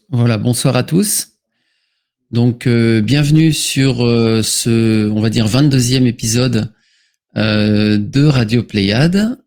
Voilà, bonsoir à tous. Donc, bienvenue sur on va dire, 22e épisode de Radio Pléiade,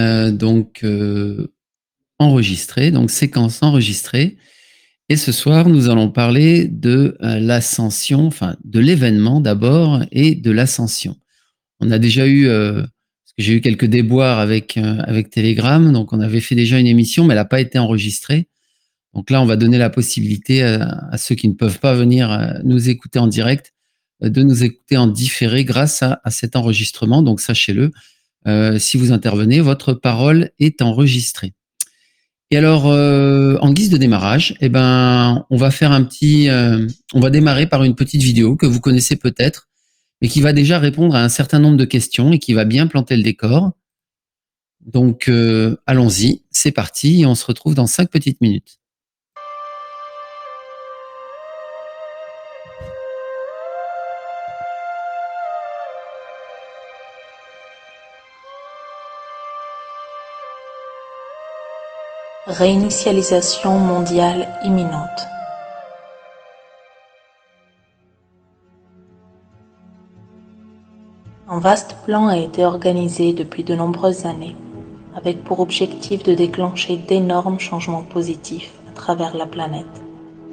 enregistré, donc séquence enregistrée. Et ce soir, nous allons parler de l'ascension, enfin de l'événement d'abord et de l'ascension. On a déjà eu, parce que j'ai eu quelques déboires avec Telegram, donc on avait fait déjà une émission, mais elle n'a pas été enregistrée. Donc là, on va donner la possibilité à ceux qui ne peuvent pas venir nous écouter en direct de nous écouter en différé grâce à cet enregistrement. Donc sachez-le, si vous intervenez, votre parole est enregistrée. Et alors, en guise de démarrage, on va faire on va démarrer par une petite vidéo que vous connaissez peut-être, mais qui va déjà répondre à un certain nombre de questions et qui va bien planter le décor. Donc, allons-y, c'est parti, et on se retrouve dans 5 petites minutes. Réinitialisation mondiale imminente. Un vaste plan a été organisé depuis de nombreuses années, avec pour objectif de déclencher d'énormes changements positifs à travers la planète.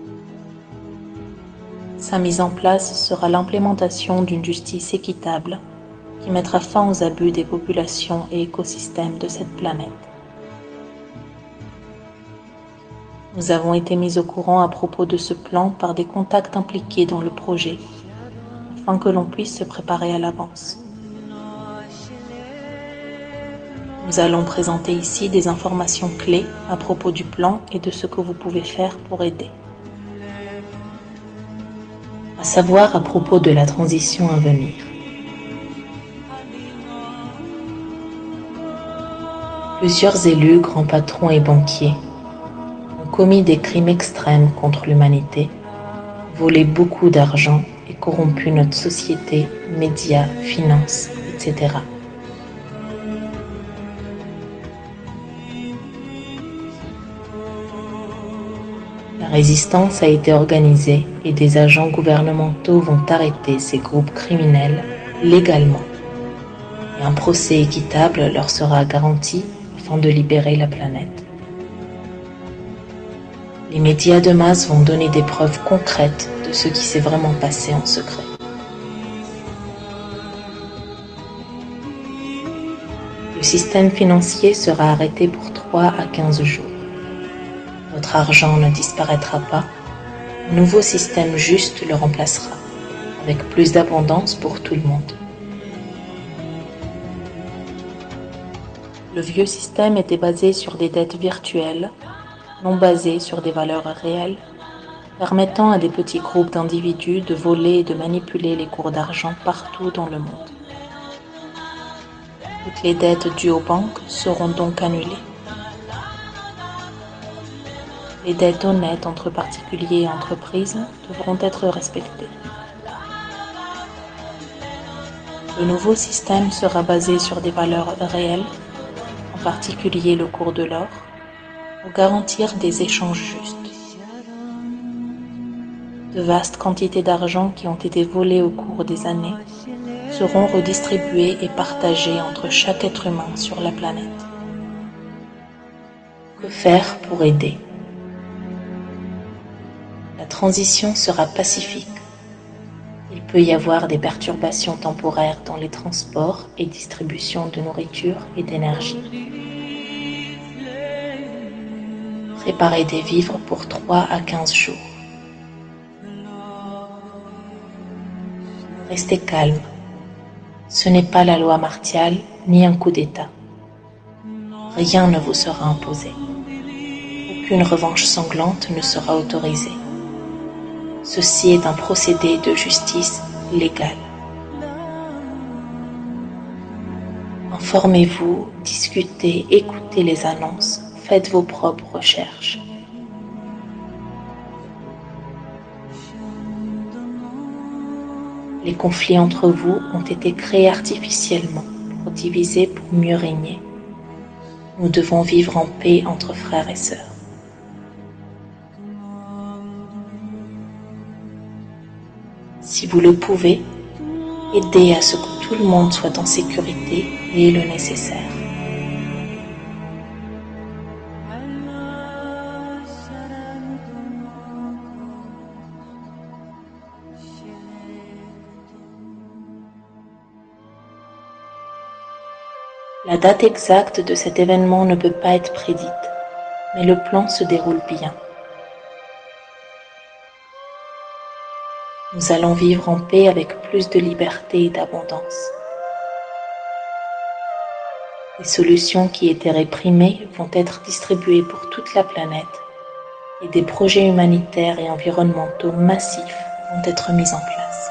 Sa mise en place sera l'implémentation d'une justice équitable qui mettra fin aux abus des populations et écosystèmes de cette planète. Nous avons été mis au courant à propos de ce plan par des contacts impliqués dans le projet, afin que l'on puisse se préparer à l'avance. Nous allons présenter ici des informations clés à propos du plan et de ce que vous pouvez faire pour aider. À savoir à propos de la transition à venir. Plusieurs élus, grands patrons et banquiers ont commis des crimes extrêmes contre l'humanité, volé beaucoup d'argent et corrompu notre société, médias, finances, etc. La résistance a été organisée et des agents gouvernementaux vont arrêter ces groupes criminels légalement. Et un procès équitable leur sera garanti afin de libérer la planète. Les médias de masse vont donner des preuves concrètes de ce qui s'est vraiment passé en secret. Le système financier sera arrêté pour 3 à 15 jours. Votre argent ne disparaîtra pas. Un nouveau système juste le remplacera, avec plus d'abondance pour tout le monde. Le vieux système était basé sur des dettes virtuelles, non basées sur des valeurs réelles, permettant à des petits groupes d'individus de voler et de manipuler les cours d'argent partout dans le monde. Toutes les dettes dues aux banques seront donc annulées. Les dettes honnêtes entre particuliers et entreprises devront être respectées. Le nouveau système sera basé sur des valeurs réelles, en particulier le cours de l'or, pour garantir des échanges justes. De vastes quantités d'argent qui ont été volées au cours des années seront redistribuées et partagées entre chaque être humain sur la planète. Que faire pour aider? La transition sera pacifique. Il peut y avoir des perturbations temporaires dans les transports et distribution de nourriture et d'énergie. Préparez des vivres pour 3 à 15 jours. Restez calme. Ce n'est pas la loi martiale ni un coup d'État. Rien ne vous sera imposé. Aucune revanche sanglante ne sera autorisée. Ceci est un procédé de justice légale. Informez-vous, discutez, écoutez les annonces, faites vos propres recherches. Les conflits entre vous ont été créés artificiellement pour diviser, pour mieux régner. Nous devons vivre en paix entre frères et sœurs. Si vous le pouvez, aidez à ce que tout le monde soit en sécurité et ait le nécessaire. La date exacte de cet événement ne peut pas être prédite, mais le plan se déroule bien. Nous allons vivre en paix avec plus de liberté et d'abondance. Les solutions qui étaient réprimées vont être distribuées pour toute la planète et des projets humanitaires et environnementaux massifs vont être mis en place.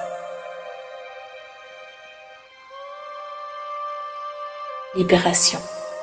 Libération.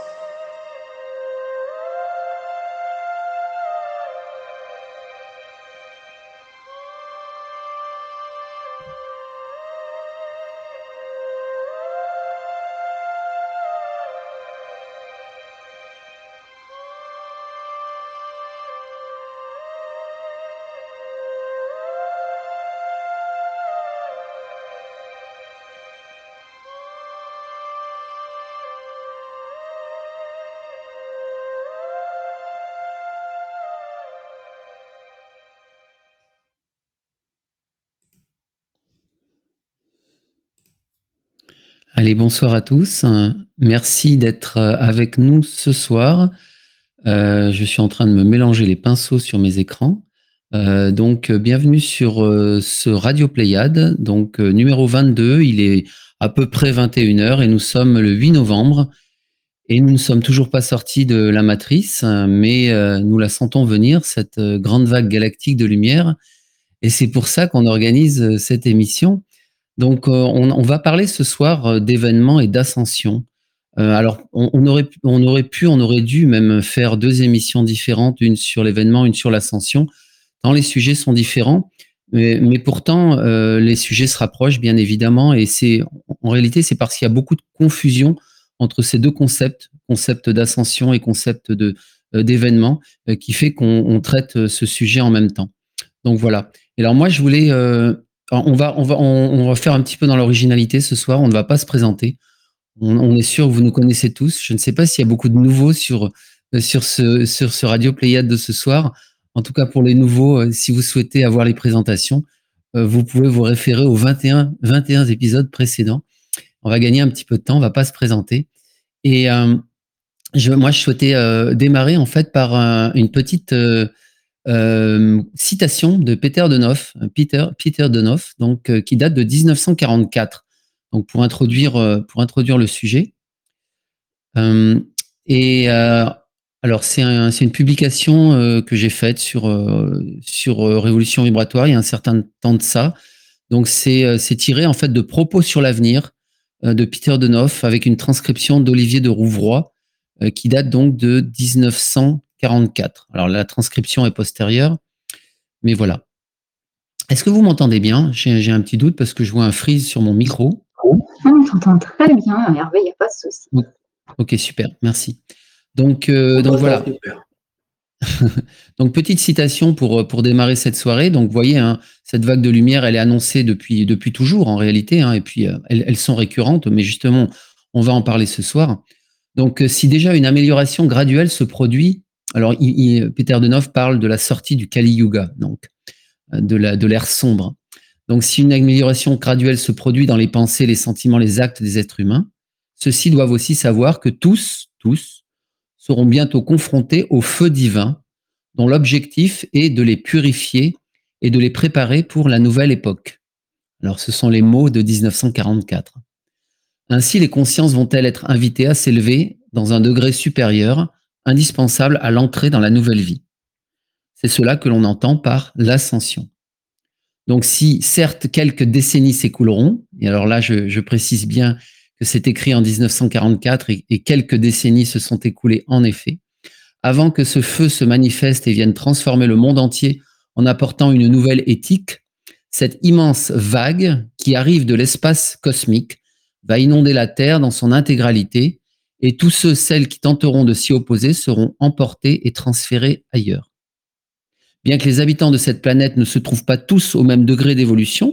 Allez, bonsoir à tous. Merci d'être avec nous ce soir. Je suis en train de me mélanger les pinceaux sur mes écrans. Donc, bienvenue sur ce Radio Pléiade, donc numéro 22. Il est à peu près 21 heures et nous sommes le 8 novembre. Et nous ne sommes toujours pas sortis de la matrice, mais nous la sentons venir, cette grande vague galactique de lumière. Et c'est pour ça qu'on organise cette émission. Donc, on va parler ce soir d'événements et d'ascension. Alors, on aurait dû même faire deux émissions différentes, une sur l'événement, une sur l'ascension, tant les sujets sont différents. Mais pourtant, les sujets se rapprochent bien évidemment, et en réalité, c'est parce qu'il y a beaucoup de confusion entre ces deux concepts, concept d'ascension et concept d'événement, qui fait qu'on traite ce sujet en même temps. Donc voilà. Et alors moi, je voulais, on va faire un petit peu dans l'originalité ce soir. On ne va pas se présenter. On est sûr que vous nous connaissez tous. Je ne sais pas s'il y a beaucoup de nouveaux sur ce Radio Pléiade de ce soir. En tout cas, pour les nouveaux, si vous souhaitez avoir les présentations, vous pouvez vous référer aux 21 épisodes précédents. On va gagner un petit peu de temps. On va pas se présenter. Et moi, je souhaitais démarrer en fait par une petite citation de Peter de Nof, Peter de Nof, donc qui date de 1944. Donc pour introduire le sujet. Alors c'est une publication que j'ai faite sur Révolution vibratoire il y a un certain temps de ça. Donc c'est tiré en fait de Propos sur l'avenir de Peter de Nof avec une transcription d'Olivier de Rouvroy qui date donc de 1944. Alors la transcription est postérieure, mais voilà. Est-ce que vous m'entendez bien? J'ai un petit doute parce que je vois un freeze sur mon micro. On t'entend très bien, Hervé, il n'y a pas de souci. Ok, super, merci. Donc voilà. Donc petite citation pour démarrer cette soirée. Donc vous voyez, hein, cette vague de lumière, elle est annoncée depuis toujours en réalité, hein, et puis elles sont récurrentes, mais justement, on va en parler ce soir. Donc si déjà une amélioration graduelle se produit, alors Peter de Nof parle de la sortie du Kali Yuga, donc de l'ère sombre. Donc si une amélioration graduelle se produit dans les pensées, les sentiments, les actes des êtres humains, ceux-ci doivent aussi savoir que tous seront bientôt confrontés au feu divin, dont l'objectif est de les purifier et de les préparer pour la nouvelle époque. Alors, ce sont les mots de 1944. Ainsi, les consciences vont-elles être invitées à s'élever dans un degré supérieur, indispensable à l'entrée dans la nouvelle vie. C'est cela que l'on entend par l'ascension. Donc, si certes quelques décennies s'écouleront, et alors là, je précise bien que c'est écrit en 1944 et quelques décennies se sont écoulées en effet, avant que ce feu se manifeste et vienne transformer le monde entier en apportant une nouvelle éthique, cette immense vague qui arrive de l'espace cosmique va inonder la Terre dans son intégralité et tous ceux, celles qui tenteront de s'y opposer seront emportés et transférés ailleurs. Bien que les habitants de cette planète ne se trouvent pas tous au même degré d'évolution,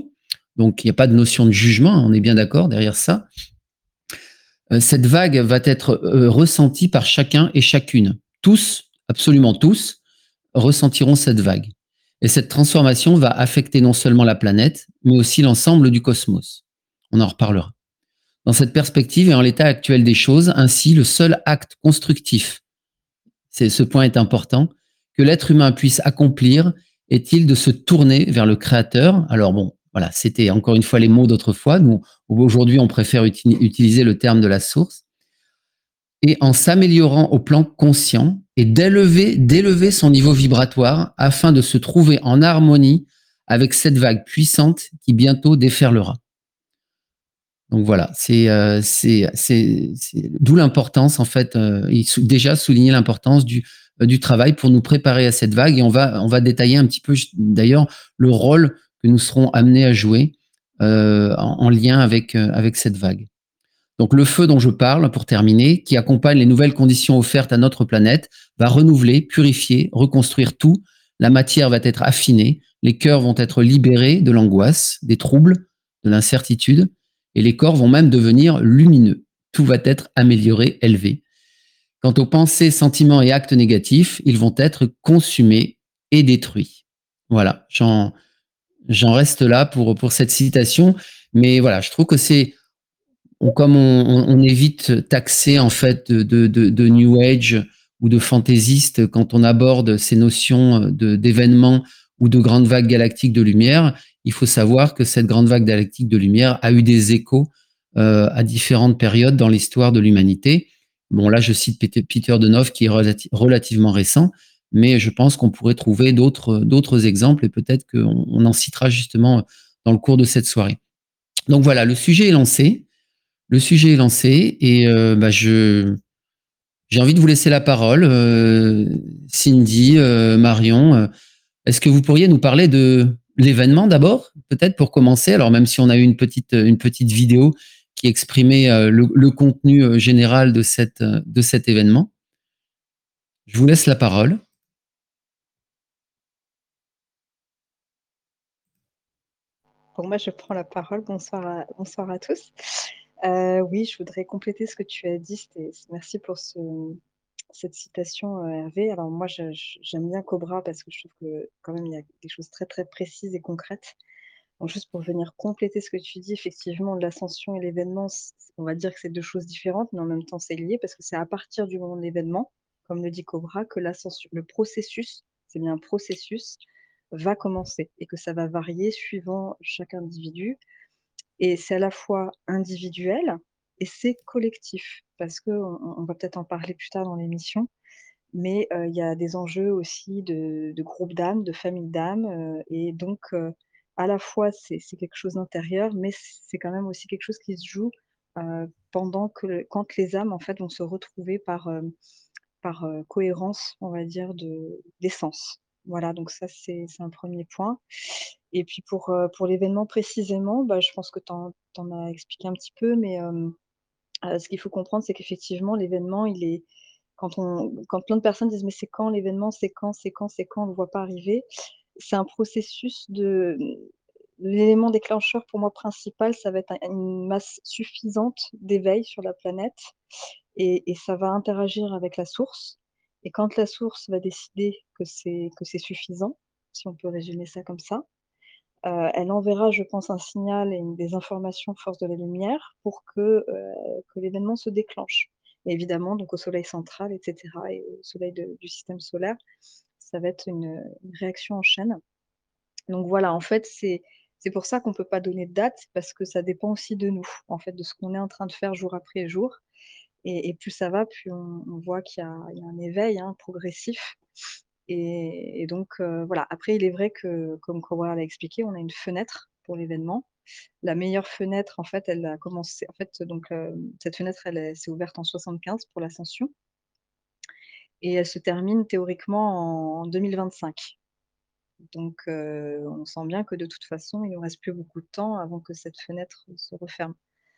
Donc, il n'y a pas de notion de jugement, hein, on est bien d'accord derrière ça. Cette vague va être ressentie par chacun et chacune. Tous, absolument tous, ressentiront cette vague. Et cette transformation va affecter non seulement la planète, mais aussi l'ensemble du cosmos. On en reparlera. Dans cette perspective et en l'état actuel des choses, ainsi, le seul acte constructif, ce point est important, que l'être humain puisse accomplir est-il de se tourner vers le Créateur. Alors bon, voilà, c'était encore une fois les mots d'autrefois. Nous, aujourd'hui, on préfère utiliser le terme de la source. Et en s'améliorant au plan conscient et d'élever son niveau vibratoire afin de se trouver en harmonie avec cette vague puissante qui bientôt déferlera. Donc voilà, d'où l'importance, en fait, déjà souligner l'importance du travail pour nous préparer à cette vague. Et on va détailler un petit peu, d'ailleurs, le rôle que nous serons amenés à jouer en lien avec cette vague. Donc le feu dont je parle, pour terminer, qui accompagne les nouvelles conditions offertes à notre planète, va renouveler, purifier, reconstruire tout. La matière va être affinée, les cœurs vont être libérés de l'angoisse, des troubles, de l'incertitude, et les corps vont même devenir lumineux. Tout va être amélioré, élevé. Quant aux pensées, sentiments et actes négatifs, ils vont être consumés et détruits. Voilà, j'en reste là pour cette citation, mais voilà, je trouve que c'est comme on est vite taxé en fait de New Age ou de fantaisiste quand on aborde ces notions d'événements ou de grandes vagues galactiques de lumière, il faut savoir que cette grande vague galactique de lumière a eu des échos à différentes périodes dans l'histoire de l'humanité. Bon, là, je cite Peter Denov qui est relativement récent, mais je pense qu'on pourrait trouver d'autres exemples et peut-être qu'on en citera justement dans le cours de cette soirée. Donc voilà, le sujet est lancé. Le sujet est lancé et j'ai envie de vous laisser la parole, Cindy, Marion. Est-ce que vous pourriez nous parler de l'événement d'abord, peut-être pour commencer? Alors même si on a eu une petite vidéo qui exprimait le contenu général de cet événement. Je vous laisse la parole. Pour moi, je prends la parole. Bonsoir à tous. Oui, je voudrais compléter ce que tu as dit. Merci pour cette citation, Hervé. Alors moi, j'aime bien Cobra parce que je trouve que quand même, il y a des choses très, très précises et concrètes. Donc juste pour venir compléter ce que tu dis, effectivement, l'ascension et l'événement, on va dire que c'est deux choses différentes, mais en même temps, c'est lié parce que c'est à partir du moment de l'événement, comme le dit Cobra, que l'ascension, le processus, c'est bien un processus, va commencer et que ça va varier suivant chaque individu. Et c'est à la fois individuel et c'est collectif parce qu'on va peut-être en parler plus tard dans l'émission, mais il y a des enjeux aussi de groupes d'âmes, de familles d'âmes, et donc à la fois c'est quelque chose d'intérieur, mais c'est quand même aussi quelque chose qui se joue, pendant que quand les âmes, en fait, vont se retrouver par cohérence, on va dire, d'essence. Voilà, donc ça, c'est un premier point. Et puis pour l'événement précisément, bah, je pense que tu en as expliqué un petit peu, mais ce qu'il faut comprendre, c'est qu'effectivement l'événement, il est quand plein de personnes disent: «Mais c'est quand l'événement? C'est quand? C'est quand? C'est quand?» On ne le voit pas arriver. C'est un processus l'élément déclencheur pour moi principal, ça va être une masse suffisante d'éveil sur la planète et ça va interagir avec la source et quand la source va décider que c'est suffisant, si on peut résumer ça comme ça, elle enverra, je pense, un signal et des informations force de la lumière pour que l'événement se déclenche. Et évidemment, donc au soleil central et cetera et au soleil du système solaire, ça va être une réaction en chaîne. Donc voilà, en fait, c'est pour ça qu'on ne peut pas donner de date parce que ça dépend aussi de nous, en fait, de ce qu'on est en train de faire jour après jour et plus ça va, plus on voit qu'il y a un éveil, hein, progressif et donc voilà. Après, il est vrai que, comme Cobra l'a expliqué, on a une fenêtre pour l'événement. La meilleure fenêtre, en fait, elle a commencé en fait, donc cette fenêtre, elle s'est ouverte en 75 pour l'ascension et elle se termine théoriquement en 2025. Donc on sent bien que de toute façon, il nous reste plus beaucoup de temps avant que cette fenêtre se referme.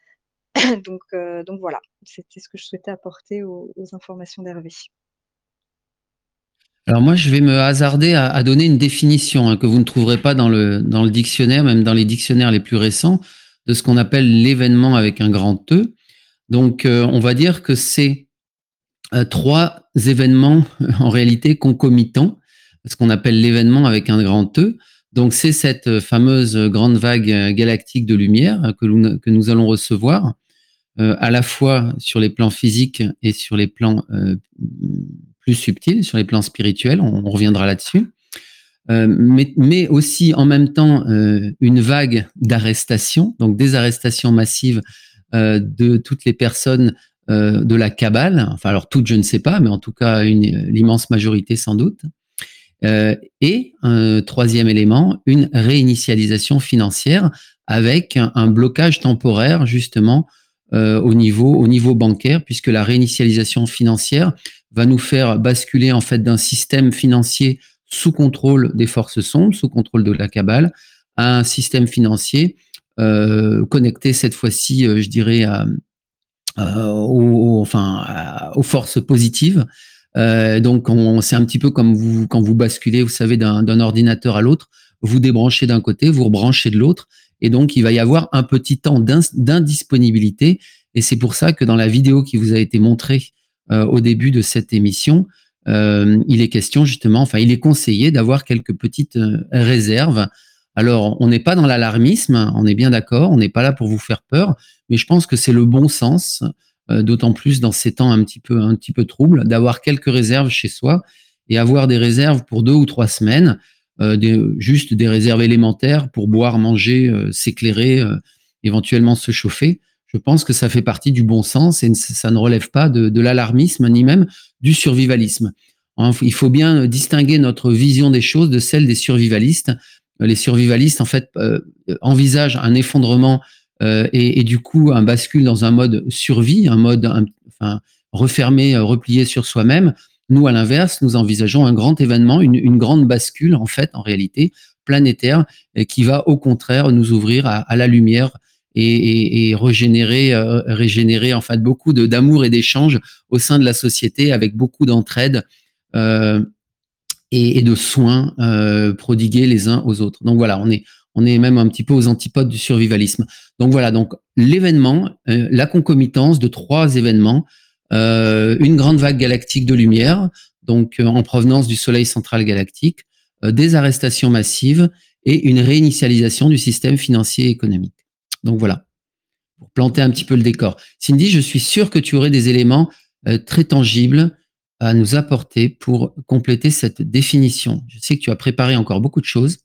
Donc voilà, c'était ce que je souhaitais apporter aux informations d'Hervé. Alors moi, je vais me hasarder à donner une définition que vous ne trouverez pas dans le dictionnaire, même dans les dictionnaires les plus récents, de ce qu'on appelle l'événement avec un grand E. Donc, on va dire que c'est trois événements en réalité concomitants, ce qu'on appelle l'événement avec un grand E. Donc, c'est cette fameuse grande vague galactique de lumière que nous allons recevoir, à la fois sur les plans physiques et sur les plans plus subtils, sur les plans spirituels. On reviendra là-dessus. Mais aussi en même temps une vague d'arrestations, donc des arrestations massives de toutes les personnes de la cabale, enfin alors toutes je ne sais pas, mais en tout cas l'immense majorité sans doute. Et un troisième élément, une réinitialisation financière avec un blocage temporaire justement au niveau bancaire, puisque la réinitialisation financière va nous faire basculer en fait d'un système financier sous contrôle des forces sombres, sous contrôle de la cabale, à un système financier connecté cette fois-ci, je dirais, aux forces positives. Donc, c'est un petit peu comme quand vous basculez, vous savez, d'un ordinateur à l'autre, vous débranchez d'un côté, vous rebranchez de l'autre, et donc il va y avoir un petit temps d'indisponibilité. Et c'est pour ça que dans la vidéo qui vous a été montrée au début de cette émission, il est question justement, enfin, il est conseillé d'avoir quelques petites réserves. Alors, on n'est pas dans l'alarmisme, on est bien d'accord, on n'est pas là pour vous faire peur, mais je pense que c'est le bon sens, d'autant plus dans ces temps un petit peu troubles, d'avoir quelques réserves chez soi et avoir des réserves pour 2 ou 3 semaines, juste des réserves élémentaires pour boire, manger, s'éclairer, éventuellement se chauffer. Je pense que ça fait partie du bon sens et ça ne relève pas de l'alarmisme ni même du survivalisme. Il faut bien distinguer notre vision des choses de celle des survivalistes. Les survivalistes, en fait, envisagent un effondrement et du coup un bascule dans un mode survie, enfin, refermé, replié sur soi-même. Nous, à l'inverse, nous envisageons un grand événement, une grande bascule, en fait, en réalité, planétaire, qui va au contraire nous ouvrir à la lumière et régénérer en fait beaucoup d'amour et d'échanges au sein de la société avec beaucoup d'entraide euh, et de soins prodigués les uns aux autres. Donc voilà, on est même un petit peu aux antipodes du survivalisme. Donc voilà, donc l'événement, la concomitance de trois événements, une grande vague galactique de lumière, donc en provenance du Soleil central galactique, des arrestations massives et une réinitialisation du système financier et économique. Donc voilà, pour planter un petit peu le décor. Cindy, je suis sûr que tu aurais des éléments très tangibles à nous apporter pour compléter cette définition. Je sais que tu as préparé encore beaucoup de choses.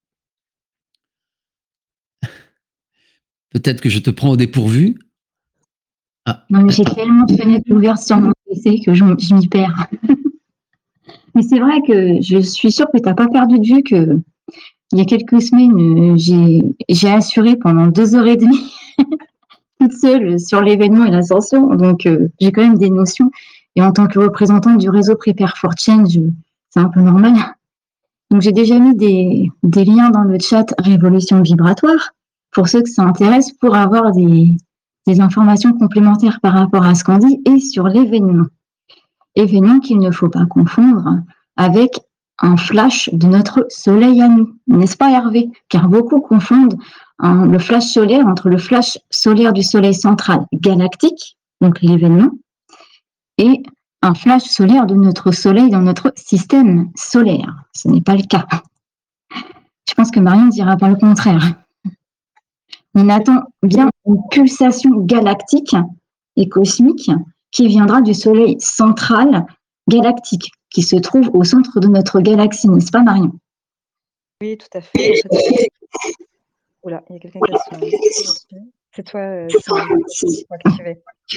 Peut-être que je te prends au dépourvu. Ah. Non, mais j'ai tellement de fenêtres ouvertes sur mon PC que je m'y perds. Mais c'est vrai que je suis sûre que tu n'as pas perdu de vue que il y a quelques semaines, j'ai assuré pendant 2 heures et demie toute seule sur l'événement et l'ascension. Donc, j'ai quand même des notions. Et en tant que représentante du réseau Prepare for Change, c'est un peu normal. Donc, j'ai déjà mis des liens dans le chat Révolution vibratoire pour ceux que ça intéresse pour avoir des informations complémentaires par rapport à ce qu'on dit et sur l'événement. Événement qu'il ne faut pas confondre avec un flash de notre soleil à nous, n'est-ce pas Hervé? Car beaucoup confondent le flash solaire entre le flash solaire du soleil central galactique, donc l'événement, et un flash solaire de notre soleil dans notre système solaire. Ce n'est pas le cas. Je pense que Marion ne dira pas le contraire. On attend bien une pulsation galactique et cosmique qui viendra du soleil central galactique, qui se trouve au centre de notre galaxie, n'est-ce pas Marion? Oui, tout à fait. En fait, oula, il y a quelqu'un qui a son micro. C'est toi, Cindy, pour activer.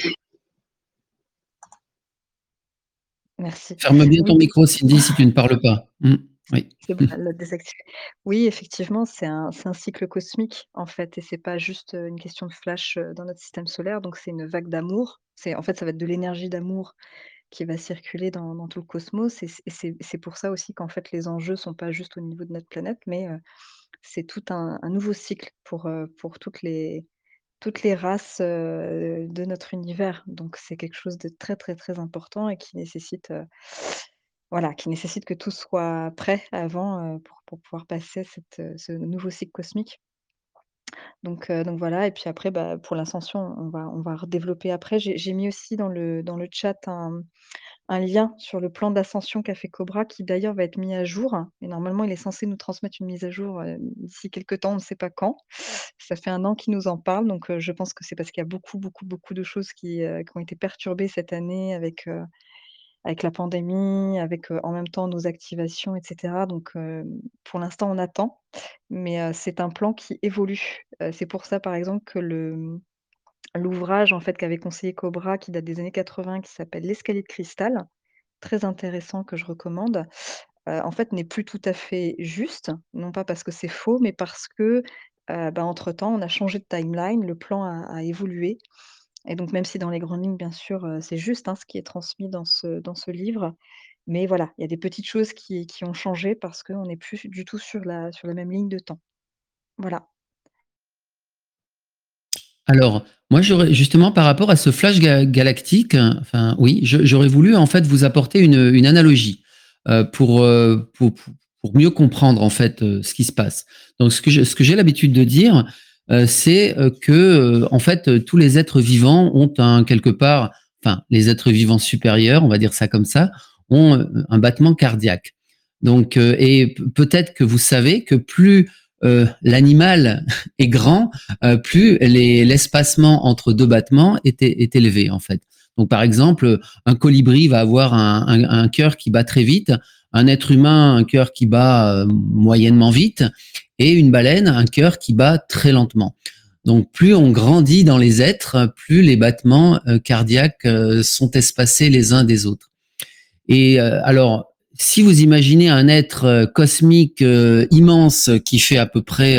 Merci. Ferme bien Oui, ton micro, Cindy, si tu ne parles pas. Oui. c'est bon, elle l'a désactivé. Oui, effectivement, c'est un cycle cosmique, en fait, et c'est pas juste, une question de flash, dans notre système solaire, donc c'est une vague d'amour. En fait, ça va être de l'énergie d'amour qui va circuler dans tout le cosmos et c'est pour ça aussi qu'en fait les enjeux sont pas juste au niveau de notre planète, mais c'est tout un nouveau cycle pour toutes les races, de notre univers. Donc c'est quelque chose de très, très, très important et qui nécessite, voilà, qui nécessite que tout soit prêt avant, pour pouvoir passer ce nouveau cycle cosmique. Donc voilà et puis après, bah, pour l'ascension, on va redévelopper après. J'ai mis aussi dans le chat un lien sur le plan d'ascension qu'a fait Cobra qui d'ailleurs va être mis à jour et normalement il est censé nous transmettre une mise à jour, d'ici quelque temps, on ne sait pas quand. Ça fait 1 an qu'il nous en parle donc je pense que c'est parce qu'il y a beaucoup, beaucoup, beaucoup de choses qui ont été perturbées cette année avec la pandémie, avec, en même temps nos activations et cetera donc pour l'instant on attend, mais c'est un plan qui évolue. C'est pour ça par exemple que l'ouvrage en fait qu'avait conseillé Cobra qui date des années 80 qui s'appelle «L'escalier de cristal», très intéressant que je recommande, en fait n'est plus tout à fait juste. Non pas parce que c'est faux, mais parce que, bah, entre-temps on a changé de timeline, le plan a évolué et donc même si dans les grandes lignes bien sûr, c'est juste, hein, ce qui est transmis dans ce livre, mais voilà, il y a des petites choses qui ont changé parce qu'on n'est plus du tout sur la même ligne de temps. Voilà. Alors, moi, j'aurais justement par rapport à ce flash galactique, enfin oui, j'aurais voulu en fait vous apporter une analogie pour mieux comprendre en fait ce qui se passe. Donc, ce que j'ai l'habitude de dire, c'est que en fait tous les êtres vivants ont quelque part, enfin les êtres vivants supérieurs, on va dire ça comme ça, ont un battement cardiaque. Donc, et peut-être que vous savez que plus l'animal est grand, plus l'espacement entre deux battements est élevé en fait. Donc par exemple, un colibri va avoir un cœur qui bat très vite, un être humain un cœur qui bat moyennement vite, et une baleine un cœur qui bat très lentement. Donc plus on grandit dans les êtres, plus les battements cardiaques sont espacés les uns des autres. Et alors, si vous imaginez un être cosmique immense qui fait à peu près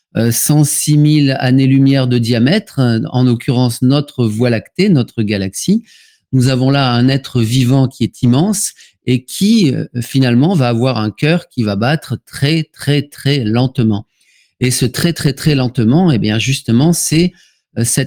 106 000 années-lumière de diamètre, en l'occurrence notre Voie lactée, notre galaxie, nous avons là un être vivant qui est immense et qui finalement va avoir un cœur qui va battre très très très lentement. Et ce très très très lentement, eh bien justement, ça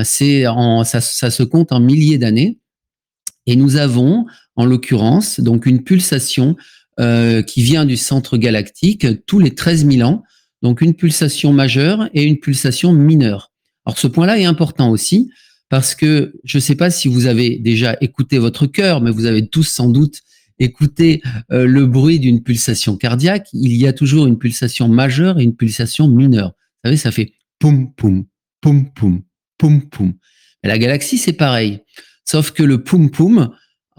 se compte en milliers d'années. Et nous avons, en l'occurrence, donc une pulsation qui vient du centre galactique tous les 13 000 ans, donc une pulsation majeure et une pulsation mineure. Alors ce point-là est important aussi parce que je ne sais pas si vous avez déjà écouté votre cœur, mais vous avez tous sans doute écouté le bruit d'une pulsation cardiaque. Il y a toujours une pulsation majeure et une pulsation mineure. Vous savez, ça fait poum poum, poum poum, poum poum. Et la galaxie, c'est pareil. Sauf que le poum poum,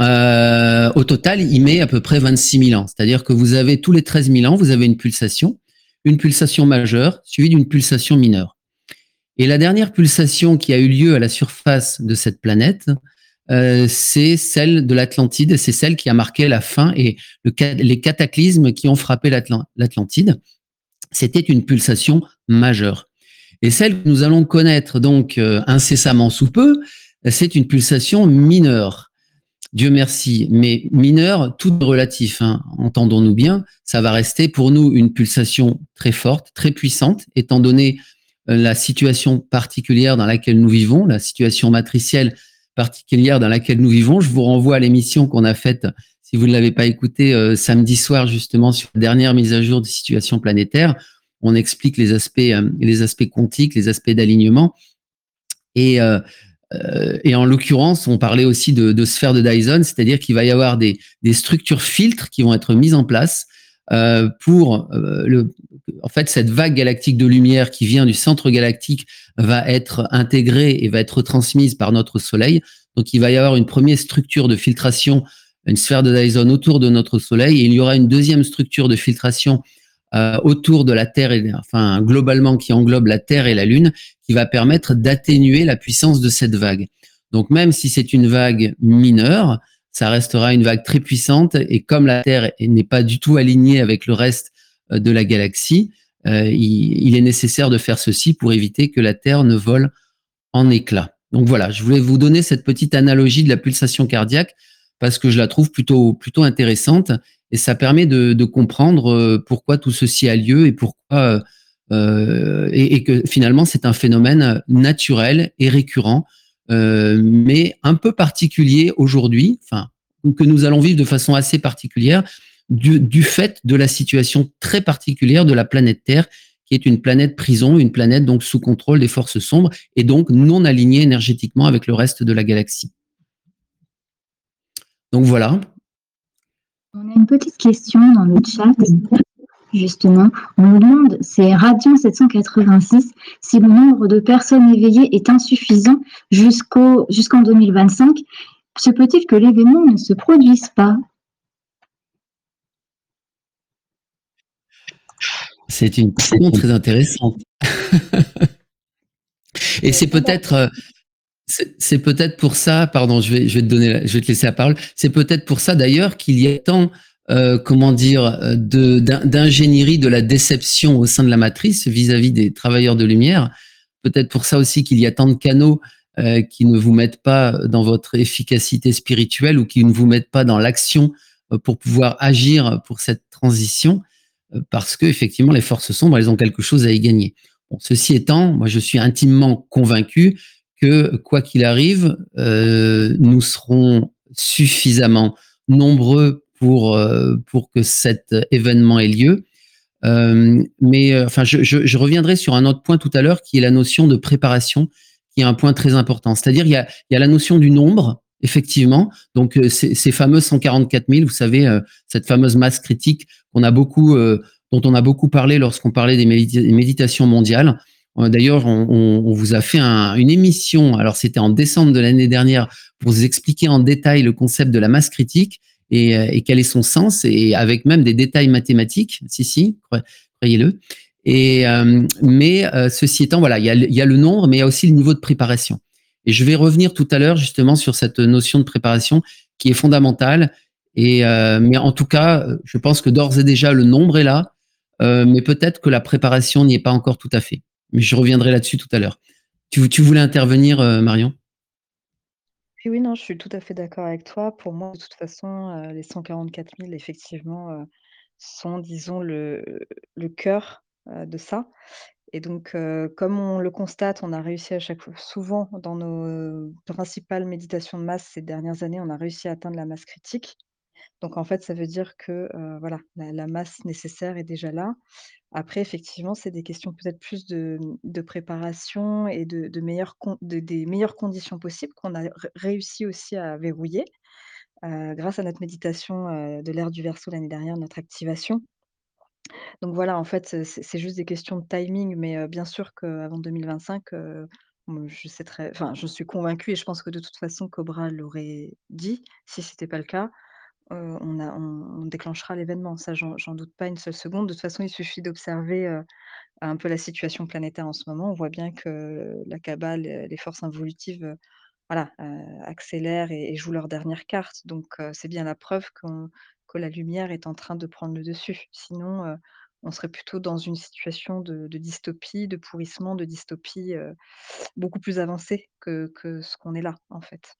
au total, il met à peu près 26 000 ans. C'est-à-dire que vous avez tous les 13 000 ans, vous avez une pulsation majeure suivie d'une pulsation mineure. Et la dernière pulsation qui a eu lieu à la surface de cette planète, c'est celle de l'Atlantide, c'est celle qui a marqué la fin et les cataclysmes qui ont frappé l'Atlantide. C'était une pulsation majeure. Et celle que nous allons connaître donc incessamment sous peu, c'est une pulsation mineure. Dieu merci, mais mineure, tout relatif, hein, entendons-nous bien, ça va rester pour nous une pulsation très forte, très puissante, étant donné la situation particulière dans laquelle nous vivons, la situation matricielle particulière dans laquelle nous vivons. Je vous renvoie à l'émission qu'on a faite, si vous ne l'avez pas écoutée, samedi soir, justement, sur la dernière mise à jour de situation planétaire. On explique les aspects quantiques, les aspects d'alignement. Et en l'occurrence, on parlait aussi de sphère de Dyson, c'est-à-dire qu'il va y avoir des structures filtres qui vont être mises en place pour en fait, cette vague galactique de lumière qui vient du centre galactique va être intégrée et va être transmise par notre Soleil. Donc, il va y avoir une première structure de filtration, une sphère de Dyson autour de notre Soleil, et il y aura une deuxième structure de filtration autour de la Terre, enfin globalement qui englobe la Terre et la Lune, qui va permettre d'atténuer la puissance de cette vague. Donc même si c'est une vague mineure, ça restera une vague très puissante et comme la Terre n'est pas du tout alignée avec le reste de la galaxie, il est nécessaire de faire ceci pour éviter que la Terre ne vole en éclats. Donc voilà, je voulais vous donner cette petite analogie de la pulsation cardiaque parce que je la trouve plutôt intéressante et ça permet de comprendre pourquoi tout ceci a lieu et pourquoi et que finalement c'est un phénomène naturel et récurrent, mais un peu particulier aujourd'hui. Enfin, que nous allons vivre de façon assez particulière du fait de la situation très particulière de la planète Terre, qui est une planète prison, une planète donc sous contrôle des forces sombres et donc non alignée énergétiquement avec le reste de la galaxie. Donc voilà. On a une petite question dans le chat, justement. On nous demande, c'est Radiant 786, si le nombre de personnes éveillées est insuffisant jusqu'en 2025, se peut-il que l'événement ne se produise pas? C'est une question très intéressante. Et c'est peut-être pour ça, pardon, je vais te laisser la parole. C'est peut-être pour ça d'ailleurs qu'il y a tant, d'ingénierie de la déception au sein de la matrice vis-à-vis des travailleurs de lumière. Peut-être pour ça aussi qu'il y a tant de canaux qui ne vous mettent pas dans votre efficacité spirituelle ou qui ne vous mettent pas dans l'action pour pouvoir agir pour cette transition, parce que effectivement les forces sombres, elles ont quelque chose à y gagner. Bon, ceci étant, moi je suis intimement convaincu que quoi qu'il arrive, nous serons suffisamment nombreux pour que cet événement ait lieu. Je reviendrai sur un autre point tout à l'heure qui est la notion de préparation, qui est un point très important. C'est-à-dire il y a la notion du nombre, effectivement. Donc ces fameux 144 000, vous savez, cette fameuse masse critique dont on a beaucoup parlé lorsqu'on parlait des méditations mondiales. D'ailleurs, on vous a fait une émission, alors c'était en décembre de l'année dernière, pour vous expliquer en détail le concept de la masse critique et quel est son sens, et avec même des détails mathématiques, si, croyez-le. Mais ceci étant, voilà, il y a le nombre, mais il y a aussi le niveau de préparation. Et je vais revenir tout à l'heure justement sur cette notion de préparation qui est fondamentale. Mais en tout cas, je pense que d'ores et déjà, le nombre est là, mais peut-être que la préparation n'y est pas encore tout à fait. Mais je reviendrai là-dessus tout à l'heure. Tu voulais intervenir, Marion? Oui, non, je suis tout à fait d'accord avec toi. Pour moi, de toute façon, les 144 000 effectivement, sont, disons, le cœur, de ça. Et donc, comme on le constate, on a réussi à chaque fois souvent dans nos principales méditations de masse ces dernières années, on a réussi à atteindre la masse critique. Donc en fait, ça veut dire que, voilà, la masse nécessaire est déjà là. Après effectivement, c'est des questions peut-être plus de préparation et de meilleures des meilleures conditions possibles qu'on a réussi aussi à verrouiller, grâce à notre méditation, de l'ère du Verseau l'année dernière, notre activation. Donc voilà, en fait, c'est juste des questions de timing, mais bien sûr qu'avant 2025, je sais enfin, je suis convaincue et je pense que de toute façon Cobra l'aurait dit, si c'était pas le cas, on déclenchera l'événement. Ça, j'en doute pas une seule seconde. De toute façon, il suffit d'observer, un peu la situation planétaire en ce moment. On voit bien que la cabale, les forces involutives, voilà, accélèrent et jouent leur dernière carte. Donc c'est bien la preuve que la lumière est en train de prendre le dessus. Sinon, on serait plutôt dans une situation de dystopie, de pourrissement, de dystopie, beaucoup plus avancée que ce qu'on est là, en fait.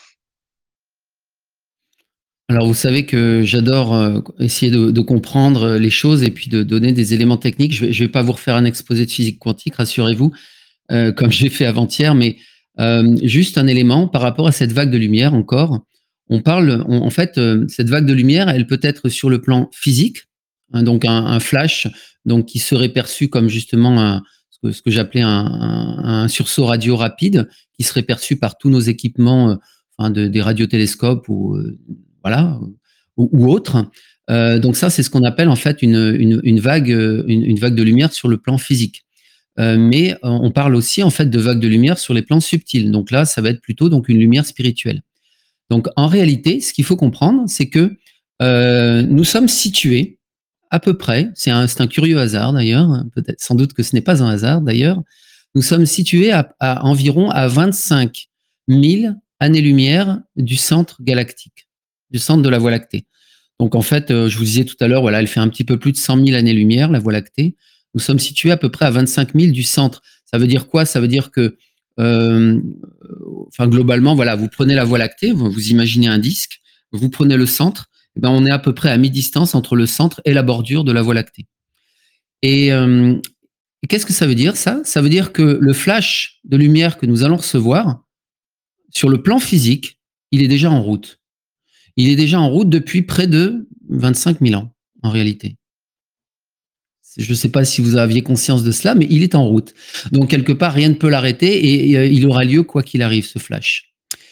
Alors, vous savez que j'adore essayer de comprendre les choses et puis de donner des éléments techniques. Je vais pas vous refaire un exposé de physique quantique, rassurez-vous, comme j'ai fait avant-hier, mais juste un élément par rapport à cette vague de lumière encore. En fait, cette vague de lumière, elle peut être sur le plan physique, hein, donc un flash, donc qui serait perçu comme justement ce que j'appelais un sursaut radio rapide, qui serait perçu par tous nos équipements, des radiotélescopes ou voilà, ou autres. Donc ça, c'est ce qu'on appelle en fait une vague de lumière sur le plan physique. Mais on parle aussi en fait de vagues de lumière sur les plans subtils. Donc là, ça va être plutôt donc une lumière spirituelle. Donc en réalité, ce qu'il faut comprendre, c'est que nous sommes situés à peu près, c'est un curieux hasard d'ailleurs, hein, peut-être sans doute que ce n'est pas un hasard d'ailleurs, nous sommes situés à environ à 25 000 années-lumière du centre galactique, du centre de la Voie lactée. Donc en fait, je vous disais tout à l'heure, voilà, elle fait un petit peu plus de 100 000 années-lumière, la Voie lactée. Nous sommes situés à peu près à 25 000 du centre. Ça veut dire quoi? Ça veut dire que, globalement, voilà, vous prenez la Voie lactée, vous imaginez un disque, vous prenez le centre, et ben on est à peu près à mi-distance entre le centre et la bordure de la Voie lactée. Et qu'est-ce que ça veut dire, ça? Ça veut dire que le flash de lumière que nous allons recevoir, sur le plan physique, il est déjà en route. Il est déjà en route depuis près de 25 000 ans, en réalité. Je ne sais pas si vous aviez conscience de cela, mais il est en route. Donc, quelque part, rien ne peut l'arrêter et il aura lieu quoi qu'il arrive, ce flash.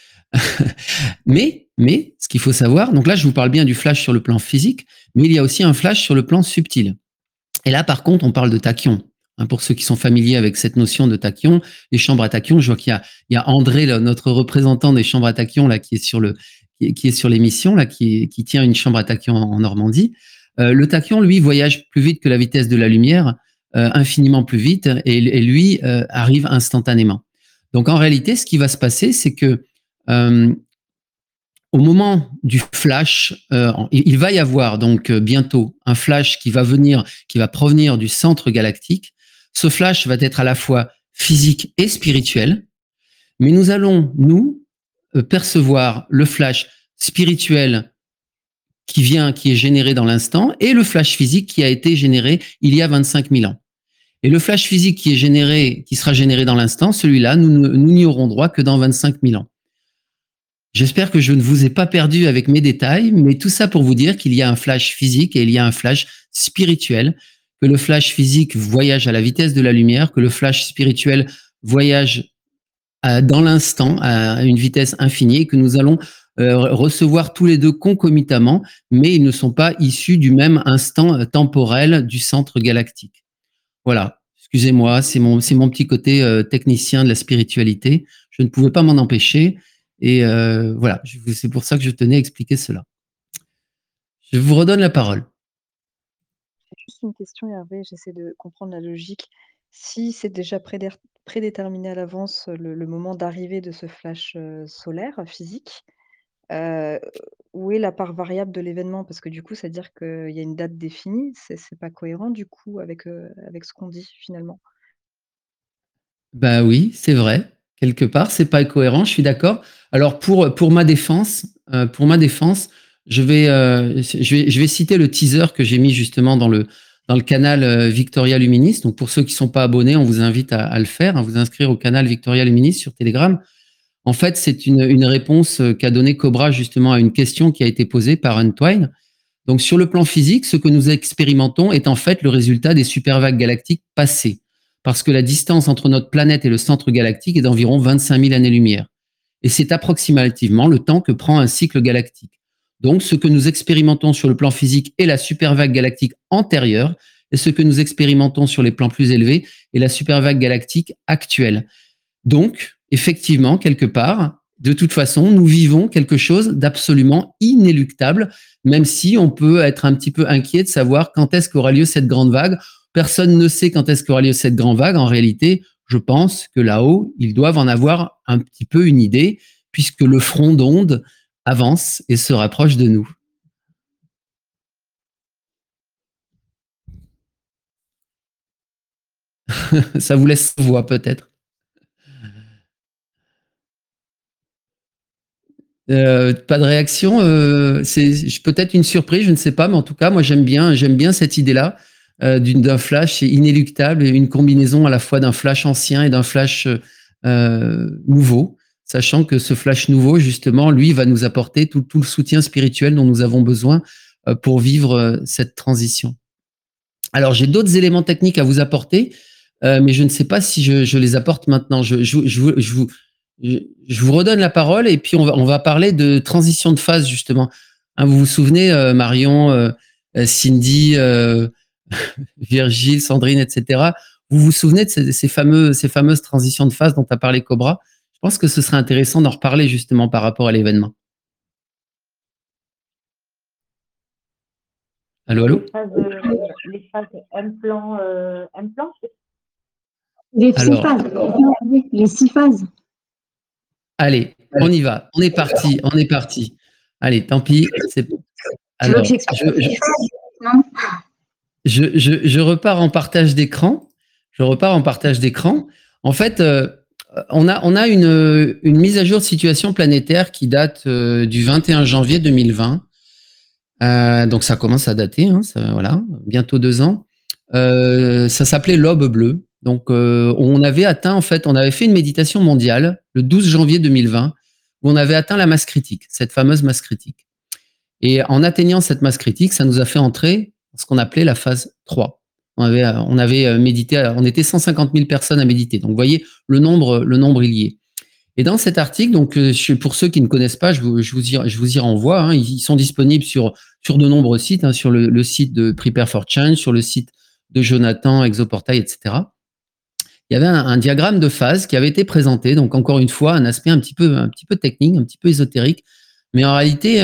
mais, ce qu'il faut savoir, donc là, je vous parle bien du flash sur le plan physique, mais il y a aussi un flash sur le plan subtil. Et là, par contre, on parle de tachyon. Pour ceux qui sont familiers avec cette notion de tachyon, les chambres à tachyon, je vois qu'il y a André, là, notre représentant des chambres à tachyon, là, qui est sur l'émission, là, qui tient une chambre à tachyon en Normandie. Le tachyon, lui, voyage plus vite que la vitesse de la lumière, infiniment plus vite, et lui arrive instantanément. Donc, en réalité, ce qui va se passer, c'est que au moment du flash, il va y avoir donc bientôt un flash qui va provenir du centre galactique. Ce flash va être à la fois physique et spirituel, mais nous allons, percevoir le flash spirituel qui est généré dans l'instant et le flash physique qui a été généré il y a 25 000 ans. Et le flash physique qui sera généré dans l'instant, celui-là, nous n'y aurons droit que dans 25 000 ans. J'espère que je ne vous ai pas perdu avec mes détails, mais tout ça pour vous dire qu'il y a un flash physique et il y a un flash spirituel, que le flash physique voyage à la vitesse de la lumière, que le flash spirituel voyage dans l'instant à une vitesse infinie et que nous allons recevoir tous les deux concomitamment, mais ils ne sont pas issus du même instant temporel du centre galactique. Voilà, excusez-moi, c'est mon petit côté technicien de la spiritualité. Je ne pouvais pas m'en empêcher. Et voilà, c'est pour ça que je tenais à expliquer cela. Je vous redonne la parole. Juste une question, Hervé, j'essaie de comprendre la logique. Si c'est déjà prédéterminé à l'avance le moment d'arrivée de ce flash solaire physique, où est la part variable de l'événement? Parce que du coup, ça veut dire qu'il y a une date définie, c'est pas cohérent du coup avec ce qu'on dit finalement. Bah oui, c'est vrai. Quelque part, c'est pas cohérent, je suis d'accord. Alors pour ma défense, je vais citer le teaser que j'ai mis justement dans le canal Victoria Luminis. Donc pour ceux qui sont pas abonnés, on vous invite à le faire, à vous inscrire au canal Victoria Luminis sur Telegram. En fait, c'est une réponse qu'a donnée Cobra justement à une question qui a été posée par Untwine. Donc sur le plan physique, ce que nous expérimentons est en fait le résultat des supervagues galactiques passées, parce que la distance entre notre planète et le centre galactique est d'environ 25 000 années-lumière. Et c'est approximativement le temps que prend un cycle galactique. Donc ce que nous expérimentons sur le plan physique est la supervague galactique antérieure, et ce que nous expérimentons sur les plans plus élevés est la supervague galactique actuelle. Donc, effectivement, quelque part, de toute façon, nous vivons quelque chose d'absolument inéluctable, même si on peut être un petit peu inquiet de savoir quand est-ce qu'aura lieu cette grande vague. Personne ne sait quand est-ce qu'aura lieu cette grande vague. En réalité, je pense que là-haut, ils doivent en avoir un petit peu une idée, puisque le front d'onde avance et se rapproche de nous. Ça vous laisse voix peut-être. Pas de réaction. C'est peut-être une surprise, je ne sais pas, mais en tout cas, moi j'aime bien cette idée-là d'un flash inéluctable et une combinaison à la fois d'un flash ancien et d'un flash nouveau, sachant que ce flash nouveau, justement, lui, va nous apporter tout le soutien spirituel dont nous avons besoin pour vivre cette transition. Alors, j'ai d'autres éléments techniques à vous apporter, mais je ne sais pas si je les apporte maintenant. Je vous redonne la parole et puis on va parler de transition de phase justement. Vous vous souvenez, Marion, Cindy, Virgile, Sandrine, etc. Vous vous souvenez de ces fameuses transitions de phase dont a parlé Cobra? Je pense que ce serait intéressant d'en reparler justement par rapport à l'événement. Allô, allô? Les phases implant. Les 6 phases. Allez, on y va. On est parti. Allez, tant pis. Alors, je repars en partage d'écran. En fait, on a une mise à jour de situation planétaire qui date du 21 janvier 2020. Donc ça commence à dater, hein, voilà, bientôt 2 ans. Ça s'appelait l'aube bleue. Donc on avait fait une méditation mondiale le 12 janvier 2020 où on avait atteint la masse critique, cette fameuse masse critique. Et en atteignant cette masse critique, ça nous a fait entrer dans ce qu'on appelait la phase 3. On avait médité, on était 150 000 personnes à méditer. Donc, vous voyez, le nombre est lié. Et dans cet article, donc, pour ceux qui ne connaissent pas, je vous y renvoie. Hein, ils sont disponibles sur de nombreux sites, hein, sur le site de Prepare for Change, sur le site de Jonathan, Exoportail, etc. Il y avait un diagramme de phase qui avait été présenté. Donc, encore une fois, un aspect un petit peu technique, un petit peu ésotérique, mais en réalité,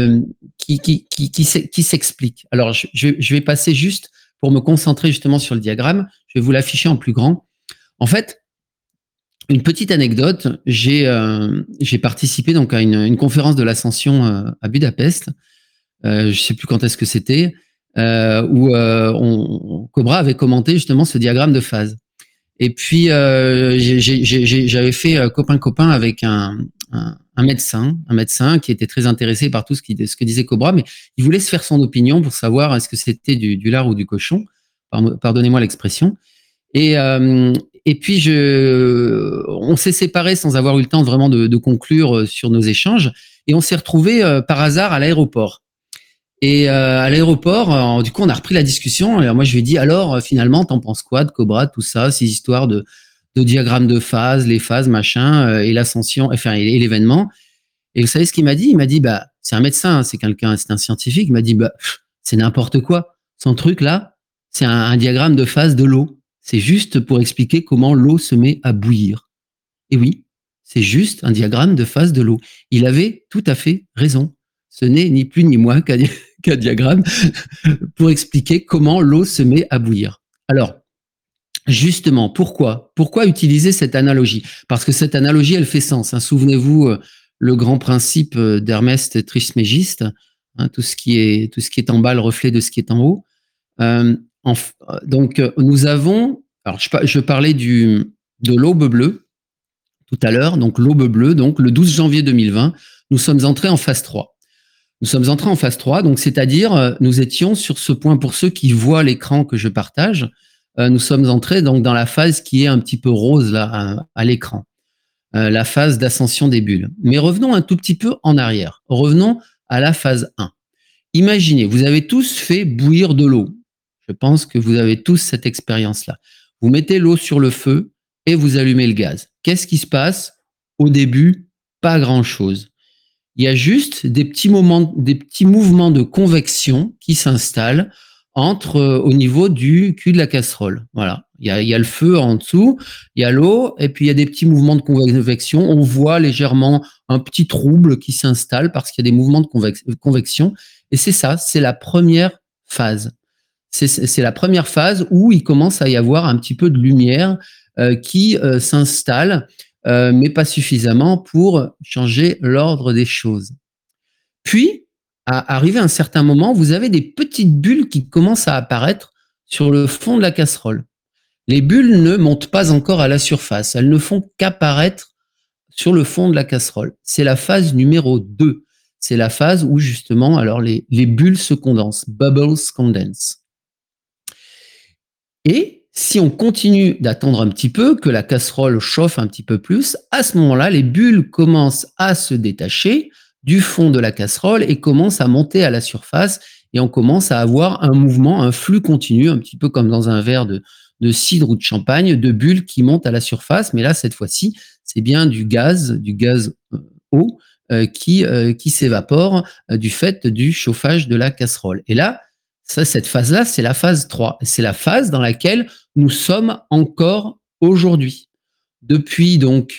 qui s'explique. Alors, je vais passer juste pour me concentrer justement sur le diagramme. Je vais vous l'afficher en plus grand. En fait, une petite anecdote, j'ai participé donc à une conférence de l'ascension à Budapest. Je sais plus quand est-ce que c'était, où Cobra avait commenté justement ce diagramme de phase. Et puis j'avais fait copain avec un médecin qui était très intéressé par tout ce que disait Cobra, mais il voulait se faire son opinion pour savoir est-ce que c'était du lard ou du cochon. Pardonnez-moi l'expression. Et puis on s'est séparés sans avoir eu le temps vraiment de conclure sur nos échanges, et on s'est retrouvés par hasard à l'aéroport. Et à l'aéroport, du coup, on a repris la discussion. Et moi, je lui ai dit, alors, finalement, t'en penses quoi de Cobra, tout ça, ces histoires de diagrammes de phase, les phases, machin, et l'ascension, enfin, et l'événement. Et vous savez ce qu'il m'a dit? Il m'a dit, bah, c'est un médecin, c'est un scientifique. Il m'a dit, bah, c'est n'importe quoi. Son truc là, c'est un diagramme de phase de l'eau. C'est juste pour expliquer comment l'eau se met à bouillir. Et oui, c'est juste un diagramme de phase de l'eau. Il avait tout à fait raison. Ce n'est ni plus ni moins qu'un diagramme pour expliquer comment l'eau se met à bouillir. Alors, justement, pourquoi utiliser cette analogie? Parce que cette analogie, elle fait sens. Hein. Souvenez-vous, le grand principe d'Hermès Trismégiste, hein, tout ce qui est en bas, le reflet de ce qui est en haut. Donc, nous avons, alors je parlais de l'aube bleue tout à l'heure, donc l'aube bleue, donc le 12 janvier 2020, nous sommes entrés en phase 3. Nous sommes entrés en phase 3, donc c'est-à-dire nous étions sur ce point, pour ceux qui voient l'écran que je partage, nous sommes entrés donc dans la phase qui est un petit peu rose là à l'écran, la phase d'ascension des bulles. Mais revenons un tout petit peu en arrière. Revenons à la phase 1. Imaginez, vous avez tous fait bouillir de l'eau. Je pense que vous avez tous cette expérience-là. Vous mettez l'eau sur le feu et vous allumez le gaz. Qu'est-ce qui se passe? Au début, pas grand-chose. Il y a juste des petits mouvements de convection qui s'installent au niveau du cul de la casserole. Voilà. Il y a le feu en dessous, il y a l'eau, et puis il y a des petits mouvements de convection. On voit légèrement un petit trouble qui s'installe parce qu'il y a des mouvements de convection. Et c'est ça, c'est la première phase. C'est la première phase où il commence à y avoir un petit peu de lumière qui s'installe, mais pas suffisamment pour changer l'ordre des choses. Puis, à arriver à un certain moment, vous avez des petites bulles qui commencent à apparaître sur le fond de la casserole. Les bulles ne montent pas encore à la surface, elles ne font qu'apparaître sur le fond de la casserole. C'est la phase numéro 2. C'est la phase où justement, alors les bulles se condensent, bubbles condense. Et si on continue d'attendre un petit peu, que la casserole chauffe un petit peu plus, à ce moment-là, les bulles commencent à se détacher du fond de la casserole et commencent à monter à la surface, et on commence à avoir un mouvement, un flux continu, un petit peu comme dans un verre de cidre ou de champagne, de bulles qui montent à la surface. Mais là, cette fois-ci, c'est bien du gaz eau qui s'évapore du fait du chauffage de la casserole. Et là, cette phase-là, c'est la phase 3. C'est la phase dans laquelle nous sommes encore aujourd'hui. Depuis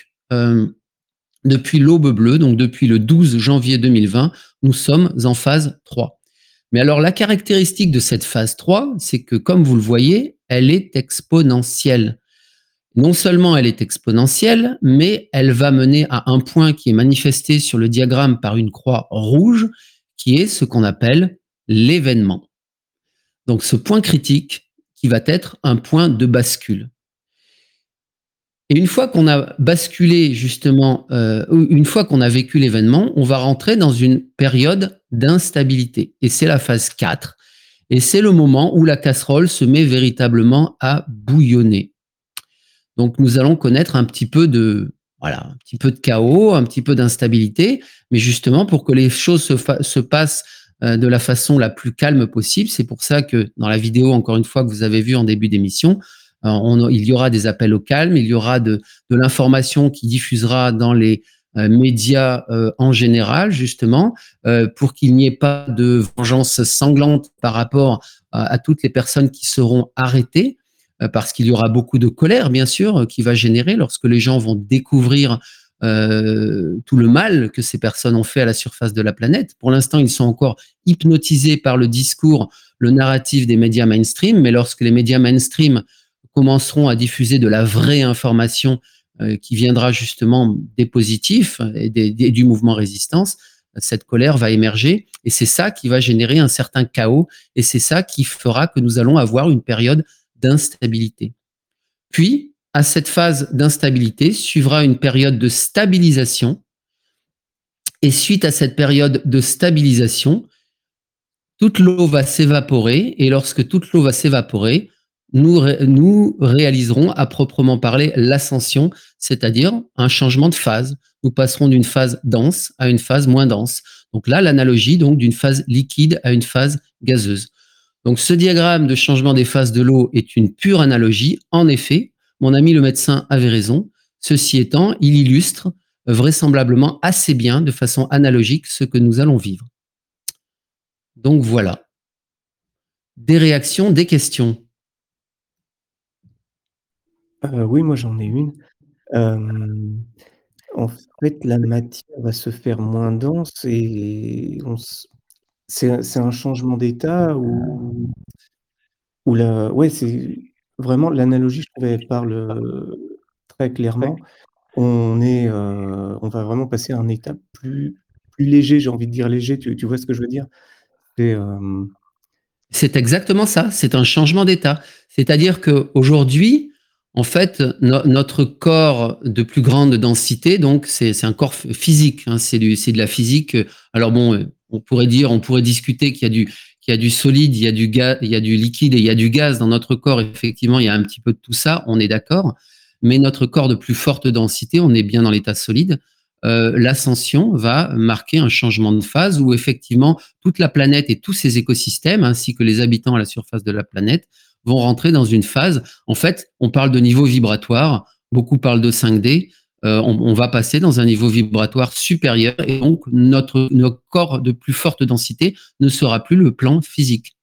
l'aube bleue, donc depuis le 12 janvier 2020, nous sommes en phase 3. Mais alors, la caractéristique de cette phase 3, c'est que, comme vous le voyez, elle est exponentielle. Non seulement elle est exponentielle, mais elle va mener à un point qui est manifesté sur le diagramme par une croix rouge, qui est ce qu'on appelle l'événement. Donc, ce point critique qui va être un point de bascule. Et une fois qu'on a basculé justement, une fois qu'on a vécu l'événement, on va rentrer dans une période d'instabilité. Et c'est la phase 4. Et c'est le moment où la casserole se met véritablement à bouillonner. Donc, nous allons connaître un petit peu de chaos, un petit peu d'instabilité. Mais justement, pour que les choses se passent de la façon la plus calme possible. C'est pour ça que dans la vidéo, encore une fois, que vous avez vue en début d'émission, il y aura des appels au calme, il y aura de l'information qui diffusera dans les médias en général, justement, pour qu'il n'y ait pas de vengeance sanglante par rapport à toutes les personnes qui seront arrêtées, parce qu'il y aura beaucoup de colère, bien sûr, qui va générer lorsque les gens vont découvrir tout le mal que ces personnes ont fait à la surface de la planète. Pour l'instant, ils sont encore hypnotisés par le discours, le narratif des médias mainstream, mais lorsque les médias mainstream commenceront à diffuser de la vraie information qui viendra justement des positifs et du mouvement résistance, cette colère va émerger et c'est ça qui va générer un certain chaos et c'est ça qui fera que nous allons avoir une période d'instabilité. Puis, à cette phase d'instabilité suivra une période de stabilisation et suite à cette période de stabilisation, toute l'eau va s'évaporer et lorsque toute l'eau va s'évaporer, nous réaliserons à proprement parler l'ascension, c'est-à-dire un changement de phase. Nous passerons d'une phase dense à une phase moins dense. Donc là, l'analogie donc d'une phase liquide à une phase gazeuse. Donc ce diagramme de changement des phases de l'eau est une pure analogie. En effet, mon ami le médecin avait raison. Ceci étant, il illustre vraisemblablement assez bien, de façon analogique, ce que nous allons vivre. Donc voilà. Des réactions, des questions? Oui, moi j'en ai une. En fait, la matière va se faire moins dense et c'est un changement d'état où ouais, c'est vraiment l'analogie, je trouve, elle parle, très clairement. On va vraiment passer à un état plus léger, j'ai envie de dire léger, tu vois ce que je veux dire? C'est, C'est exactement ça, c'est un changement d'état. C'est-à-dire qu'aujourd'hui, en fait, notre corps de plus grande densité, donc c'est un corps physique, hein, c'est de la physique. Alors bon, on pourrait discuter qu'il y a du solide, il y a du gaz, il y a du liquide et il y a du gaz dans notre corps. Effectivement, il y a un petit peu de tout ça, on est d'accord. Mais notre corps de plus forte densité, on est bien dans l'état solide. L'ascension va marquer un changement de phase où effectivement toute la planète et tous ses écosystèmes, ainsi que les habitants à la surface de la planète, vont rentrer dans une phase. En fait, on parle de niveau vibratoire, beaucoup parlent de 5D, on va passer dans un niveau vibratoire supérieur et donc notre corps de plus forte densité ne sera plus le plan physique.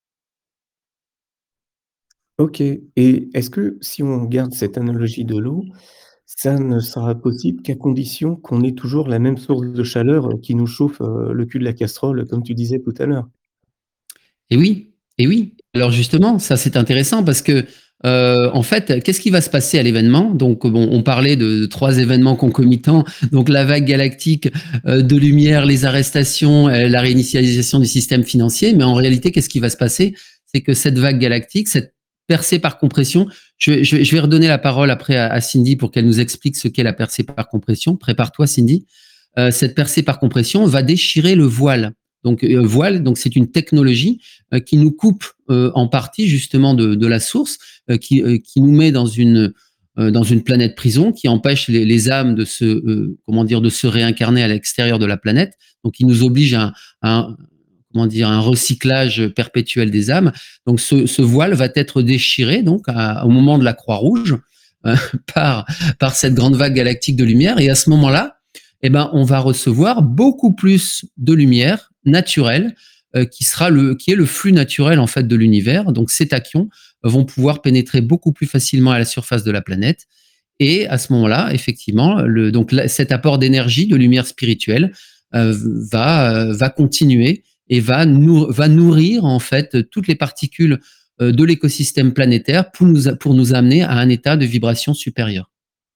OK, et est-ce que si on garde cette analogie de l'eau, ça ne sera possible qu'à condition qu'on ait toujours la même source de chaleur, qui nous chauffe, le cul de la casserole, comme tu disais tout à l'heure? Et oui, et oui. Alors justement, ça c'est intéressant parce que en fait, qu'est-ce qui va se passer à l'événement? Donc bon, on parlait de 3 événements concomitants, donc la vague galactique de lumière, les arrestations, la réinitialisation du système financier. Mais en réalité, qu'est-ce qui va se passer? C'est que cette vague galactique, cette percée par compression, je vais redonner la parole après à Cindy pour qu'elle nous explique ce qu'est la percée par compression. Prépare-toi, Cindy. Cette percée par compression va déchirer le voile. Donc voile, donc c'est une technologie qui nous coupe en partie justement de la source, qui nous met dans une planète prison, qui empêche les âmes de se réincarner à l'extérieur de la planète. Donc il nous oblige à un recyclage perpétuel des âmes. Donc ce voile va être déchiré donc au moment de la Croix-Rouge par cette grande vague galactique de lumière. Et à ce moment-là, eh ben, on va recevoir beaucoup plus de lumière naturelle qui est le flux naturel en fait de l'univers. Donc ces tachyons vont pouvoir pénétrer beaucoup plus facilement à la surface de la planète. Et à ce moment-là, effectivement, cet apport d'énergie, de lumière spirituelle, va continuer et va nourrir en fait toutes les particules de l'écosystème planétaire pour nous amener à un état de vibration supérieure.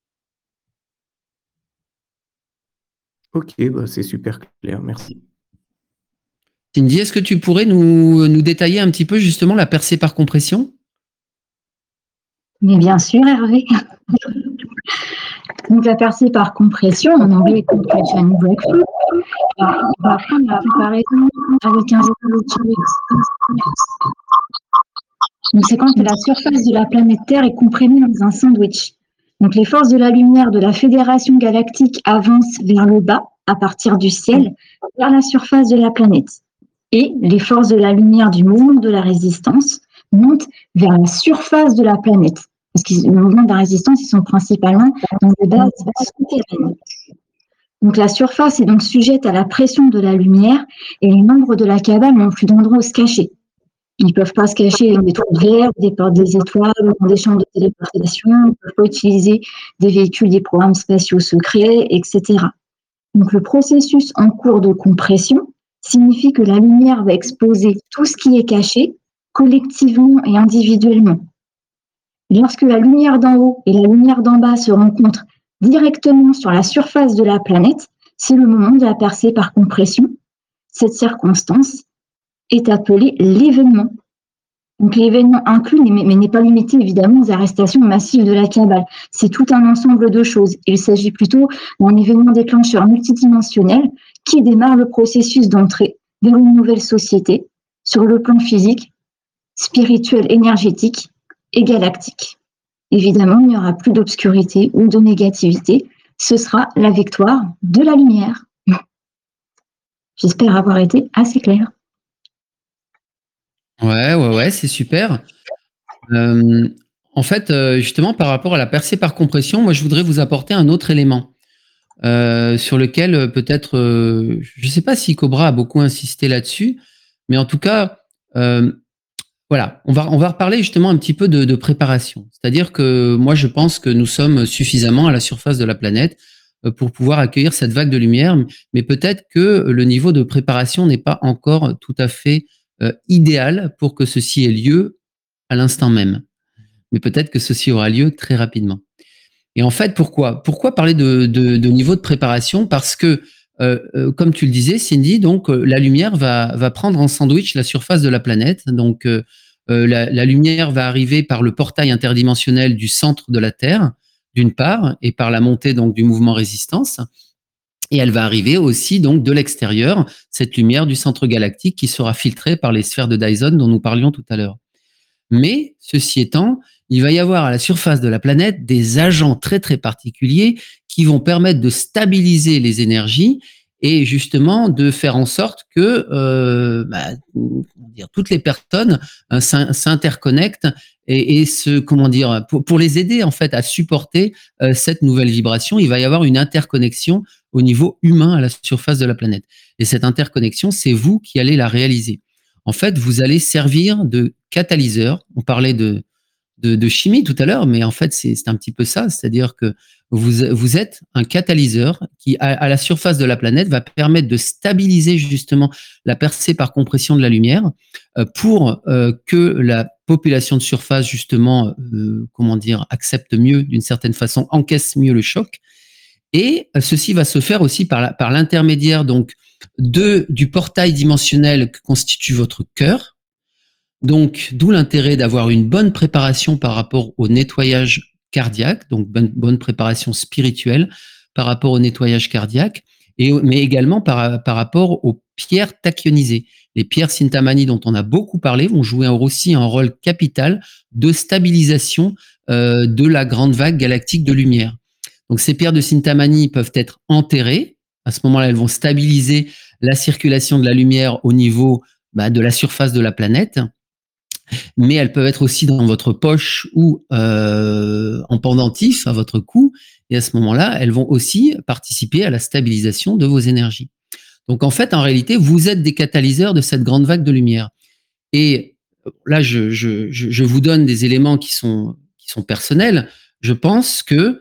OK, bah, c'est super clair, merci. Cindy, est-ce que tu pourrais nous détailler un petit peu justement la percée par compression? Mais bien sûr, Hervé. Donc la percée par compression, en anglais compression breakthrough, on va prendre la comparaison avec un donc c'est quand la surface de la planète Terre est comprimée dans un sandwich. Donc les forces de la lumière de la Fédération galactique avancent vers le bas, à partir du ciel, vers la surface de la planète. et les forces de la lumière du mouvement de la résistance montent vers la surface de la planète. Parce que le mouvement de la résistance, ils sont principalement dans des bases souterraines. Donc la surface est donc sujette à la pression de la lumière et les membres de la cabale n'ont plus d'endroit où se cacher. Ils ne peuvent pas se cacher dans des trous de verre, des portes des étoiles, dans des chambres de téléportation, ils ne peuvent pas utiliser des véhicules, des programmes spatiaux secrets, etc. Donc le processus en cours de compression signifie que la lumière va exposer tout ce qui est caché, collectivement et individuellement. Lorsque la lumière d'en haut et la lumière d'en bas se rencontrent directement sur la surface de la planète, c'est le moment de la percée par compression. Cette circonstance est appelée l'événement. Donc l'événement inclut, mais n'est pas limité évidemment aux arrestations massives de la cabale. C'est tout un ensemble de choses. Il s'agit plutôt d'un événement déclencheur multidimensionnel qui démarre le processus d'entrée vers une nouvelle société sur le plan physique, spirituel, énergétique et galactique. Évidemment, il n'y aura plus d'obscurité ou de négativité. Ce sera la victoire de la lumière. J'espère avoir été assez claire. Ouais, c'est super. En fait, justement, par rapport à la percée par compression, moi, je voudrais vous apporter un autre élément sur lequel peut-être, je ne sais pas si Cobra a beaucoup insisté là-dessus, mais en tout cas, voilà, on va reparler justement un petit peu de préparation. C'est-à-dire que moi, je pense que nous sommes suffisamment à la surface de la planète pour pouvoir accueillir cette vague de lumière, mais peut-être que le niveau de préparation n'est pas encore tout à fait idéal pour que ceci ait lieu à l'instant même. Mais peut-être que ceci aura lieu très rapidement. Et en fait, pourquoi parler de niveau de préparation? Parce que, comme tu le disais, Cindy, donc la lumière va prendre en sandwich la surface de la planète. Donc, la lumière va arriver par le portail interdimensionnel du centre de la Terre, d'une part, et par la montée donc du mouvement résistance. Et elle va arriver aussi donc de l'extérieur, cette lumière du centre galactique qui sera filtrée par les sphères de Dyson dont nous parlions tout à l'heure. Mais, ceci étant, il va y avoir à la surface de la planète des agents très très particuliers qui vont permettre de stabiliser les énergies et justement de faire en sorte que toutes les personnes s'interconnectent et pour les aider en fait à supporter cette nouvelle vibration. Il va y avoir une interconnexion au niveau humain à la surface de la planète. Et cette interconnexion, c'est vous qui allez la réaliser. En fait, vous allez servir de catalyseur. On parlait de chimie tout à l'heure, mais en fait, c'est un petit peu ça. C'est-à-dire que vous êtes un catalyseur qui, à la surface de la planète, va permettre de stabiliser justement la percée par compression de la lumière pour que la population de surface, justement, accepte mieux, d'une certaine façon, encaisse mieux le choc. Et ceci va se faire aussi par l'intermédiaire donc du portail dimensionnel que constitue votre cœur. Donc, d'où l'intérêt d'avoir une bonne préparation par rapport au nettoyage cardiaque, donc bonne préparation spirituelle par rapport au nettoyage cardiaque, mais également par rapport aux pierres tachyonisées. Les pierres Sintamani dont on a beaucoup parlé vont jouer aussi un rôle capital de stabilisation de la grande vague galactique de lumière. Donc, ces pierres de Sintamani peuvent être enterrées. À ce moment-là, elles vont stabiliser la circulation de la lumière au niveau de la surface de la planète. Mais elles peuvent être aussi dans votre poche ou en pendentif à votre cou. Et à ce moment-là, elles vont aussi participer à la stabilisation de vos énergies. Donc, en fait, en réalité, vous êtes des catalyseurs de cette grande vague de lumière. Et là, je vous donne des éléments qui sont personnels. Je pense que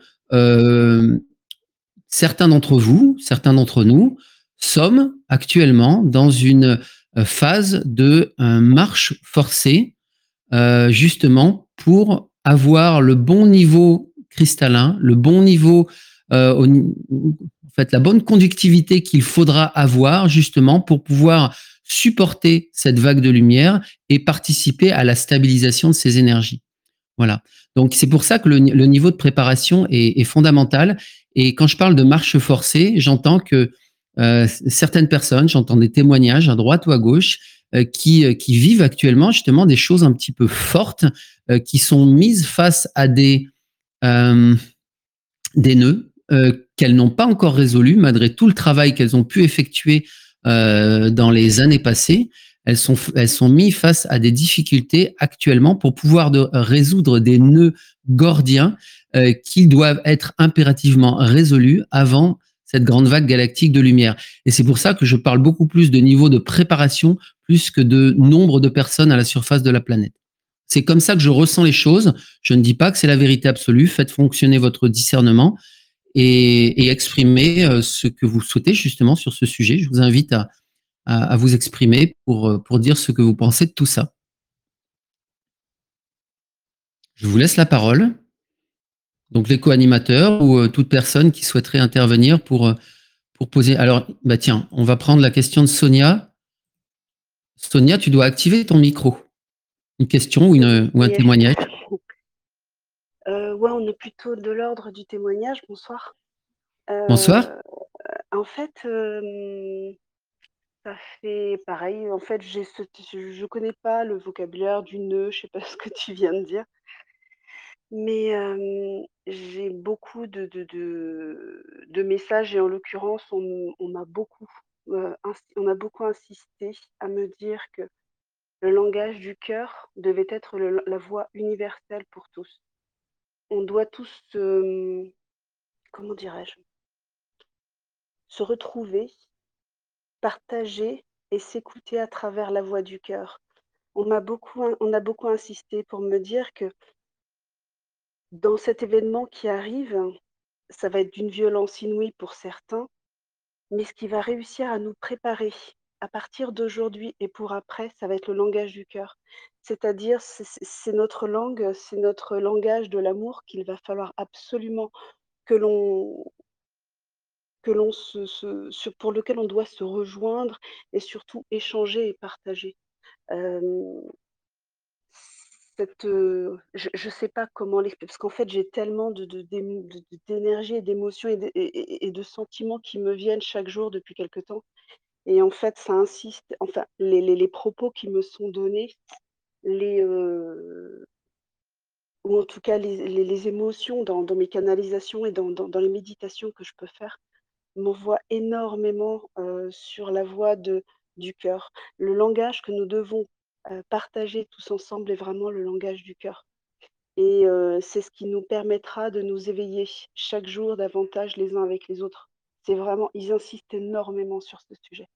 certains d'entre vous, certains d'entre nous, sommes actuellement dans une phase de marche forcée, justement pour avoir le bon niveau cristallin, le bon niveau, en fait, la bonne conductivité qu'il faudra avoir justement pour pouvoir supporter cette vague de lumière et participer à la stabilisation de ces énergies. Voilà. Donc, c'est pour ça que le niveau de préparation est fondamental. Et quand je parle de marche forcée, j'entends que certaines personnes, j'entends des témoignages à droite ou à gauche, qui vivent actuellement justement des choses un petit peu fortes, qui sont mises face à des nœuds qu'elles n'ont pas encore résolus, malgré tout le travail qu'elles ont pu effectuer dans les années passées, elles sont mises face à des difficultés actuellement pour pouvoir résoudre des nœuds gordiens qui doivent être impérativement résolus avant cette grande vague galactique de lumière. Et c'est pour ça que je parle beaucoup plus de niveau de préparation plus que de nombre de personnes à la surface de la planète. C'est comme ça que je ressens les choses. Je ne dis pas que c'est la vérité absolue. Faites fonctionner votre discernement et exprimez ce que vous souhaitez justement sur ce sujet. Je vous invite à vous exprimer pour dire ce que vous pensez de tout ça. Je vous laisse la parole. Donc les co-animateurs ou toute personne qui souhaiterait intervenir pour poser. Alors, bah tiens, on va prendre la question de Sonia. Sonia, tu dois activer ton micro. Une question ou un témoignage. Ouais, on est plutôt de l'ordre du témoignage. Bonsoir. Bonsoir. En fait, ça fait pareil. En fait, je connais pas le vocabulaire du nœud. Je sais pas ce que tu viens de dire, mais j'ai beaucoup de messages et en l'occurrence, on m'a beaucoup, on a beaucoup insisté à me dire que le langage du cœur devait être la voix universelle pour tous. On doit tous, comment dirais-je? Se retrouver, partager et s'écouter à travers la voix du cœur. On a beaucoup insisté pour me dire que dans cet événement qui arrive, ça va être d'une violence inouïe pour certains, mais ce qui va réussir à nous préparer à partir d'aujourd'hui et pour après, ça va être le langage du cœur. C'est-à-dire, c'est notre langue, c'est notre langage de l'amour qu'il va falloir absolument que l'on pour lequel on doit se rejoindre et surtout échanger et partager. Hem, je sais pas comment l'expliquer parce qu'en fait, j'ai tellement d'énergie et d'émotions et de sentiments qui me viennent chaque jour depuis quelque temps et en fait, ça insiste enfin, les propos qui me sont donnés, les, ou en tout cas les émotions dans mes canalisations et dans les méditations que je peux faire, m'envoie énormément, sur la voie du cœur. Le langage que nous devons, partager tous ensemble est vraiment le langage du cœur et c'est ce qui nous permettra de nous éveiller chaque jour davantage les uns avec les autres. C'est vraiment ils insistent énormément sur ce sujet.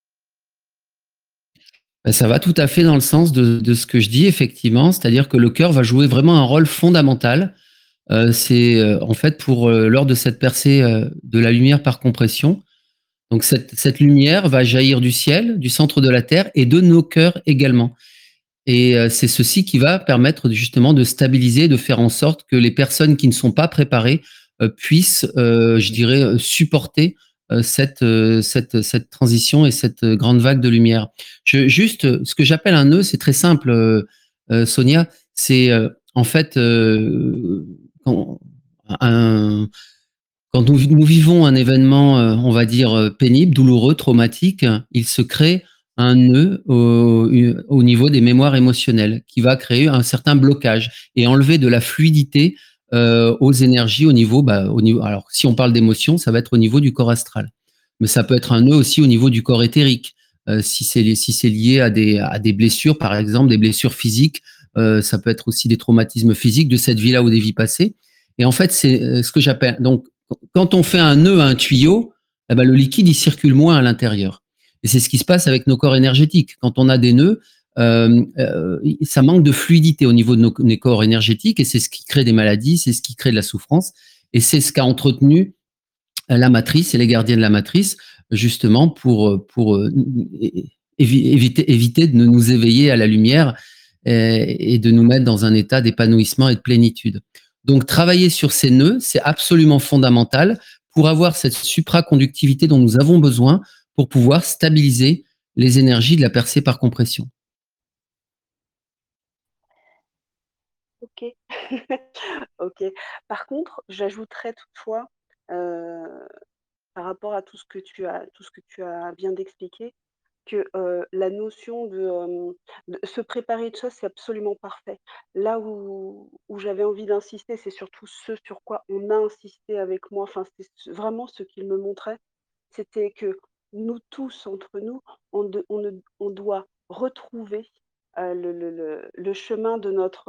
Ça va tout à fait dans le sens de ce que je dis, effectivement. C'est-à-dire que le cœur va jouer vraiment un rôle fondamental. C'est en fait pour lors de cette percée de la lumière par compression. Donc cette lumière va jaillir du ciel, du centre de la Terre et de nos cœurs également. Et c'est ceci qui va permettre justement de stabiliser, de faire en sorte que les personnes qui ne sont pas préparées puissent, je dirais, supporter cette transition et cette grande vague de lumière. Juste, ce que j'appelle un nœud, c'est très simple, Sonia, c'est en fait quand, un, quand nous vivons un événement, on va dire, pénible, douloureux, traumatique, il se crée un nœud au niveau des mémoires émotionnelles qui va créer un certain blocage et enlever de la fluidité aux énergies au niveau. Alors, si on parle d'émotion, ça va être au niveau du corps astral, mais ça peut être un nœud aussi au niveau du corps éthérique. Si c'est lié à des blessures, par exemple, des blessures physiques, ça peut être aussi des traumatismes physiques de cette vie-là ou des vies passées. Et en fait, c'est ce que j'appelle donc quand on fait un nœud à un tuyau, eh ben, le liquide il circule moins à l'intérieur. Et c'est ce qui se passe avec nos corps énergétiques. Quand on a des nœuds, ça manque de fluidité au niveau de nos corps énergétiques et c'est ce qui crée des maladies, c'est ce qui crée de la souffrance et c'est ce qu'a entretenu la matrice et les gardiens de la matrice justement pour éviter de nous éveiller à la lumière et de nous mettre dans un état d'épanouissement et de plénitude. Donc, travailler sur ces nœuds, c'est absolument fondamental pour avoir cette supraconductivité dont nous avons besoin pour pouvoir stabiliser les énergies de la percée par compression. OK. OK. Par contre, j'ajouterais toutefois, heu, par rapport à tout ce que tu as bien d'expliquer, que, la notion de se préparer de ça, c'est absolument parfait. Là où j'avais envie d'insister, c'est surtout ce sur quoi on a insisté avec moi, enfin, c'est vraiment ce qu'il me montrait, c'était que nous tous, entre nous, on doit retrouver le chemin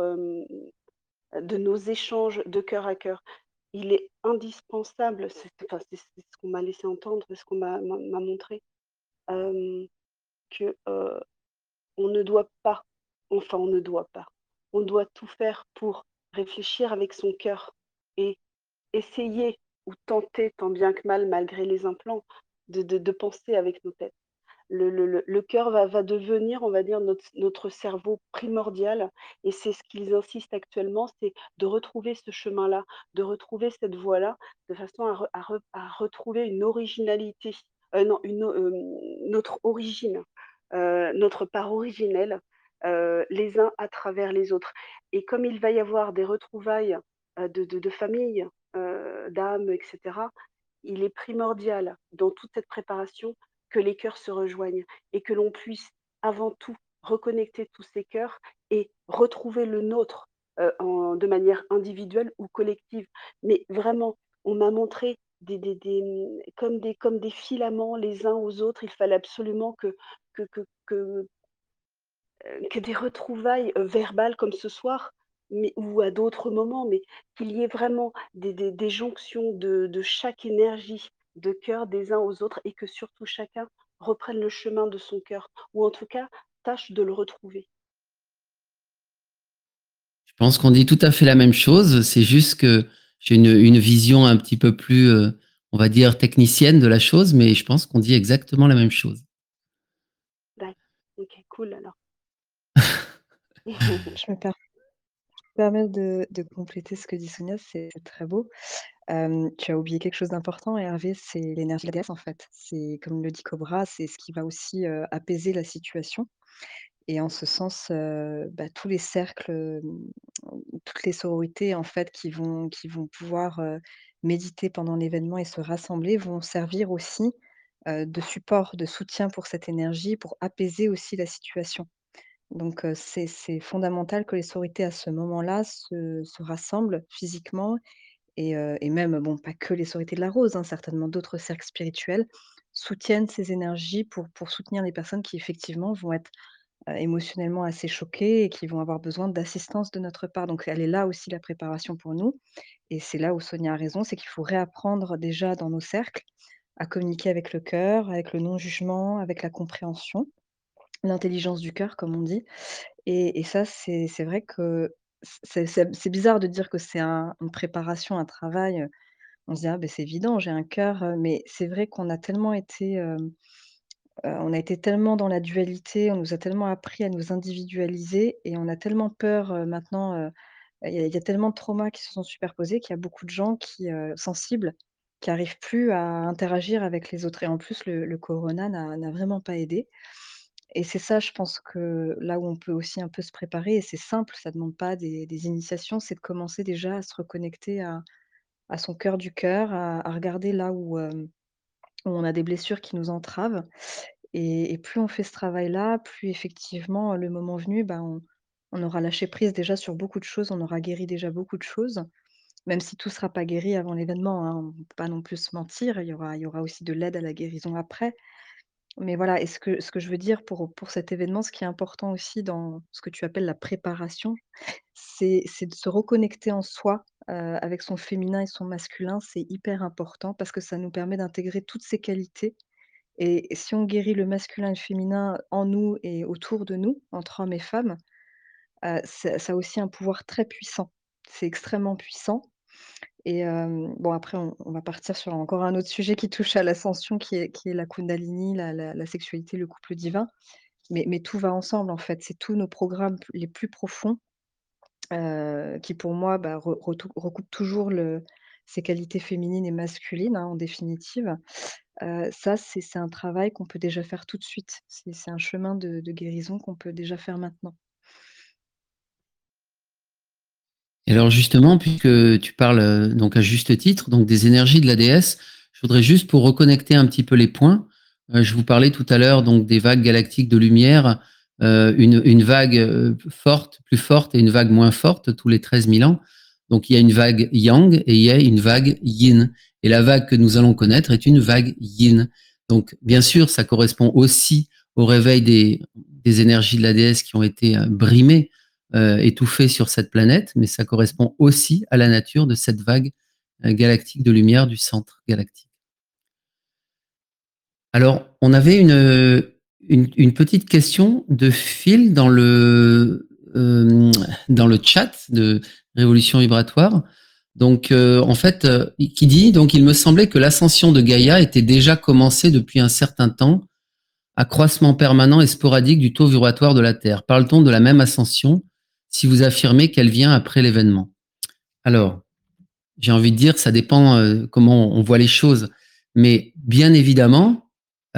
de nos échanges de cœur à cœur. Il est indispensable, c'est ce qu'on m'a laissé entendre, ce qu'on m'a montré, hem, que, on ne doit pas, enfin on ne doit pas, on doit tout faire pour réfléchir avec son cœur et essayer ou tenter tant bien que mal, malgré les implants, de penser avec nos têtes. Le cœur va devenir, on va dire, notre cerveau primordial et c'est ce qu'ils insistent actuellement, c'est de retrouver ce chemin-là, de retrouver cette voie-là, de façon à retrouver une originalité, non, notre origine, notre part originelle, les uns à travers les autres et comme il va y avoir des retrouvailles, de famille, d'âmes et cetera, il est primordial dans toute cette préparation que les cœurs se rejoignent et que l'on puisse avant tout reconnecter tous ces cœurs et retrouver le nôtre de manière individuelle ou collective. Mais vraiment, on m'a montré comme des filaments les uns aux autres. Il fallait absolument que, que, que, que des retrouvailles verbales comme ce soir, mais, ou à d'autres moments, mais qu'il y ait vraiment des jonctions de chaque énergie de cœur des uns aux autres et que surtout chacun reprenne le chemin de son cœur, ou en tout cas tâche de le retrouver. Je pense qu'on dit tout à fait la même chose. C'est juste que j'ai une vision un petit peu plus, on va dire, technicienne de la chose, mais je pense qu'on dit exactement la même chose. D'accord. Ok, cool alors. Je me permets de compléter ce que dit Sonia, c'est très beau. Tu as oublié quelque chose d'important, Hervé, c'est l'énergie de la déesse, en fait. C'est comme le dit Cobra, c'est ce qui va aussi, apaiser la situation et en ce sens, tous les cercles, toutes les sororités, en fait, qui vont pouvoir, méditer pendant l'événement et se rassembler, vont servir aussi, de support, de soutien pour cette énergie, pour apaiser aussi la situation. Donc, c'est fondamental que les sororités, à ce moment-là, se rassemblent physiquement et même, bon, pas que les sororités de la rose, hein, certainement d'autres cercles spirituels soutiennent ces énergies pour soutenir les personnes qui effectivement vont être, émotionnellement assez choquées et qui vont avoir besoin d'assistance de notre part. Donc elle est là aussi la préparation pour nous et c'est là où Sonia a raison, c'est qu'il faut réapprendre déjà dans nos cercles à communiquer avec le cœur, avec le non-jugement, avec la compréhension, l'intelligence du cœur comme on dit et ça c'est vrai que c'est bizarre de dire que c'est une préparation, un travail, on se dit: «Ah beh, c'est évident, j'ai un cœur», mais c'est vrai qu'on a tellement été, on a été tellement dans la dualité, on nous a tellement appris à nous individualiser et on a tellement peur, maintenant, il y a tellement de traumas qui se sont superposés qu'il y a beaucoup de gens qui, sensibles, qui arrivent plus à interagir avec les autres et en plus le corona n'a vraiment pas aidé et c'est ça, je pense que là où on peut aussi un peu se préparer et c'est simple, ça demande pas des initiations, c'est de commencer déjà à se reconnecter à son cœur du cœur, à regarder là où on a des blessures qui nous entravent et plus on fait ce travail-là, plus effectivement, le moment venu, on aura lâché prise déjà sur beaucoup de choses, on aura guéri déjà beaucoup de choses, même si tout ne sera pas guéri avant l'événement, hein, on ne peut pas non plus se mentir, il y aura aussi de l'aide à la guérison après. Mais voilà et ce que je veux dire pour cet événement, ce qui est important aussi dans ce que tu appelles la préparation, c'est de se reconnecter en soi, avec son féminin et son masculin, c'est hyper important parce que ça nous permet d'intégrer toutes ces qualités et si on guérit le masculin et le féminin en nous et autour de nous, entre hommes et femmes, ça a aussi un pouvoir très puissant. C'est extrêmement puissant et bon après on va partir sur encore un autre sujet qui touche à l'ascension qui est la kundalini, la sexualité, le couple divin, mais tout va ensemble en fait. C'est tous nos programmes les plus profonds, qui pour moi, recoupent toujours ces qualités féminines et masculines, hein, en définitive. Ça, c'est un travail qu'on peut déjà faire tout de suite. C'est un chemin de guérison qu'on peut déjà faire maintenant. Et alors justement, puisque tu parles donc à juste titre donc des énergies de la déesse, je voudrais juste pour reconnecter un petit peu les points, je vous parlais tout à l'heure donc des vagues galactiques de lumière, une vague forte, plus forte et une vague moins forte tous les 13 000 ans. Donc il y a une vague yang et il y a une vague yin. Et la vague que nous allons connaître est une vague yin. Donc, bien sûr, ça correspond aussi au réveil des énergies de la déesse qui ont été brimées, étouffées sur cette planète, mais ça correspond aussi à la nature de cette vague galactique de lumière du centre galactique. Alors, on avait une petite question de Phil dans le chat de Révolution Vibratoire. Donc, en fait, qui dit, donc, il me semblait que l'ascension de Gaïa était déjà commencée depuis un certain temps, accroissement permanent et sporadique du taux vibratoire de la Terre. Parle-t-on de la même ascension si vous affirmez qu'elle vient après l'événement? Alors, j'ai envie de dire, ça dépend comment on voit les choses. Mais bien évidemment,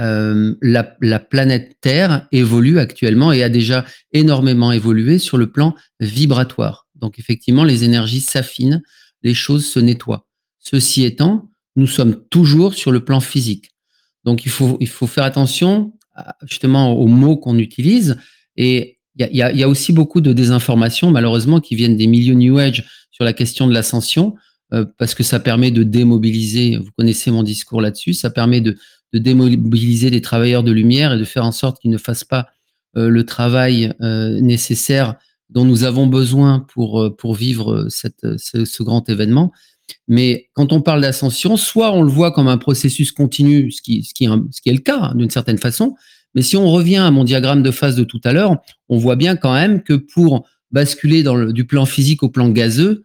la planète Terre évolue actuellement et a déjà énormément évolué sur le plan vibratoire. Donc effectivement, les énergies s'affinent, les choses se nettoient. Ceci étant, nous sommes toujours sur le plan physique. Donc il faut faire attention justement aux mots qu'on utilise. Et il y a aussi beaucoup de désinformations, malheureusement, qui viennent des milieux New Age sur la question de l'ascension, parce que ça permet de démobiliser, vous connaissez mon discours là-dessus, ça permet de démobiliser les travailleurs de lumière et de faire en sorte qu'ils ne fassent pas le travail nécessaire dont nous avons besoin pour vivre ce grand événement. Mais quand on parle d'ascension, soit on le voit comme un processus continu, ce qui est le cas hein, d'une certaine façon, mais si on revient à mon diagramme de phase de tout à l'heure, on voit bien quand même que pour basculer du plan physique au plan gazeux,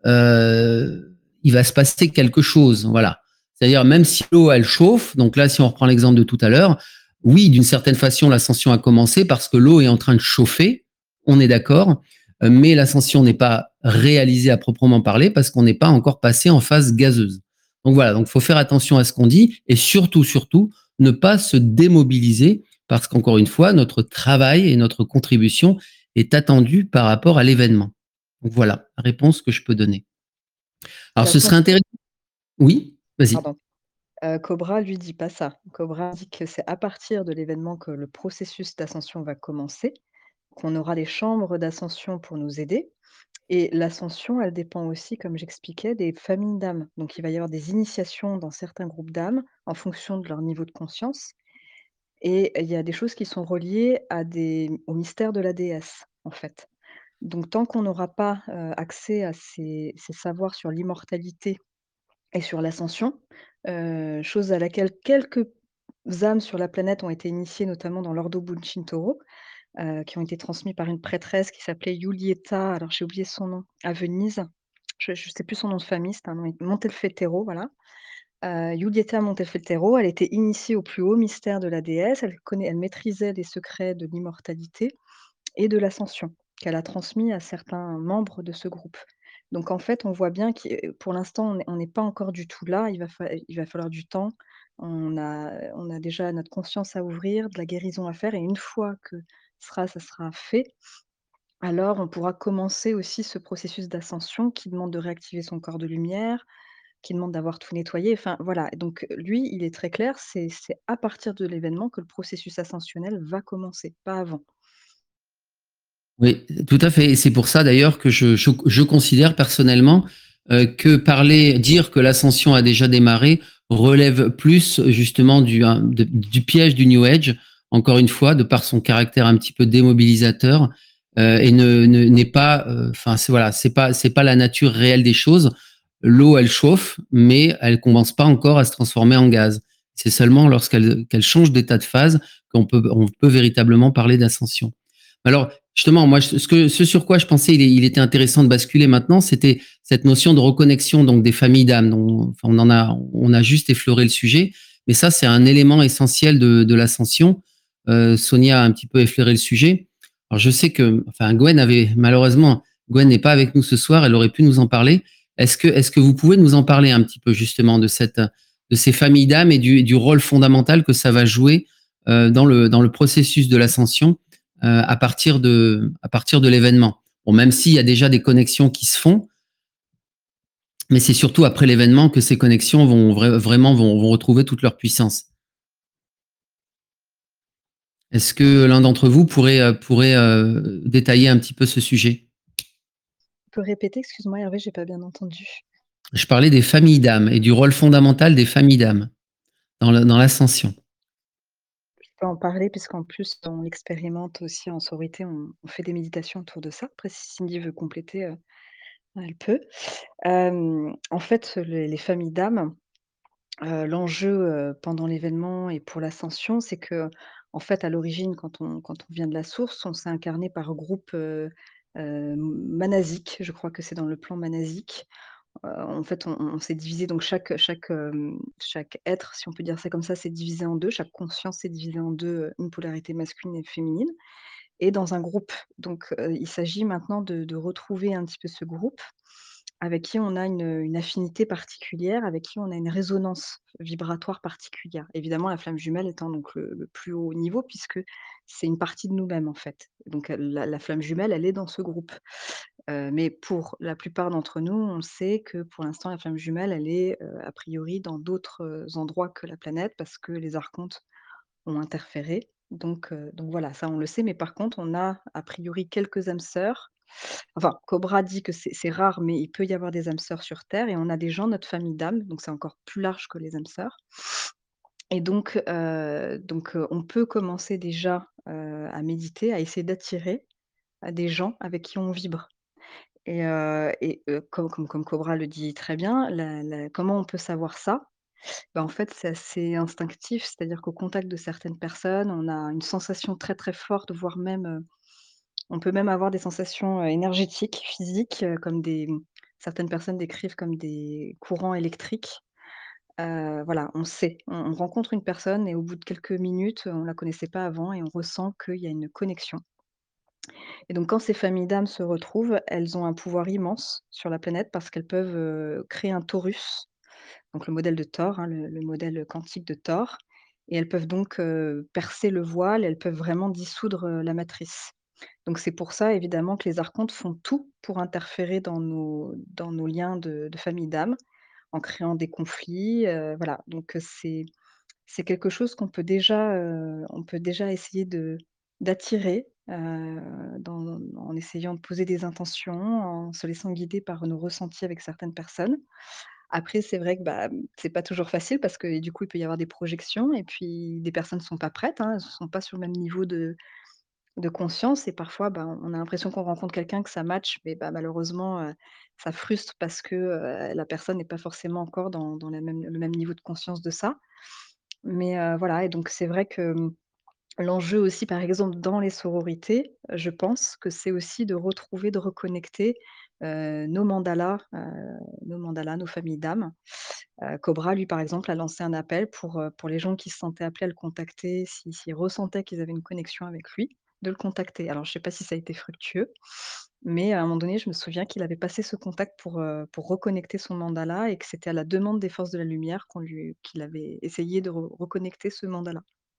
il va se passer quelque chose. Voilà. C'est-à-dire, même si l'eau, elle chauffe, donc là, si on reprend l'exemple de tout à l'heure, oui, d'une certaine façon, l'ascension a commencé parce que l'eau est en train de chauffer, on est d'accord, mais l'ascension n'est pas réalisée à proprement parler parce qu'on n'est pas encore passé en phase gazeuse. Donc voilà, donc il faut faire attention à ce qu'on dit et surtout, ne pas se démobiliser parce qu'encore une fois, notre travail et notre contribution est attendue par rapport à l'événement. Donc voilà, la réponse que je peux donner. Alors ce serait intéressant. Oui, vas-y. Pardon. Cobra, lui, dit pas ça. Cobra dit que c'est à partir de l'événement que le processus d'ascension va commencer, qu'on aura les chambres d'ascension pour nous aider. Et l'ascension, elle dépend aussi, comme j'expliquais, des familles d'âmes. Donc, il va y avoir des initiations dans certains groupes d'âmes en fonction de leur niveau de conscience. Et il y a des choses qui sont reliées au mystère de la déesse, en fait. Donc, tant qu'on n'aura pas accès à ces savoirs sur l'immortalité et sur l'ascension, chose à laquelle quelques âmes sur la planète ont été initiées, notamment dans l'Ordo Buncintoro, qui ont été transmis par une prêtresse qui s'appelait Giulietta, alors j'ai oublié son nom, à Venise. Je ne sais plus son nom de famille, c'est un nom Montefeltro, voilà. Giulietta Montefeltro, elle était initiée au plus haut mystère de la déesse, elle maîtrisait les secrets de l'immortalité et de l'ascension, qu'elle a transmis à certains membres de ce groupe. Donc en fait, on voit bien que pour l'instant, on n'est pas encore du tout là, il va falloir du temps. On a déjà notre conscience à ouvrir, de la guérison à faire et une fois que ça sera fait, alors on pourra commencer aussi ce processus d'ascension qui demande de réactiver son corps de lumière, qui demande d'avoir tout nettoyé. Enfin voilà, donc lui, il est très clair, c'est à partir de l'événement que le processus ascensionnel va commencer, pas avant. Oui, tout à fait. Et c'est pour ça d'ailleurs que je considère personnellement que dire que l'ascension a déjà démarré relève plus justement du piège du New Age, encore une fois, de par son caractère un petit peu démobilisateur et n'est pas, enfin voilà, c'est pas la nature réelle des choses. L'eau, elle chauffe, mais elle commence pas encore à se transformer en gaz. C'est seulement lorsqu'elle change d'état de phase on peut véritablement parler d'ascension. Alors, justement, moi, ce sur quoi je pensais il était intéressant de basculer maintenant, c'était cette notion de reconnexion donc des familles d'âmes. Enfin, on a juste effleuré le sujet, mais ça, c'est un élément essentiel de l'ascension. Sonia a un petit peu effleuré le sujet. Alors, je sais que, enfin, Gwen n'est pas avec nous ce soir, elle aurait pu nous en parler. Est-ce que vous pouvez nous en parler un petit peu justement de ces familles d'âmes et du rôle fondamental que ça va jouer dans le processus de l'ascension à partir de l'événement. Bon, même s'il y a déjà des connexions qui se font, mais c'est surtout après l'événement que ces connexions vont retrouver toute leur puissance. Est-ce que l'un d'entre vous pourrait détailler un petit peu ce sujet? Tu peux répéter? Excuse-moi Hervé, j'ai pas bien entendu. Je parlais des familles d'âmes et du rôle fondamental des familles d'âmes dans l'ascension. peux en parler puisqu'en plus, on l'expérimente aussi en sororité, on fait des méditations autour de ça. Après, si Cindy veut compléter, elle peut. En fait, les familles d'âmes, l'enjeu, pendant l'événement et pour l'ascension, c'est qu'en fait, à l'origine, quand on vient de la source, on s'est incarné par groupe, manasique. Je crois que c'est dans le plan manasique. En fait, on s'est divisé, donc chaque être, si on peut dire ça comme ça, s'est divisé en 2. Chaque conscience s'est divisée en 2, une polarité masculine et féminine et dans un groupe. Donc, il s'agit maintenant de retrouver un petit peu ce groupe avec qui on a une affinité particulière, avec qui on a une résonance vibratoire particulière. Évidemment, la flamme jumelle étant donc le plus haut niveau puisque c'est une partie de nous-mêmes, en fait. Donc, la flamme jumelle, elle est dans ce groupe. Mais pour la plupart d'entre nous, on sait que pour l'instant, la flamme jumelle, elle est, a priori dans d'autres, endroits que la planète parce que les archontes ont interféré. Donc voilà, ça on le sait, mais par contre, on a priori quelques âmes sœurs. Enfin, Cobra dit que c'est rare, mais il peut y avoir des âmes sœurs sur terre et on a des gens, notre famille d'âmes, donc c'est encore plus large que les âmes sœurs et donc on peut commencer déjà, à méditer, à essayer d'attirer, des gens avec qui on vibre. Comme Cobra le dit très bien, la comment on peut savoir ça? Bah, en fait, c'est assez instinctif, c'est-à-dire qu'au contact de certaines personnes, on a une sensation très, très forte, voire même, on peut même avoir des sensations, énergétiques, physiques, comme certaines personnes décrivent comme des courants électriques. Voilà, on sait. On rencontre une personne et au bout de quelques minutes, on la connaissait pas avant et on ressent qu'il y a une connexion. Et donc quand ces familles d'âmes se retrouvent, elles ont un pouvoir immense sur la planète parce qu'elles peuvent, créer un torus, donc le modèle de Thor, hein, le modèle quantique de Thor et elles peuvent donc, percer le voile, elles peuvent vraiment dissoudre, la matrice. Donc c'est pour ça évidemment que les archontes font tout pour interférer dans nos liens de famille d'âmes, en créant des conflits, voilà. Donc, c'est quelque chose on peut déjà essayer d'attirer, en essayant de poser des intentions, en se laissant guider par nos ressentis avec certaines personnes. Après, c'est vrai que, bah, c'est pas toujours facile parce que du coup, il peut y avoir des projections et puis des personnes ne sont pas prêtes, hein, elles ne sont pas sur le même niveau de conscience et parfois, bah, on a l'impression qu'on rencontre quelqu'un, que ça match, mais bah, malheureusement, ça frustre parce que, la personne n'est pas forcément encore dans le même niveau de conscience de ça. Mais voilà et donc c'est vrai que, l'enjeu aussi, par exemple, dans les sororités, je pense que c'est aussi de retrouver, de reconnecter, nos mandalas, nos familles d'âmes. Cobra, lui, par exemple, a lancé un appel pour les gens qui se sentaient appelés à le contacter, s'ils ressentaient qu'ils avaient une connexion avec lui, de le contacter. Alors je ne sais pas si ça a été fructueux, mais à un moment donné, je me souviens qu'il avait passé ce contact pour reconnecter son mandala et que c'était à la demande des forces de la lumière qu'il avait essayé de reconnecter ce mandala.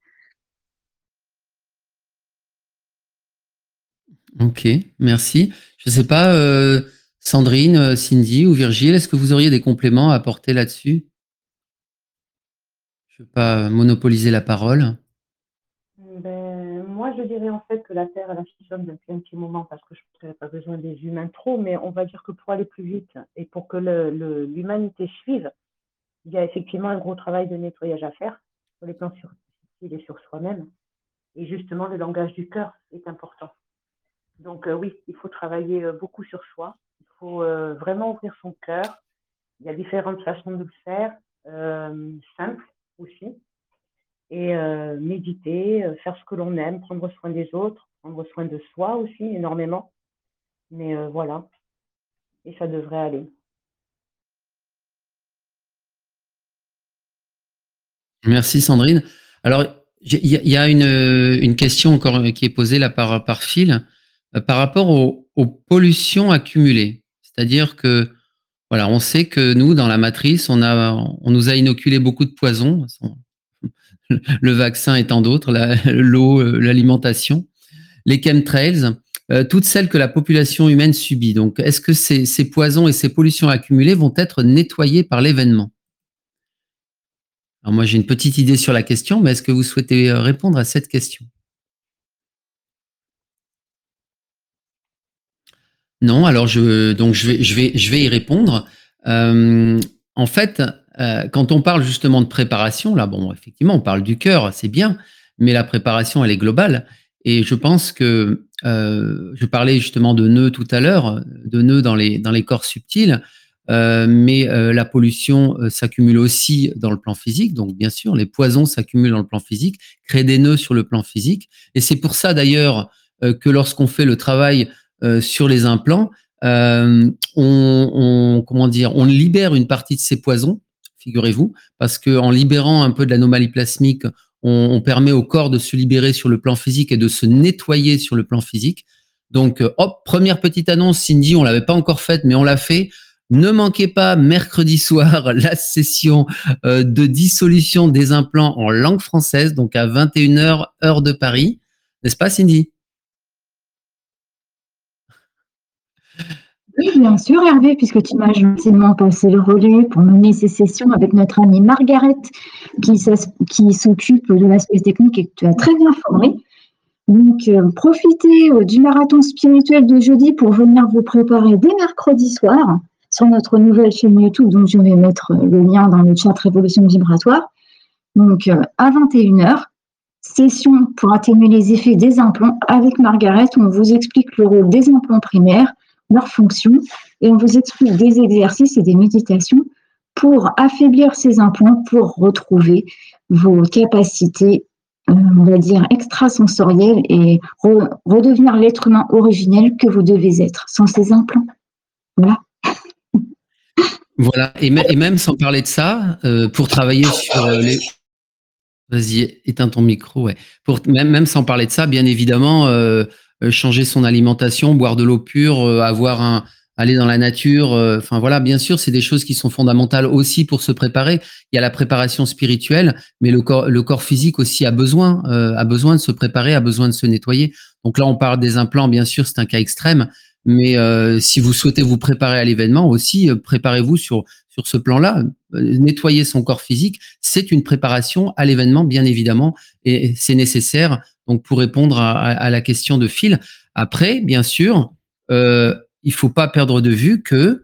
OK, merci. Je ne sais pas, Sandrine, Cindy ou Virgile, est-ce que vous auriez des compléments à apporter là-dessus? Je ne veux pas monopoliser la parole. Moi, je dirais en fait que la Terre, elle ascensionne depuis un petit moment parce que je pense qu'elle n'a pas besoin des humains trop, mais on va dire que pour aller plus vite et pour que l'humanité suive, il y a effectivement un gros travail de nettoyage à faire sur les plans subtils et sur soi-même. Et justement, le langage du cœur est important. Donc oui, il faut travailler beaucoup sur soi. Il faut vraiment ouvrir son cœur. Il y a différentes façons de le faire, simples aussi. Et méditer, faire ce que l'on aime, prendre soin des autres, prendre soin de soi aussi énormément. Mais voilà, et ça devrait aller. Merci Sandrine. Alors, il y a une question encore qui est posée là par Phil, par rapport aux pollutions accumulées. C'est-à-dire que, voilà, on sait que nous, dans la matrice, on nous a inoculé beaucoup de poisons, le vaccin et tant d'autres, l'eau, l'alimentation, les chemtrails, toutes celles que la population humaine subit. Donc, est-ce que ces poisons et ces pollutions accumulées vont être nettoyées par l'événement? Alors moi, j'ai une petite idée sur la question, mais est-ce que vous souhaitez répondre à cette question? Non, alors donc je vais y répondre. En fait, quand on parle justement de préparation, là, bon, effectivement, on parle du cœur, c'est bien, mais la préparation, elle est globale. Et je pense que je parlais justement de nœuds tout à l'heure, de nœuds dans les corps subtils, mais la pollution s'accumule aussi dans le plan physique. Donc, bien sûr, les poisons s'accumulent dans le plan physique, créent des nœuds sur le plan physique. Et c'est pour ça, d'ailleurs, que lorsqu'on fait le travail sur les implants, on libère une partie de ces poisons, figurez-vous, parce qu'en libérant un peu de l'anomalie plasmique, on permet au corps de se libérer sur le plan physique et de se nettoyer sur le plan physique. Donc, hop, première petite annonce, Cindy, on l'avait pas encore faite, mais on l'a fait. Ne manquez pas mercredi soir la session de dissolution des implants en langue française, donc à 21h, heure de Paris. N'est-ce pas, Cindy? Oui, bien sûr, Hervé, puisque tu m'as gentiment passé le relais pour mener ces sessions avec notre amie Margaret, qui s'occupe de l'aspect technique et que tu as très bien formé. Donc, profitez du marathon spirituel de jeudi pour venir vous préparer dès mercredi soir sur notre nouvelle chaîne YouTube. Donc, je vais mettre le lien dans le chat Révolution Vibratoire. Donc, à 21h, session pour atténuer les effets des implants avec Margaret. On vous explique le rôle des implants primaires, leur fonction, et on vous explique des exercices et des méditations pour affaiblir ces implants, pour retrouver vos capacités, on va dire, extrasensorielles et redevenir l'être humain originel que vous devez être sans ces implants. Voilà. Voilà, et même sans parler de ça, pour travailler sur les... Vas-y, éteins ton micro, ouais. Même sans parler de ça, bien évidemment, changer son alimentation, boire de l'eau pure, aller dans la nature. Enfin voilà, bien sûr, c'est des choses qui sont fondamentales aussi pour se préparer. Il y a la préparation spirituelle, mais le corps physique aussi a besoin de se préparer, a besoin de se nettoyer. Donc là, on parle des implants, bien sûr, c'est un cas extrême, mais si vous souhaitez vous préparer à l'événement aussi, préparez-vous sur ce plan-là. Nettoyer son corps physique, c'est une préparation à l'événement, bien évidemment, et c'est nécessaire. Donc, pour répondre à la question de Phil. Après, bien sûr, il faut pas perdre de vue que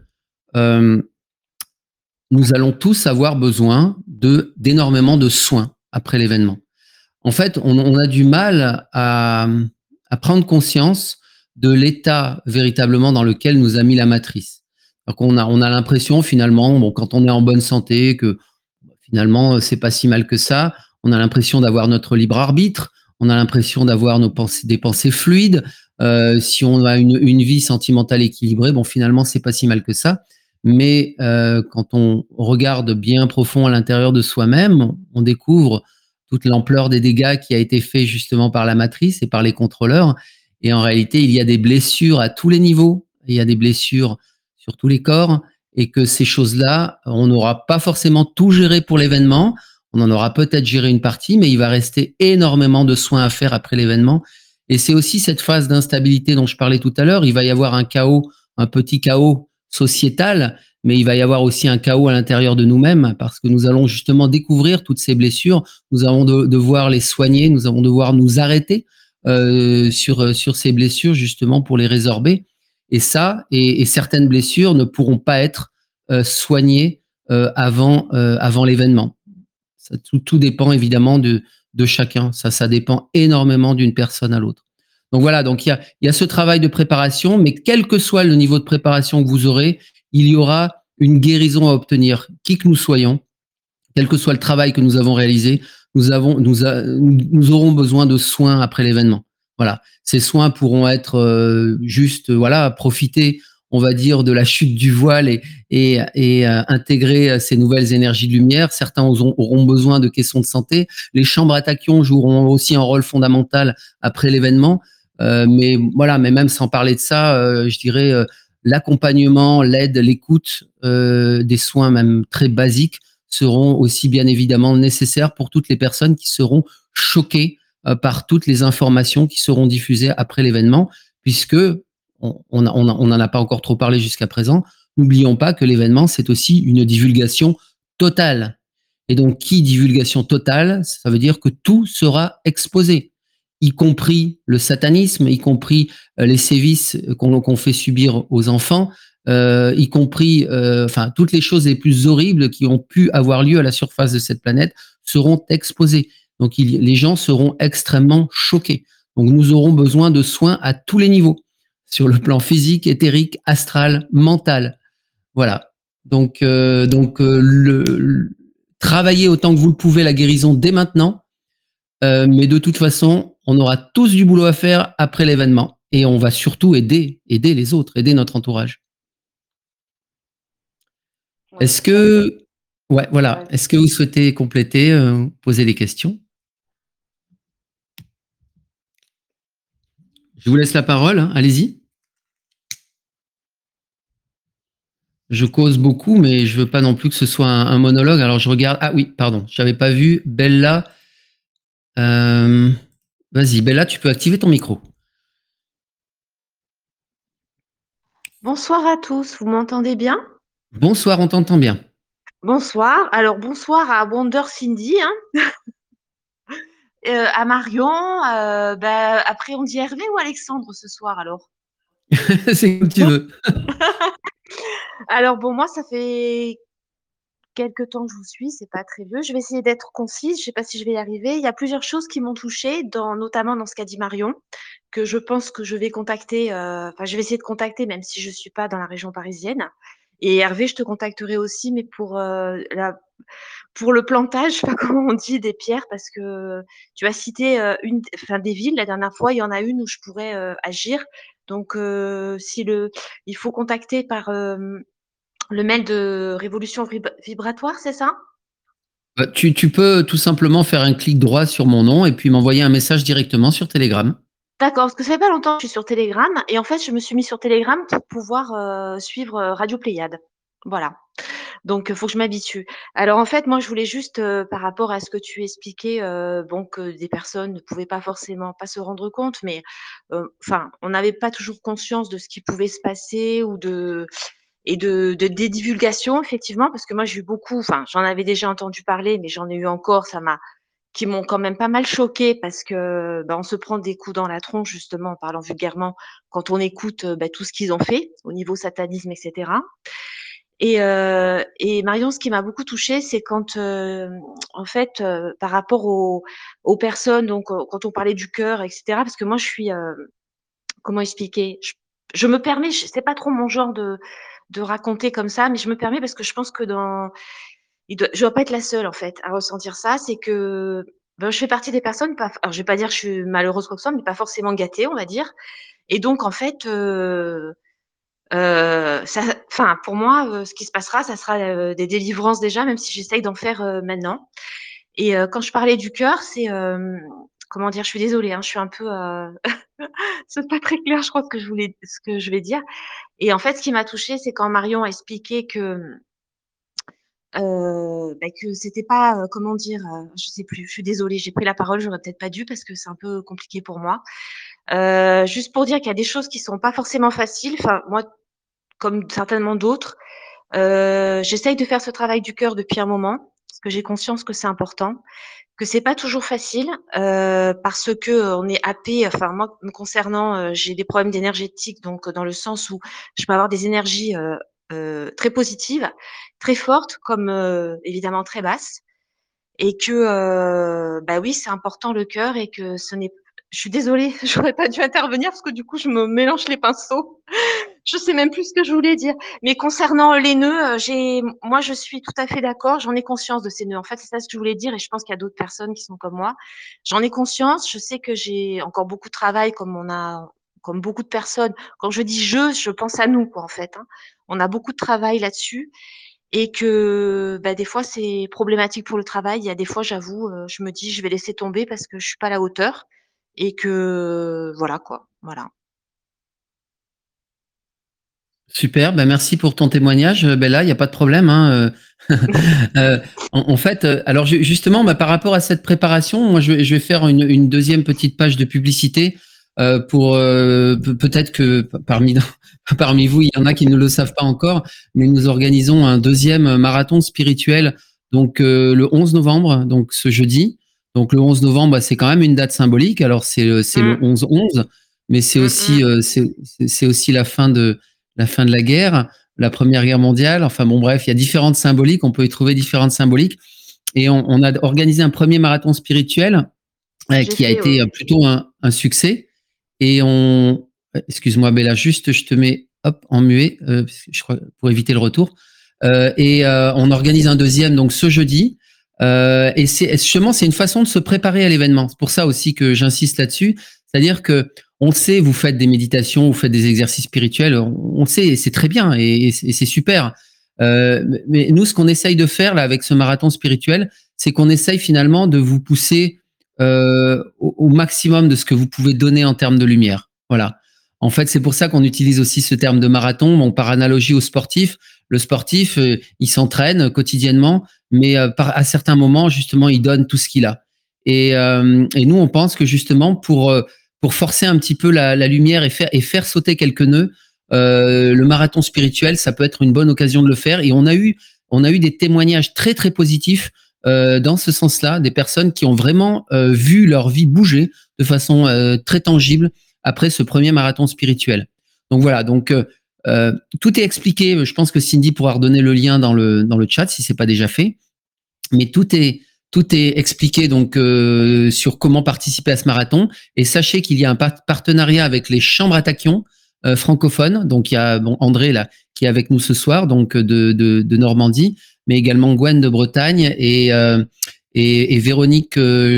nous allons tous avoir besoin d'énormément de soins après l'événement. En fait, on a du mal à prendre conscience de l'état véritablement dans lequel nous a mis la matrice. Donc on a l'impression finalement, bon, quand on est en bonne santé, que finalement c'est pas si mal que ça. On a l'impression d'avoir notre libre arbitre. On a l'impression d'avoir des pensées fluides. Si on a une vie sentimentale équilibrée, bon finalement c'est pas si mal que ça. Mais quand on regarde bien profond à l'intérieur de soi-même, on découvre toute l'ampleur des dégâts qui a été fait justement par la matrice et par les contrôleurs. Et en réalité, il y a des blessures à tous les niveaux. Il y a des blessures sur tous les corps, et que ces choses-là, on n'aura pas forcément tout géré pour l'événement. On en aura peut-être géré une partie, mais il va rester énormément de soins à faire après l'événement. Et c'est aussi cette phase d'instabilité dont je parlais tout à l'heure. Il va y avoir un chaos, un petit chaos sociétal, mais il va y avoir aussi un chaos à l'intérieur de nous-mêmes, parce que nous allons justement découvrir toutes ces blessures. Nous allons devoir les soigner, nous allons devoir nous arrêter sur ces blessures justement pour les résorber. Et ça, et certaines blessures ne pourront pas être soignées avant l'événement. Tout dépend évidemment de chacun. Ça dépend énormément d'une personne à l'autre. Donc voilà, donc il y a ce travail de préparation, mais quel que soit le niveau de préparation que vous aurez, il y aura une guérison à obtenir, qui que nous soyons, quel que soit le travail que nous avons réalisé, nous aurons besoin de soins après l'événement. Voilà, ces soins pourront être juste, voilà, profiter, on va dire, de la chute du voile et intégrer ces nouvelles énergies de lumière. Certains auront besoin de caissons de santé. Les chambres à tachyon joueront aussi un rôle fondamental après l'événement. Mais voilà, mais même sans parler de ça, je dirais l'accompagnement, l'aide, l'écoute, des soins même très basiques seront aussi bien évidemment nécessaires pour toutes les personnes qui seront choquées par toutes les informations qui seront diffusées après l'événement, puisque on n'en a pas encore trop parlé jusqu'à présent. N'oublions pas que l'événement, c'est aussi une divulgation totale. Et donc, qui divulgation totale, ça veut dire que tout sera exposé, y compris le satanisme, y compris les sévices qu'on fait subir aux enfants, y compris enfin toutes les choses les plus horribles qui ont pu avoir lieu à la surface de cette planète seront exposées. Donc, les gens seront extrêmement choqués. Donc, nous aurons besoin de soins à tous les niveaux, sur le plan physique, éthérique, astral, mental. Voilà. Donc, travaillez autant que vous le pouvez la guérison dès maintenant. Mais de toute façon, on aura tous du boulot à faire après l'événement. Et on va surtout aider les autres, aider notre entourage. Ouais, Est-ce que, ouais, voilà. Est-ce que vous souhaitez compléter, poser des questions? Je vous laisse la parole, hein, allez-y. Je cause beaucoup, mais je veux pas non plus que ce soit un monologue. Alors je regarde. Ah oui, pardon, j'avais pas vu. Bella. Vas-y, Bella, tu peux activer ton micro. Bonsoir à tous, vous m'entendez bien? Bonsoir, on t'entend bien. Bonsoir. Alors bonsoir à Wonder Cindy, hein, à Marion. Après, on dit Hervé ou Alexandre ce soir alors? C'est comme tu veux. Alors bon, moi, ça fait quelques temps que je vous suis, c'est pas très vieux. Je vais essayer d'être concise, je sais pas si je vais y arriver. Il y a plusieurs choses qui m'ont touchée, notamment dans ce qu'a dit Marion, que je pense que je vais contacter, je vais essayer de contacter, même si je suis pas dans la région parisienne. Et Hervé, je te contacterai aussi, mais pour le plantage, je sais pas comment on dit, des pierres, parce que tu as cité des villes la dernière fois, il y en a une où je pourrais agir. Donc, il faut contacter par le mail de Révolution Vibratoire, c'est ça? Tu peux tout simplement faire un clic droit sur mon nom et puis m'envoyer un message directement sur Telegram. D'accord, parce que ça fait pas longtemps que je suis sur Telegram et en fait, je me suis mis sur Telegram pour pouvoir suivre Radio Pléiade. Voilà. Donc, il faut que je m'habitue. Alors, en fait, moi, je voulais juste, par rapport à ce que tu expliquais, que des personnes ne pouvaient pas forcément pas se rendre compte, mais on n'avait pas toujours conscience de ce qui pouvait se passer ou des divulgations, effectivement, parce que moi, j'ai eu beaucoup, j'en avais déjà entendu parler, mais j'en ai eu encore, qui m'ont quand même pas mal choquée parce que on se prend des coups dans la tronche, justement, en parlant vulgairement, quand on écoute tout ce qu'ils ont fait au niveau satanisme, etc. Et Marion, ce qui m'a beaucoup touchée, c'est quand, en fait, par rapport aux personnes, donc quand on parlait du cœur, et cetera, parce que moi, je suis, comment expliquer? Je me permets, c'est pas trop mon genre de raconter comme ça, mais je me permets parce que je pense que je dois pas être la seule, en fait, à ressentir ça. C'est que, je fais partie des personnes pas alors je vais pas dire que je suis malheureuse quoi que ce soit, mais pas forcément gâtée, on va dire. Et donc en fait, pour moi, ce qui se passera, ça sera, des délivrances déjà, même si j'essaye d'en faire, maintenant. Et quand je parlais du cœur, c'est, comment dire? Je suis désolée, hein, je suis un peu, c'est pas très clair, je crois, ce que je vais dire. Et en fait, ce qui m'a touchée, c'est quand Marion a expliqué que c'était pas, comment dire? Je sais plus, je suis désolée, j'ai pris la parole, j'aurais peut-être pas dû parce que c'est un peu compliqué pour moi. Juste pour dire qu'il y a des choses qui sont pas forcément faciles. Enfin, moi, comme certainement d'autres, j'essaye de faire ce travail du cœur depuis un moment, parce que j'ai conscience que c'est important, que c'est pas toujours facile, parce que, on est happé, enfin moi, me concernant, j'ai des problèmes d'énergétique, donc dans le sens où je peux avoir des énergies, très positives, très fortes comme, évidemment très basses et que, oui, c'est important le cœur et que ce n'est je suis désolée, j'aurais pas dû intervenir parce que du coup, je me mélange les pinceaux. Je sais même plus ce que je voulais dire. Mais concernant les nœuds, moi, je suis tout à fait d'accord. J'en ai conscience de ces nœuds. En fait, c'est ça ce que je voulais dire et je pense qu'il y a d'autres personnes qui sont comme moi. J'en ai conscience. Je sais que j'ai encore beaucoup de travail comme beaucoup de personnes. Quand je dis je pense à nous, quoi, en fait, hein. On a beaucoup de travail là-dessus et que, des fois, c'est problématique pour le travail. Il y a des fois, j'avoue, je me dis: «Je vais laisser tomber parce que je suis pas à la hauteur» et que voilà, quoi. Voilà. Super, merci pour ton témoignage, Bella, il n'y a pas de problème, hein. En fait, alors justement, par rapport à cette préparation, moi je vais faire une deuxième petite page de publicité pour peut-être que parmi vous, il y en a qui ne le savent pas encore, mais nous organisons un deuxième marathon spirituel, donc le 11 novembre, donc ce jeudi. Donc le 11 novembre, c'est quand même une date symbolique. Alors c'est le 11-11, mais c'est aussi c'est aussi la fin de la guerre, la Première Guerre mondiale. Enfin bon, bref, il y a différentes symboliques. On peut y trouver différentes symboliques. et on a organisé un premier marathon spirituel J'ai qui a fait, été oui. plutôt un succès. Et excuse-moi, Bella, juste je te mets hop en muet, je crois, pour éviter le retour. On organise un deuxième donc ce jeudi. Et justement, c'est une façon de se préparer à l'événement. C'est pour ça aussi que j'insiste là-dessus. C'est-à-dire que on le sait, vous faites des méditations, vous faites des exercices spirituels, on le sait, et c'est très bien et c'est super. Mais nous, ce qu'on essaye de faire là avec ce marathon spirituel, c'est qu'on essaye finalement de vous pousser au maximum de ce que vous pouvez donner en termes de lumière. Voilà. En fait, c'est pour ça qu'on utilise aussi ce terme de marathon. Bon, par analogie au sportif, le sportif, il s'entraîne quotidiennement, mais à certains moments, justement, il donne tout ce qu'il a. Et nous, on pense que justement, pour forcer un petit peu la lumière et faire sauter quelques nœuds, le marathon spirituel, ça peut être une bonne occasion de le faire. Et on a eu des témoignages très, très positifs dans ce sens-là, des personnes qui ont vraiment vu leur vie bouger de façon très tangible après ce premier marathon spirituel. Donc voilà, tout est expliqué. Je pense que Cindy pourra redonner le lien dans le chat si c'est pas déjà fait. Mais tout est expliqué donc sur comment participer à ce marathon. Et sachez qu'il y a un partenariat avec les chambres à tachyon francophones. Donc il y a André là qui est avec nous ce soir, donc de Normandie, mais également Gwen de Bretagne et Véronique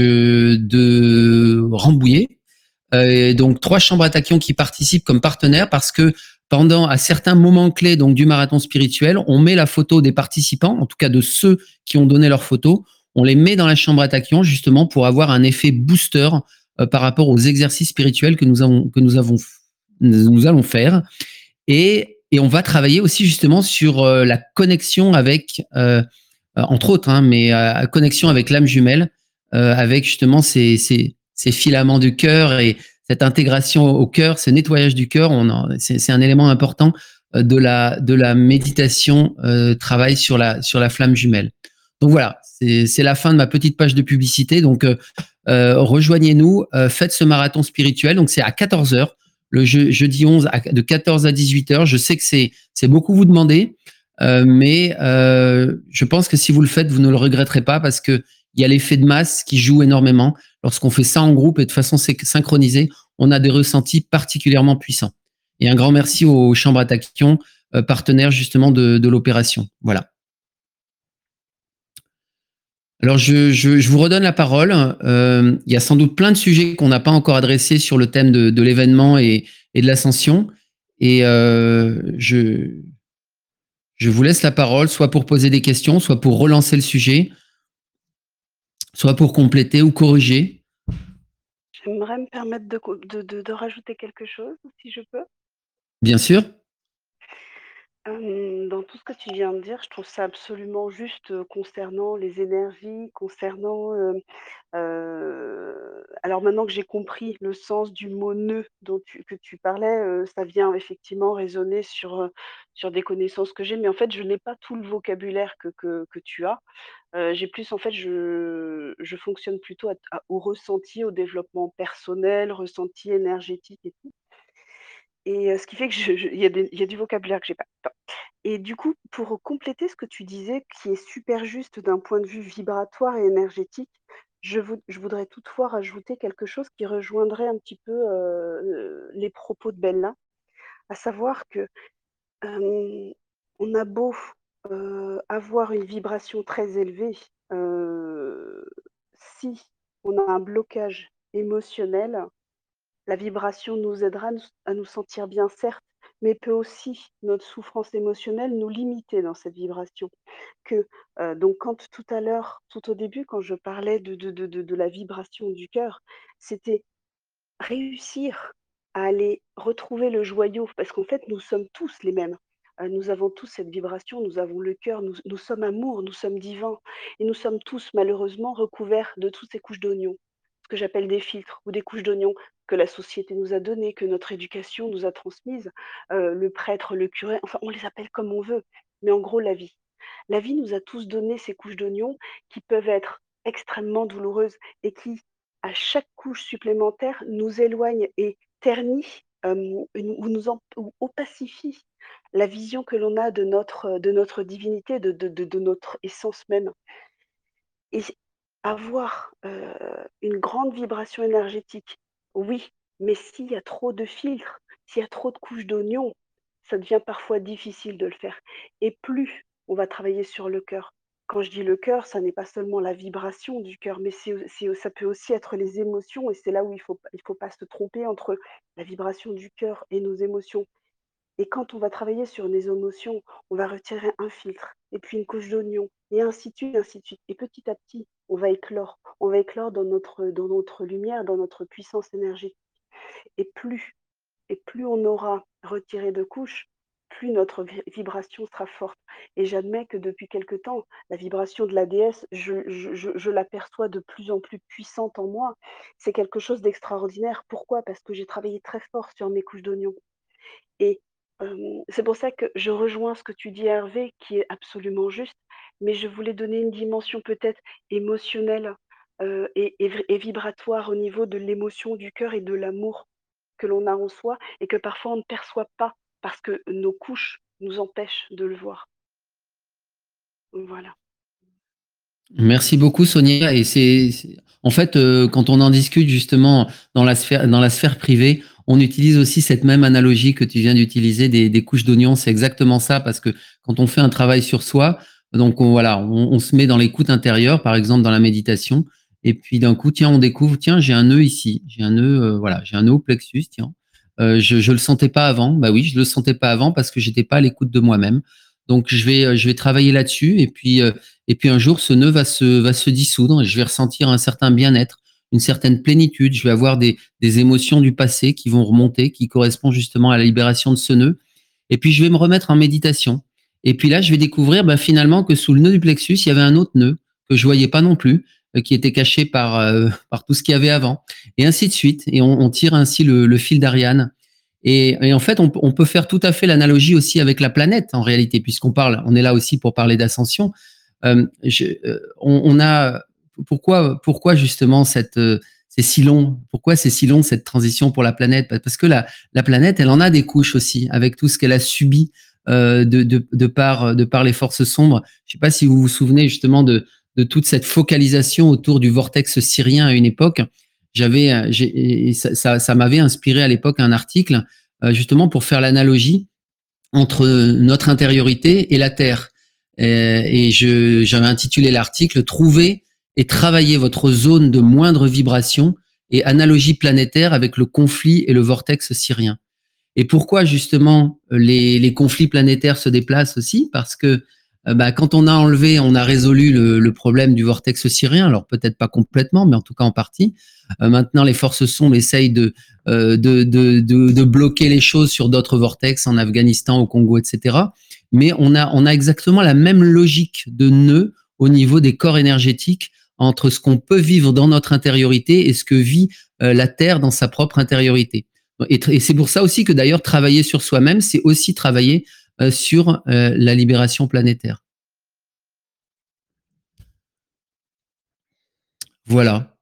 de Rambouillet. Donc 3 chambres à tachyon qui participent comme partenaires parce que à certains moments clés donc du marathon spirituel, on met la photo des participants, en tout cas de ceux qui ont donné leur photo, on les met dans la chambre à tachyon justement pour avoir un effet booster par rapport aux exercices spirituels que nous allons faire. Et on va travailler aussi justement sur la connexion avec, entre autres, mais connexion avec l'âme jumelle, avec justement ces filaments du cœur et cette intégration au cœur, ce nettoyage du cœur. C'est un élément important de la méditation, travail sur la flamme jumelle. Donc voilà, c'est la fin de ma petite page de publicité. Donc rejoignez-nous, faites ce marathon spirituel. Donc c'est à 14h le jeudi 11 de 14 à 18h. Je sais que c'est beaucoup vous demander, mais je pense que si vous le faites, vous ne le regretterez pas parce que il y a l'effet de masse qui joue énormément. Lorsqu'on fait ça en groupe et de façon synchronisée, on a des ressentis particulièrement puissants. Et un grand merci aux chambres à tachyon, partenaires justement de l'opération. Voilà. Alors, je vous redonne la parole. Il y a sans doute plein de sujets qu'on n'a pas encore adressés sur le thème de l'événement et de l'ascension. Et je vous laisse la parole, soit pour poser des questions, soit pour relancer le sujet, soit pour compléter ou corriger. J'aimerais me permettre de rajouter quelque chose, si je peux. Bien sûr. Dans tout ce que tu viens de dire, je trouve ça absolument juste, concernant les énergies, concernant, alors maintenant que j'ai compris le sens du mot «nœud» que tu parlais, ça vient effectivement résonner sur des connaissances que j'ai, mais en fait, je n'ai pas tout le vocabulaire que tu as. J'ai plus en fait, je fonctionne plutôt au ressenti, au développement personnel, ressenti énergétique et tout. Et ce qui fait que il y a du vocabulaire que j'ai pas. Enfin, et du coup, pour compléter ce que tu disais, qui est super juste d'un point de vue vibratoire et énergétique, je voudrais toutefois rajouter quelque chose qui rejoindrait un petit peu, les propos de Bella. À savoir que, hem, on a beau, avoir une vibration très élevée, heu, si on a un blocage émotionnel, la vibration nous aidera à nous sentir bien, certes, mais peut aussi, notre souffrance émotionnelle, nous limiter dans cette vibration. Donc quand tout à l'heure, tout au début, quand je parlais de la vibration du cœur, c'était réussir à aller retrouver le joyau, parce qu'en fait, nous sommes tous les mêmes. Nous avons tous cette vibration, nous avons le cœur, nous sommes amour, nous sommes divins et nous sommes tous malheureusement recouverts de toutes ces couches d'oignons, ce que j'appelle des filtres ou des couches d'oignons que la société nous a données, que notre éducation nous a transmises, le prêtre, le curé, enfin on les appelle comme on veut, mais en gros la vie. La vie nous a tous donné ces couches d'oignons qui peuvent être extrêmement douloureuses et qui, à chaque couche supplémentaire, nous éloignent et ternit, ou opacifie la vision que l'on a de notre divinité, de notre essence même. Et avoir, une grande vibration énergétique, oui, mais s'il y a trop de filtres, s'il y a trop de couches d'oignons, ça devient parfois difficile de le faire et plus on va travailler sur le cœur. Quand je dis le cœur, ça n'est pas seulement la vibration du cœur, mais ça peut aussi être les émotions et c'est là où il faut pas se tromper entre la vibration du cœur et nos émotions. Et quand on va travailler sur les émotions, on va retirer un filtre et puis une couche d'oignon et ainsi de suite, ainsi de suite. Et petit à petit, on va éclore. On va éclore dans notre lumière, dans notre puissance énergétique. Et plus, et plus on aura retiré de couches, plus notre vibration sera forte. Et j'admets que depuis quelque temps, la vibration de la déesse, je l'aperçois de plus en plus puissante en moi. C'est quelque chose d'extraordinaire. Pourquoi? Parce que j'ai travaillé très fort sur mes couches d'oignon. Et c'est pour ça que je rejoins ce que tu dis Hervé, qui est absolument juste, mais je voulais donner une dimension peut-être émotionnelle, et vibratoire au niveau de l'émotion du cœur et de l'amour que l'on a en soi et que parfois on ne perçoit pas parce que nos couches nous empêchent de le voir. Voilà. Merci beaucoup, Sonia. Et en fait, quand on en discute justement dans la sphère privée, on utilise aussi cette même analogie que tu viens d'utiliser des couches d'oignons. C'est exactement ça, parce que quand on fait un travail sur soi, donc voilà, on se met dans l'écoute intérieure, par exemple dans la méditation, et puis d'un coup, tiens, on découvre, tiens, j'ai un nœud ici, j'ai un nœud, voilà, j'ai un nœud au plexus, tiens. Je le sentais pas avant. Bah oui, je le sentais pas avant parce que j'étais pas à l'écoute de moi-même. Donc je vais travailler là-dessus, et puis un jour, ce nœud va se dissoudre et je vais ressentir un certain bien-être, une certaine plénitude. Je vais avoir des émotions du passé qui vont remonter, qui correspondent justement à la libération de ce nœud. Et puis, je vais me remettre en méditation. Et puis là, je vais découvrir finalement que sous le nœud du plexus, il y avait un autre nœud que je voyais pas non plus, qui était caché par tout ce qu'il y avait avant. Et ainsi de suite. Et on tire ainsi le fil d'Ariane. Et en fait, on peut faire tout à fait l'analogie aussi avec la planète, en réalité, on est là aussi pour parler d'ascension. On a pourquoi justement c'est si long? Pourquoi c'est si long cette transition pour la planète? Parce que la planète, elle en a des couches aussi, avec tout ce qu'elle a subi de par les forces sombres. Je ne sais pas si vous vous souvenez justement de toute cette focalisation autour du vortex syrien à une époque. Ça m'avait inspiré à l'époque un article justement pour faire l'analogie entre notre intériorité et la Terre. Et j'avais intitulé l'article Trouver et travailler votre zone de moindre vibration et analogie planétaire avec le conflit et le vortex syrien. Et pourquoi justement les conflits planétaires se déplacent aussi? Parce que quand on a résolu le problème du vortex syrien, alors peut-être pas complètement, mais en tout cas en partie. Maintenant, les forces sombres essayent de bloquer les choses sur d'autres vortex en Afghanistan, au Congo, etc. Mais on a exactement la même logique de nœud au niveau des corps énergétiques entre ce qu'on peut vivre dans notre intériorité et ce que vit la Terre dans sa propre intériorité. Et c'est pour ça aussi que d'ailleurs travailler sur soi-même, c'est aussi travailler sur la libération planétaire. Voilà.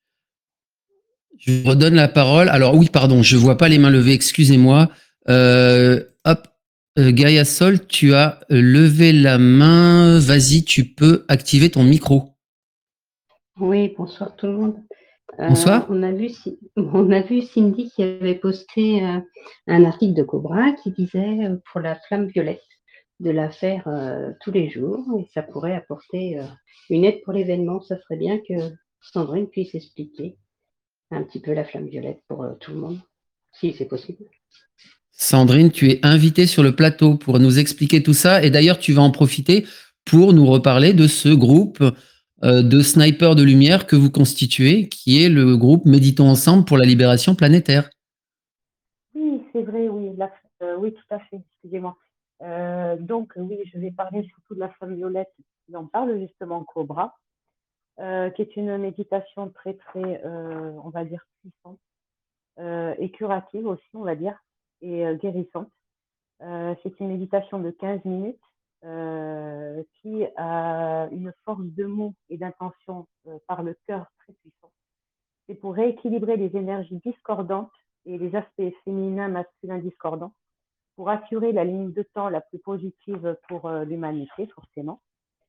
Je redonne la parole. Alors oui, pardon, je vois pas les mains levées, excusez-moi. Hop, Gaïa Sol, tu as levé la main. Vas-y, tu peux activer ton micro. Oui, bonsoir tout le monde. Bonsoir. On a vu Cindy qui avait posté un article de Cobra qui disait pour la flamme violette de la faire tous les jours et ça pourrait apporter une aide pour l'événement. Ça serait bien que Sandrine puisse expliquer un petit peu la flamme violette pour tout le monde, si c'est possible. Sandrine, tu es invitée sur le plateau pour nous expliquer tout ça. Et d'ailleurs, tu vas en profiter pour nous reparler de ce groupe de snipers de lumière que vous constituez, qui est le groupe Méditons ensemble pour la libération planétaire. Oui, c'est vrai, oui. Oui, tout à fait, excusez-moi. Donc, oui, je vais parler surtout de la flamme violette, qui en parle justement Cobra, qui est une méditation très, très, on va dire, puissante et curative aussi, on va dire, et guérissante. C'est une méditation de 15 minutes qui a une force de mots et d'intention par le cœur très puissante. C'est pour rééquilibrer les énergies discordantes et les aspects féminins, masculins discordants, pour assurer la ligne de temps la plus positive pour l'humanité, forcément.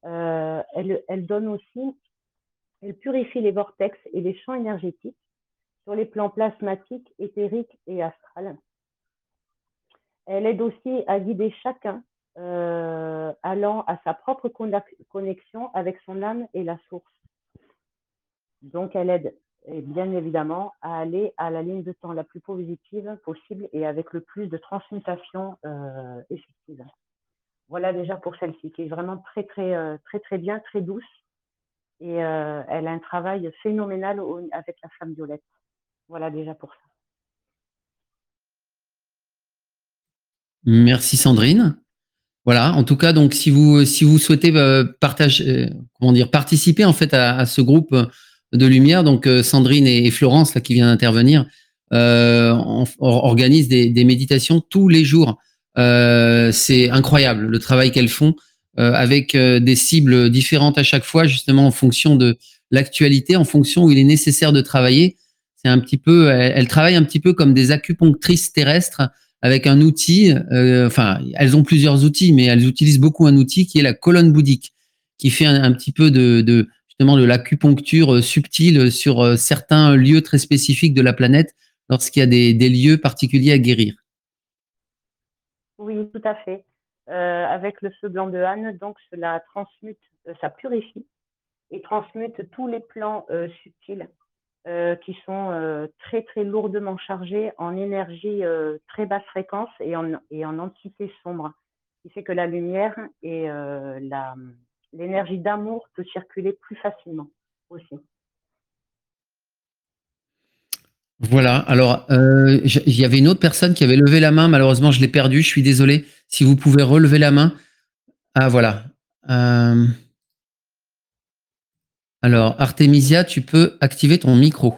Elle donne aussi, elle purifie les vortex et les champs énergétiques sur les plans plasmatiques, éthériques et astral. Elle aide aussi à guider chacun allant à sa propre connexion avec son âme et la source. Donc, elle aide, et bien évidemment, à aller à la ligne de temps la plus positive possible et avec le plus de transmutation effective. Voilà déjà pour celle-ci, qui est vraiment très bien, très douce. Et elle a un travail phénoménal avec la flamme violette. Voilà déjà pour ça. Merci Sandrine. Voilà, en tout cas, donc si vous souhaitez partager, comment dire, participer en fait à ce groupe de lumière, donc Sandrine et Florence là qui vient d'intervenir organisent des méditations tous les jours. C'est incroyable le travail qu'elles font avec des cibles différentes à chaque fois, justement en fonction de l'actualité, en fonction où il est nécessaire de travailler. C'est un petit peu, elles travaillent un petit peu comme des acupunctrices terrestres avec un outil, enfin, elles ont plusieurs outils, mais elles utilisent beaucoup un outil qui est la colonne bouddhique, qui fait un petit peu justement de l'acupuncture subtile sur certains lieux très spécifiques de la planète lorsqu'il y a des lieux particuliers à guérir. Oui, tout à fait. Avec le feu blanc de Anne, donc cela transmute, ça purifie et transmute tous les plans subtils qui sont très lourdement chargés en énergie très basse fréquence et en entité sombre, qui fait que la lumière et l'énergie d'amour peut circuler plus facilement aussi. Voilà, alors il y avait une autre personne qui avait levé la main, malheureusement je l'ai perdue, je suis désolé. Si vous pouvez relever la main. Ah voilà. Alors Artemisia, tu peux activer ton micro.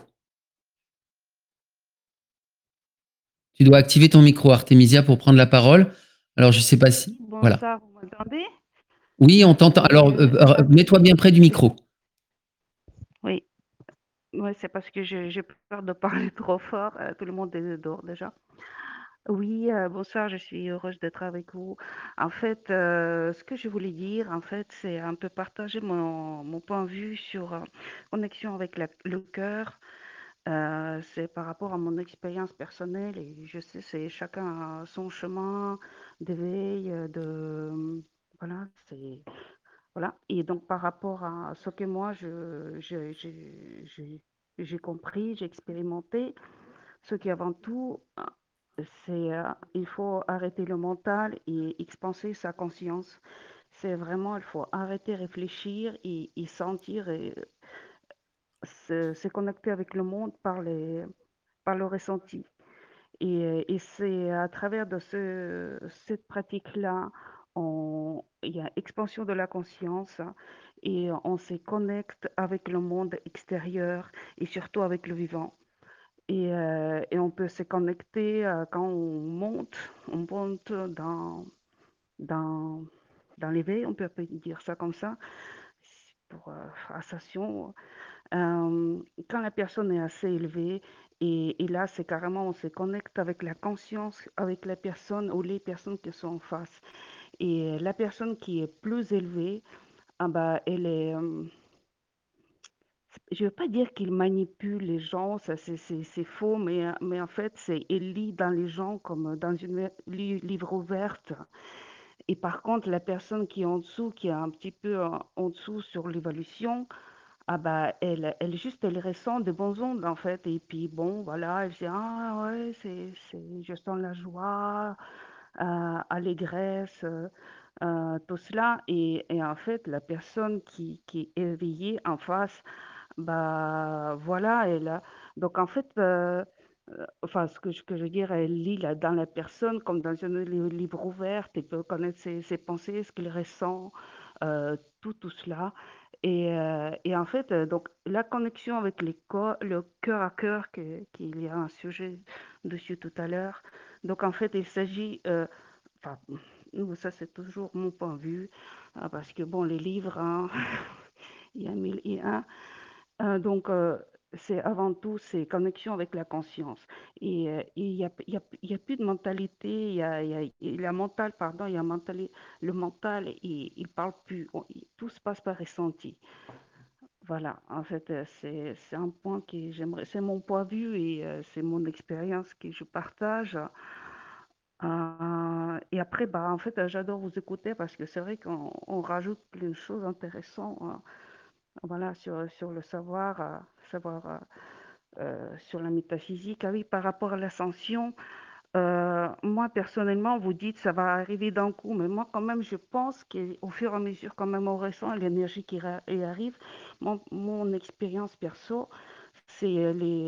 Tu dois activer ton micro, Artemisia, pour prendre la parole. Alors, je ne sais pas si... Voilà. Bonsoir, vous m'entendez? Oui, on t'entend. Alors, mets-toi bien près du micro. Oui, ouais, c'est parce que j'ai peur de parler trop fort. Tout le monde est dehors déjà. Oui, bonsoir, je suis heureuse d'être avec vous. En fait, ce que je voulais dire, en fait, c'est un peu partager mon point de vue sur connexion avec le cœur. C'est par rapport à mon expérience personnelle et je sais, c'est chacun a son chemin d'éveil, voilà, c'est voilà. Et donc par rapport à ce que moi j'ai compris, j'ai expérimenté, ce qui avant tout, c'est il faut arrêter le mental et expanser sa conscience. C'est vraiment, il faut arrêter, réfléchir et sentir et se connecter avec le monde par le ressenti. Et c'est à travers de cette pratique-là, il y a expansion de la conscience et on se connecte avec le monde extérieur et surtout avec le vivant. Et on peut se connecter quand on monte dans, dans l'éveil, on peut dire ça comme ça, pour ascension. Euh, Quand la personne est assez élevée, et là, c'est carrément, on se connecte avec la conscience, avec la personne ou les personnes qui sont en face. Et la personne qui est plus élevée, ah bah, elle est, je ne veux pas dire qu'il manipule les gens, ça c'est faux, mais en fait, elle lit dans les gens comme dans une livre ouverte. Et par contre, la personne qui est en dessous, qui est un petit peu en dessous sur l'évolution, ah bah, elle ressent de bonnes ondes, en fait. Et puis, bon, voilà, elle dit, ah ouais, je sens la joie, allégresse, tout cela. Et en fait, la personne qui est éveillée en face, bah, voilà, donc en fait, enfin, ce que je veux dire, elle lit là, dans la personne comme dans un livre ouvert, elle peut connaître ses pensées, ce qu'il ressent, tout cela. Et en fait, donc la connexion avec le cœur à cœur, qu'il y a un sujet dessus tout à l'heure. Donc en fait, il s'agit, enfin, nous, ça c'est toujours mon point de vue, parce que bon, les livres, hein, il y a mille et un. Donc, c'est avant tout, c'est connexion avec la conscience. Et il y a plus de mentalité, il y a mental, pardon, il y a le mental, il parle plus, tout se passe par ressenti. Voilà, en fait, c'est un point que j'aimerais, c'est mon point de vue et c'est mon expérience que je partage. Et après, bah, en fait, j'adore vous écouter parce que c'est vrai qu'on rajoute plein de choses intéressantes, voilà, sur le savoir, sur la métaphysique. Ah oui, par rapport à l'ascension, moi, personnellement, vous dites ça va arriver d'un coup, mais moi, quand même, je pense qu'au fur et à mesure, quand même, on ressent l'énergie qui arrive. Mon expérience perso, c'est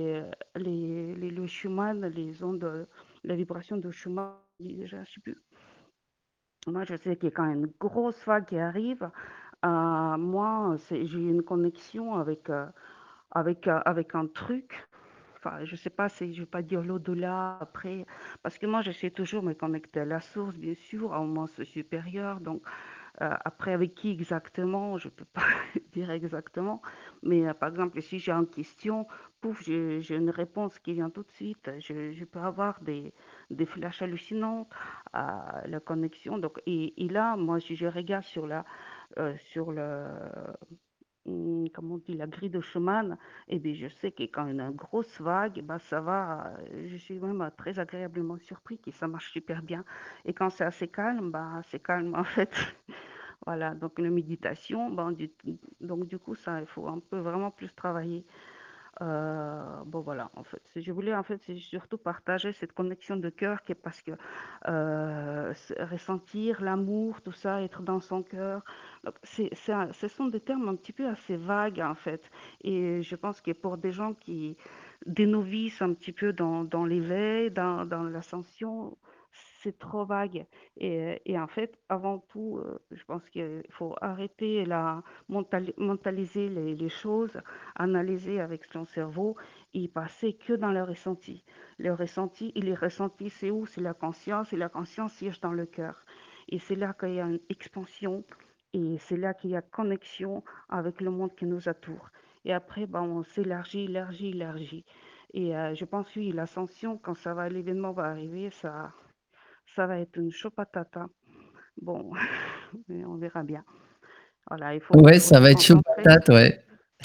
le Schumann, les ondes, la vibration de Schumann, déjà, je sais plus. Moi, je sais qu'il y a quand même une grosse vague qui arrive. Moi, j'ai une connexion avec un truc. Enfin, je sais pas si je vais pas dire l'au-delà après, parce que moi, j'essaie toujours de me connecter à la source, bien sûr, à un moins supérieur. Donc, après, avec qui exactement, je peux pas dire exactement. Mais par exemple, si j'ai une question, pouf, j'ai une réponse qui vient tout de suite. Je peux avoir des flashs hallucinants à la connexion. Donc, et là, moi, si je regarde sur comment on dit, la grille de Schumann, eh bien, je sais que quand il y a une grosse vague, bah, ça va, je suis même très agréablement surpris que ça marche super bien. Et quand c'est assez calme, bah, c'est calme en fait. Voilà, donc la méditation, bon, donc du coup, ça, il faut un peu vraiment plus travailler. Bon voilà, en fait, je voulais en fait c'est surtout partager cette connexion de cœur qui est parce que ressentir l'amour, tout ça, être dans son cœur, donc ce sont des termes un petit peu assez vagues en fait. Et je pense que pour des novices un petit peu dans l'éveil, dans l'ascension, c'est trop vague. Et en fait, avant tout, je pense qu'il faut arrêter mentaliser les choses, analyser avec son cerveau et passer que dans le ressenti. Le ressenti, et les ressentis, c'est où? C'est la conscience, et la conscience siège dans le cœur. Et c'est là qu'il y a une expansion, et c'est là qu'il y a connexion avec le monde qui nous entoure. Et après, ben, on s'élargit, élargit, élargit. Et je pense, oui, l'ascension, quand l'événement va arriver, ça va être une chaud patate. Bon, mais on verra bien. Voilà, Ouais, il faut ça se va être chaud concentrer. patate, ouais.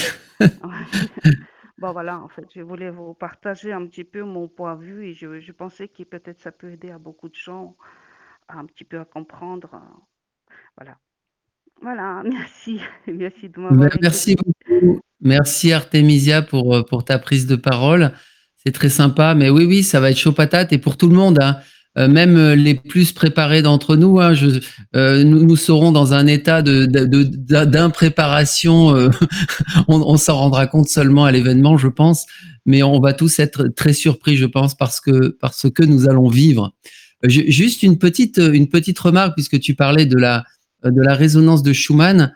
Bon, voilà, en fait, je voulais vous partager un petit peu mon point de vue et je pensais que peut-être ça peut aider à beaucoup de gens à un petit peu à comprendre. Voilà. Voilà, merci. Merci de Ben, m'avoir merci écouté. beaucoup. Merci Artemisia pour ta prise de parole. C'est très sympa. Mais oui, oui, ça va être chaud patate et pour tout le monde, hein. Même les plus préparés d'entre nous, hein, nous serons dans un état d'impréparation. On s'en rendra compte seulement à l'événement, je pense. Mais on va tous être très surpris, je pense, parce que nous allons vivre. Juste une petite remarque, puisque tu parlais de la résonance de Schumann.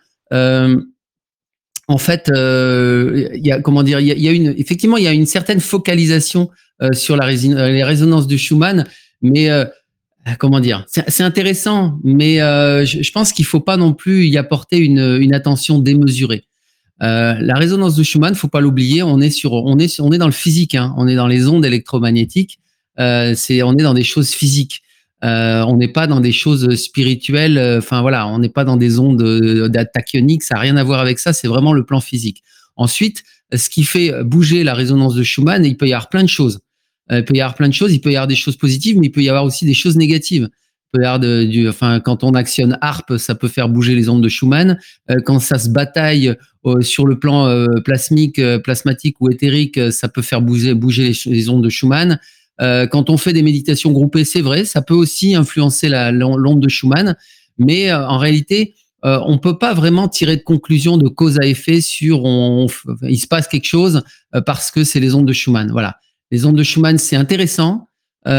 En fait, il y a comment dire, il y a effectivement, il y a une certaine focalisation sur les résonances de Schumann, mais comment dire, c'est intéressant, mais je pense qu'il faut pas non plus y apporter une attention démesurée. La résonance de Schumann, faut pas l'oublier, on est dans le physique, hein, on est dans les ondes électromagnétiques, on est dans des choses physiques. On n'est pas dans des choses spirituelles. Enfin voilà, on n'est pas dans des ondes tachyoniques. Ça n'a rien à voir avec ça. C'est vraiment le plan physique. Ensuite, ce qui fait bouger la résonance de Schumann, il peut y avoir plein de choses. Il peut y avoir plein de choses. Il peut y avoir des choses positives, mais il peut y avoir aussi des choses négatives. Il peut y avoir quand on actionne HARP, ça peut faire bouger les ondes de Schumann. Quand ça se bataille sur le plan plasmatique ou éthérique, ça peut faire bouger les ondes de Schumann. Quand on fait des méditations groupées, c'est vrai, ça peut aussi influencer l'onde de Schumann, mais en réalité, on ne peut pas vraiment tirer de conclusion de cause à effet sur il se passe quelque chose parce que c'est les ondes de Schumann. Voilà. Les ondes de Schumann, c'est intéressant,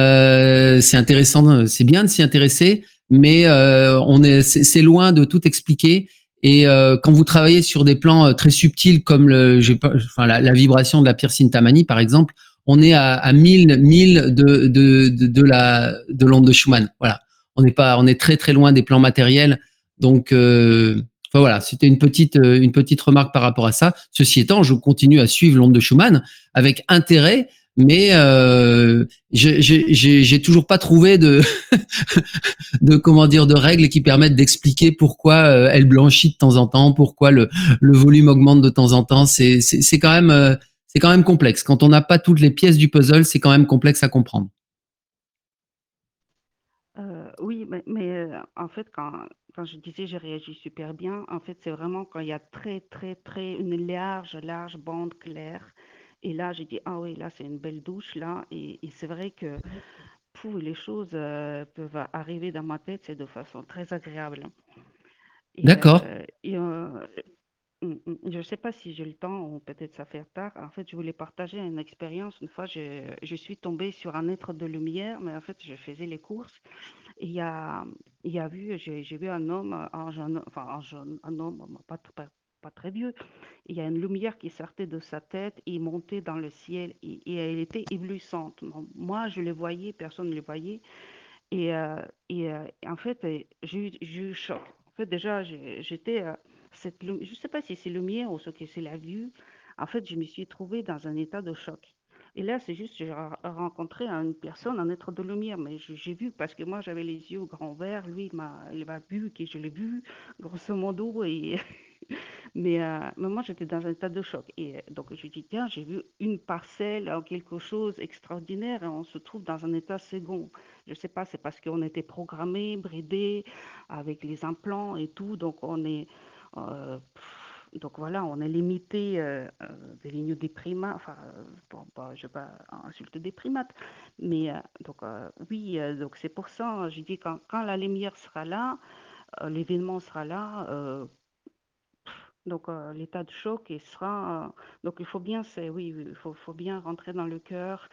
c'est bien de s'y intéresser, mais c'est loin de tout expliquer. Et quand vous travaillez sur des plans très subtils comme la vibration de la Pir Cintamani, par exemple, on est à 1000 de l'onde de Schumann. Voilà. On est très très loin des plans matériels. Donc, faut Enfin voilà, c'était une petite remarque par rapport à ça. Ceci étant, je continue à suivre l'onde de Schumann avec intérêt, mais j'ai toujours pas trouvé de, de comment dire, de règles qui permettent d'expliquer pourquoi elle blanchit de temps en temps, pourquoi le volume augmente de temps en temps. C'est quand même complexe. Quand on n'a pas toutes les pièces du puzzle, c'est quand même complexe à comprendre. Oui, en fait, quand je disais: «Je réagis super bien», en fait, c'est vraiment quand il y a très, très, très une large, large bande claire et là, j'ai dit: «Ah oui, là, c'est une belle douche, là» et c'est vrai que, les choses, peuvent arriver dans ma tête, c'est de façon très agréable D'accord. et je ne sais pas si j'ai le temps ou peut-être ça fait tard. En fait, je voulais partager une expérience. Une fois, je suis tombée sur un être de lumière, mais en fait, je faisais les courses et j'ai vu un homme, un jeune, enfin un homme, pas très vieux. Il y a une lumière qui sortait de sa tête et montait dans le ciel et elle était éblouissante. Moi, je le voyais, personne ne le voyait. Et en fait, j'ai eu choc. En fait, déjà, j'étais, je ne sais pas si c'est lumière ou ce que c'est la vue. En fait, je me suis trouvée dans un état de choc. Et là, c'est juste, j'ai rencontré une personne, un être de lumière, mais j'ai vu parce que moi, j'avais les yeux grands ouverts. Lui, il m'a vu, que je l'ai vu, grosso modo, et mais moi, j'étais dans un état de choc. Et donc, je dis, tiens, j'ai vu une parcelle ou quelque chose d'extraordinaire et on se trouve dans un état second. Je ne sais pas, c'est parce qu'on était programmé, bridé avec les implants et tout. Donc voilà, on est limité des lignes des primates. Enfin, bon, je ne vais pas insulter des primates. Mais oui, donc c'est pour ça, je dis, quand la lumière sera là, l'événement sera là. Donc, l'état de choc, il sera. Donc, il faut bien, oui, faut bien rentrer dans le cœur,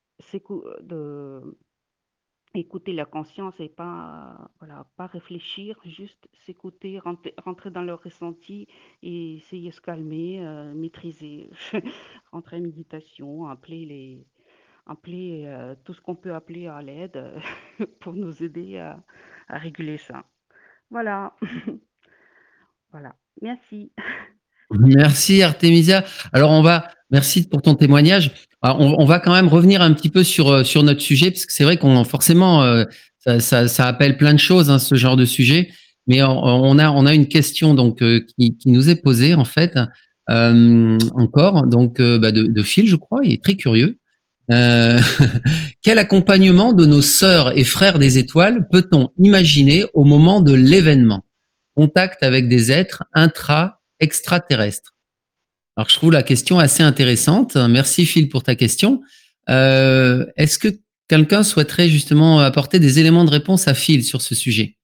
écouter la conscience et pas, voilà, pas réfléchir, juste s'écouter, rentrer dans le ressenti et essayer de se calmer, maîtriser, rentrer en méditation, appeler tout ce qu'on peut appeler à l'aide pour nous aider à réguler ça. Voilà, voilà. Merci. Merci Artemisia. Alors merci pour ton témoignage. Alors, on va quand même revenir un petit peu sur notre sujet parce que c'est vrai qu'on forcément ça appelle plein de choses ce genre de sujet. Mais on a une question donc qui nous est posée en fait encore donc de Phil, je crois. Il est très curieux. Euh, quel accompagnement de nos sœurs et frères des étoiles peut-on imaginer au moment de l'événement? Contact avec des êtres extraterrestres. Alors, je trouve la question assez intéressante. Merci Phil pour ta question. Est-ce que quelqu'un souhaiterait justement apporter des éléments de réponse à Phil sur ce sujet?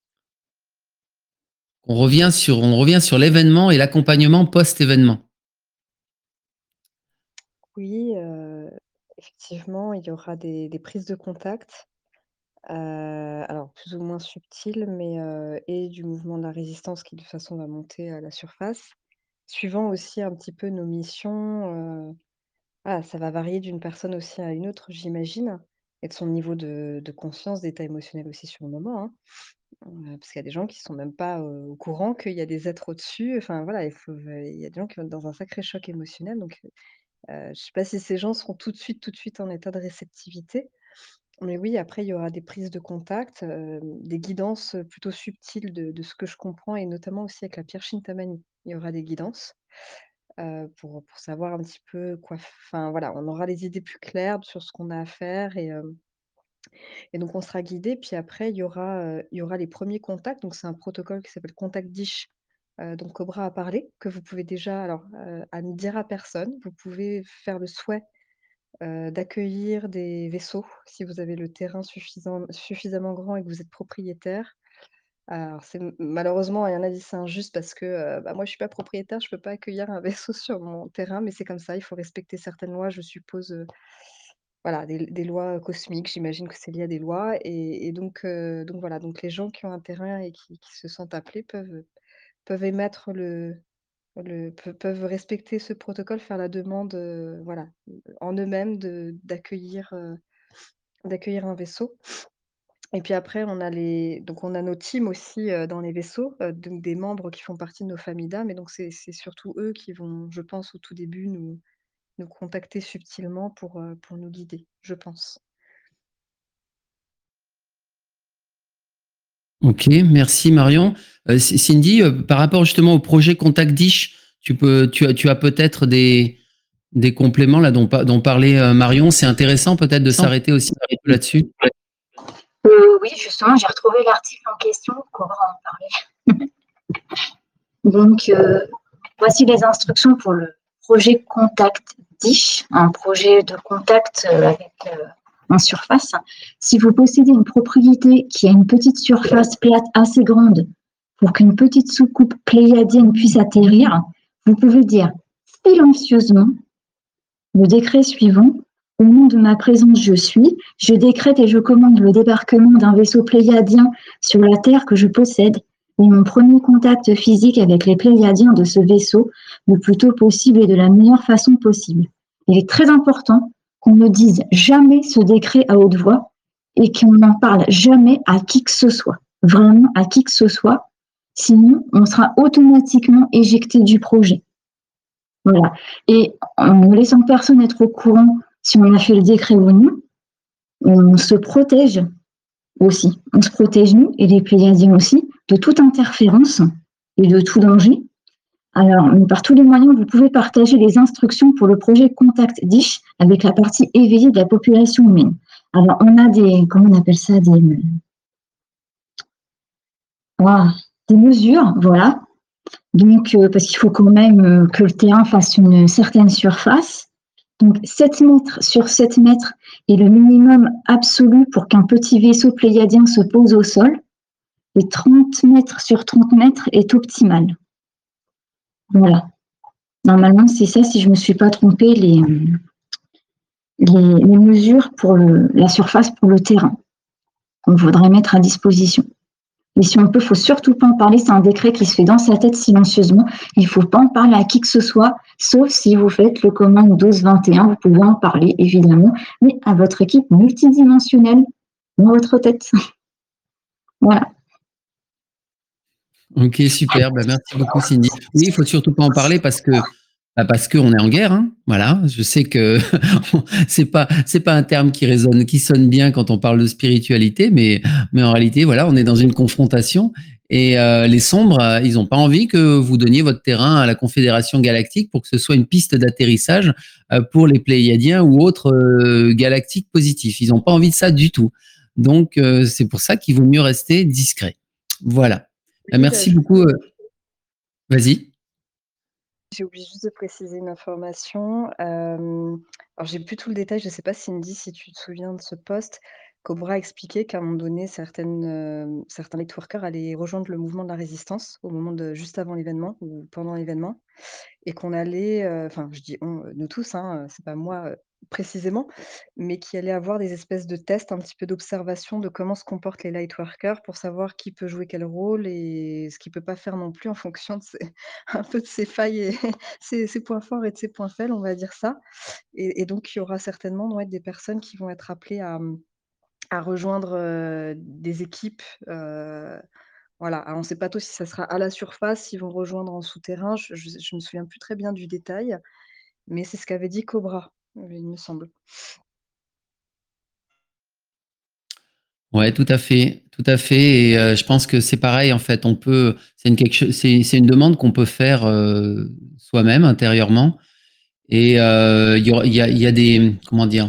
On revient sur l'événement et l'accompagnement post-événement. Oui, effectivement, il y aura des prises de contact, alors plus ou moins subtiles, mais et du mouvement de la résistance qui de toute façon va monter à la surface. Suivant aussi un petit peu nos missions, voilà, ça va varier d'une personne aussi à une autre, j'imagine, et de son niveau de conscience, d'état émotionnel aussi sur le moment, hein. Parce qu'il y a des gens qui sont même pas, au courant qu'il y a des êtres au-dessus. Enfin voilà, il y a des gens qui vont être dans un sacré choc émotionnel, donc je sais pas si ces gens seront tout de suite en état de réceptivité. Mais oui, après il y aura des prises de contact, des guidances, plutôt subtiles de ce que je comprends, et notamment aussi avec la pierre Chintamani. Il y aura des guidances, pour savoir un petit peu enfin voilà, on aura les idées plus claires sur ce qu'on a à faire, et donc on sera guidé. Puis après il y aura les premiers contacts, donc c'est un protocole qui s'appelle Contact Dish, dont Cobra a parlé, que vous pouvez déjà alors, à ne dire à personne, vous pouvez faire le souhait, d'accueillir des vaisseaux si vous avez le terrain suffisamment grand et que vous êtes propriétaire. Alors c'est malheureusement, il y en a dit: «C'est injuste» parce que, bah, moi je suis pas propriétaire, je peux pas accueillir un vaisseau sur mon terrain, mais c'est comme ça, il faut respecter certaines lois, je suppose, voilà, des lois cosmiques, j'imagine que c'est lié à des lois, et donc voilà, donc les gens qui ont un terrain et qui se sentent appelés peuvent émettre peuvent respecter ce protocole, faire la demande, voilà, en eux-mêmes d'accueillir un vaisseau. Et puis après, on a nos teams aussi, dans les vaisseaux, donc des membres qui font partie de nos familles d'âmes et donc c'est surtout eux qui vont, je pense, au tout début, nous contacter subtilement pour nous guider, je pense. Ok, merci Marion. Cindy, par rapport justement au projet Contact Dish, tu as peut-être des compléments là dont parlait Marion. C'est intéressant peut-être de s'arrêter aussi un peu là-dessus. Oui, justement, j'ai retrouvé l'article en question, qu'on va en parler. Donc, voici les instructions pour le projet Contact Dish, un projet de contact en surface. Si vous possédez une propriété qui a une petite surface plate assez grande pour qu'une petite soucoupe pléiadienne puisse atterrir, vous pouvez dire silencieusement le décret suivant. Au nom de ma présence, je décrète et je commande le débarquement d'un vaisseau pléiadien sur la Terre que je possède et mon premier contact physique avec les pléiadiens de ce vaisseau le plus tôt possible et de la meilleure façon possible. Il est très important qu'on ne dise jamais ce décret à haute voix et qu'on n'en parle jamais à qui que ce soit, vraiment à qui que ce soit, sinon on sera automatiquement éjecté du projet. Voilà. Et en ne laissant personne être au courant si on a fait le décret ou non, on se protège aussi. On se protège, nous, et les Pléiadiens aussi, de toute interférence et de tout danger. Alors, par tous les moyens, vous pouvez partager les instructions pour le projet Contact Dish avec la partie éveillée de la population humaine. Alors, on a comment on appelle ça, des mesures, voilà. Donc, parce qu'il faut quand même que le terrain fasse une certaine surface. Donc, 7 mètres sur 7 mètres est le minimum absolu pour qu'un petit vaisseau pléiadien se pose au sol. Et 30 mètres sur 30 mètres est optimal. Voilà. Normalement, c'est ça, si je ne me suis pas trompée, les mesures pour la surface pour le terrain qu'on voudrait mettre à disposition. Et si on peut, il ne faut surtout pas en parler. C'est un décret qui se fait dans sa tête silencieusement. Il ne faut pas en parler à qui que ce soit, sauf si vous faites le commande 1221. Vous pouvez en parler, évidemment, mais à votre équipe multidimensionnelle dans votre tête. Voilà. Ok, super. Merci beaucoup, Cindy. Oui, il faut surtout pas en parler parce qu'on est en guerre, hein. Voilà. Je sais que c'est pas un terme qui sonne bien quand on parle de spiritualité, mais en réalité, voilà, on est dans une confrontation et les sombres, ils n'ont pas envie que vous donniez votre terrain à la Confédération galactique pour que ce soit une piste d'atterrissage pour les Pléiadiens ou autres galactiques positifs. Ils n'ont pas envie de ça du tout. Donc, c'est pour ça qu'il vaut mieux rester discret. Voilà. Merci beaucoup. Vas-y. J'ai oublié juste de préciser une information. Alors, j'ai plus tout le détail. Je ne sais pas, Cindy, si tu te souviens de ce post. Cobra expliquait qu'à un moment donné, certains lightworkers allaient rejoindre le mouvement de la résistance juste avant l'événement ou pendant l'événement. Et qu'on allait, enfin je dis on, nous tous, hein, c'est pas moi, précisément, mais qu'il allait avoir des espèces de tests, un petit peu d'observation de comment se comportent les lightworkers pour savoir qui peut jouer quel rôle et ce qu'il peut pas faire non plus en fonction de ses un peu de ses failles et ses points forts et de ses points faibles, on va dire ça. Et donc il y aura certainement, ouais, des personnes qui vont être appelées à rejoindre, des équipes, voilà. Alors on ne sait pas trop si ça sera à la surface, s'ils vont rejoindre en souterrain. Je me souviens plus très bien du détail, mais c'est ce qu'avait dit Cobra, il me semble. Ouais, tout à fait, tout à fait. Et je pense que c'est pareil en fait. C'est une demande qu'on peut faire soi-même intérieurement. Et il y a des, comment dire,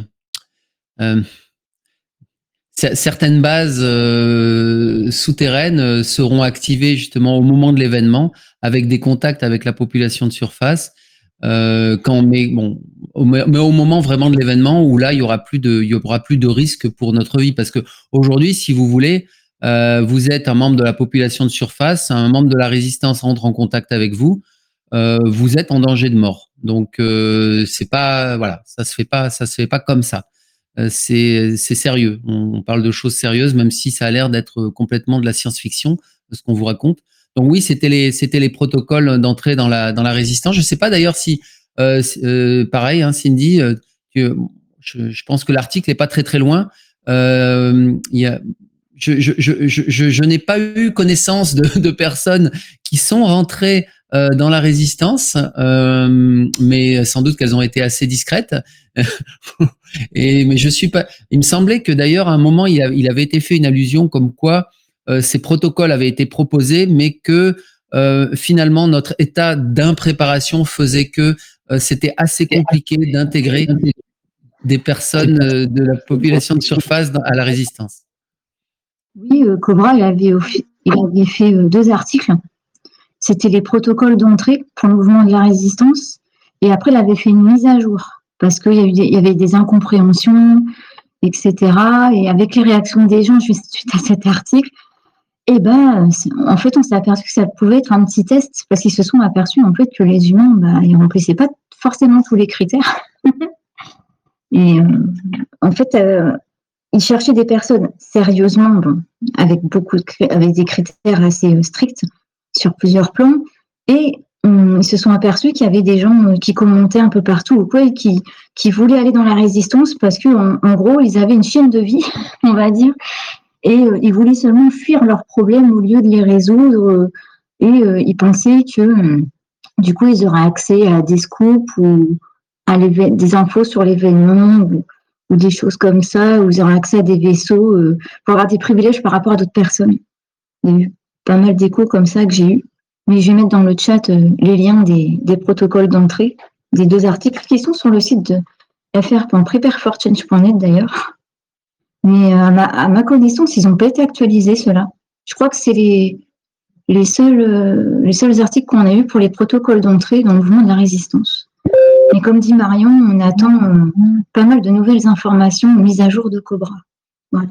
certaines bases souterraines seront activées justement au moment de l'événement avec des contacts avec la population de surface. Mais au moment vraiment de l'événement où là il y aura plus de risque pour notre vie parce que aujourd'hui, si vous voulez, vous êtes un membre de la population de surface, un membre de la résistance entre en contact avec vous, vous êtes en danger de mort. Donc c'est pas, voilà, ça se fait pas comme ça. C'est sérieux. On parle de choses sérieuses, même si ça a l'air d'être complètement de la science-fiction, ce qu'on vous raconte. Donc oui, c'était les protocoles d'entrée dans la résistance. Je ne sais pas d'ailleurs si, pareil, hein, Cindy, je pense que l'article n'est pas très très loin. Il je n'ai pas eu connaissance de personnes qui sont rentrées dans la résistance, mais sans doute qu'elles ont été assez discrètes. Mais je suis pas. Il me semblait que d'ailleurs à un moment il avait été fait une allusion comme quoi ces protocoles avaient été proposés, mais que finalement notre état d'impréparation faisait que c'était assez compliqué d'intégrer des personnes de la population de surface à la résistance. Oui, Cobra, il avait fait 2 articles. C'était les protocoles d'entrée pour le mouvement de la résistance. Et après, il avait fait une mise à jour parce qu'il y avait des incompréhensions, etc. Et avec les réactions des gens suite à cet article, en fait, on s'est aperçu que ça pouvait être un petit test parce qu'ils se sont aperçus en fait que les humains, ils remplissaient pas forcément tous les critères. Et en fait, ils cherchaient des personnes sérieusement, avec des critères assez stricts sur plusieurs plans, et ils se sont aperçus qu'il y avait des gens qui commentaient un peu partout ou quoi, et qui voulaient aller dans la résistance parce que en gros, ils avaient une chienne de vie, on va dire, et ils voulaient seulement fuir leurs problèmes au lieu de les résoudre, et ils pensaient que du coup, ils auraient accès à des scoops ou à des infos sur l'événement ou des choses comme ça, où ils auraient accès à des vaisseaux pour avoir des privilèges par rapport à d'autres personnes. Il y a eu pas mal d'échos comme ça que j'ai eu. Mais je vais mettre dans le chat les liens des protocoles d'entrée, des 2 articles qui sont sur le site de fr.prepareforchange.net d'ailleurs. Mais à ma connaissance, ils n'ont pas été actualisés, ceux-là. Je crois que c'est les seuls articles qu'on a eus pour les protocoles d'entrée dans le mouvement de la résistance. Et comme dit Marion, on attend pas mal de nouvelles informations mises à jour de Cobra. Voilà.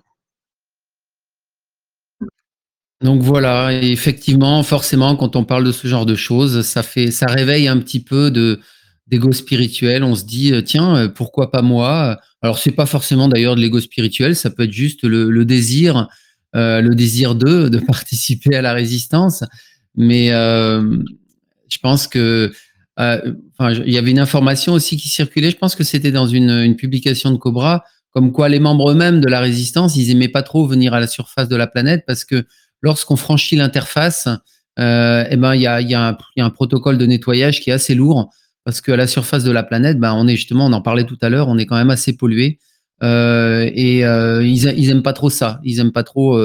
Donc voilà, et effectivement, forcément, quand on parle de ce genre de choses, ça réveille un petit peu d'ego spirituel. On se dit, tiens, pourquoi pas moi? Alors, c'est pas forcément d'ailleurs de l'ego spirituel, ça peut être juste le désir de participer à la résistance. Mais je pense que, il y avait une information aussi qui circulait. Je pense que c'était dans une publication de Cobra, comme quoi les membres eux-mêmes de la résistance, ils aimaient pas trop venir à la surface de la planète parce que lorsqu'on franchit l'interface, il y a un protocole de nettoyage qui est assez lourd parce qu'à la surface de la planète, on en parlait tout à l'heure, on est quand même assez pollué. Ils aiment pas trop ça. Ils aiment pas trop.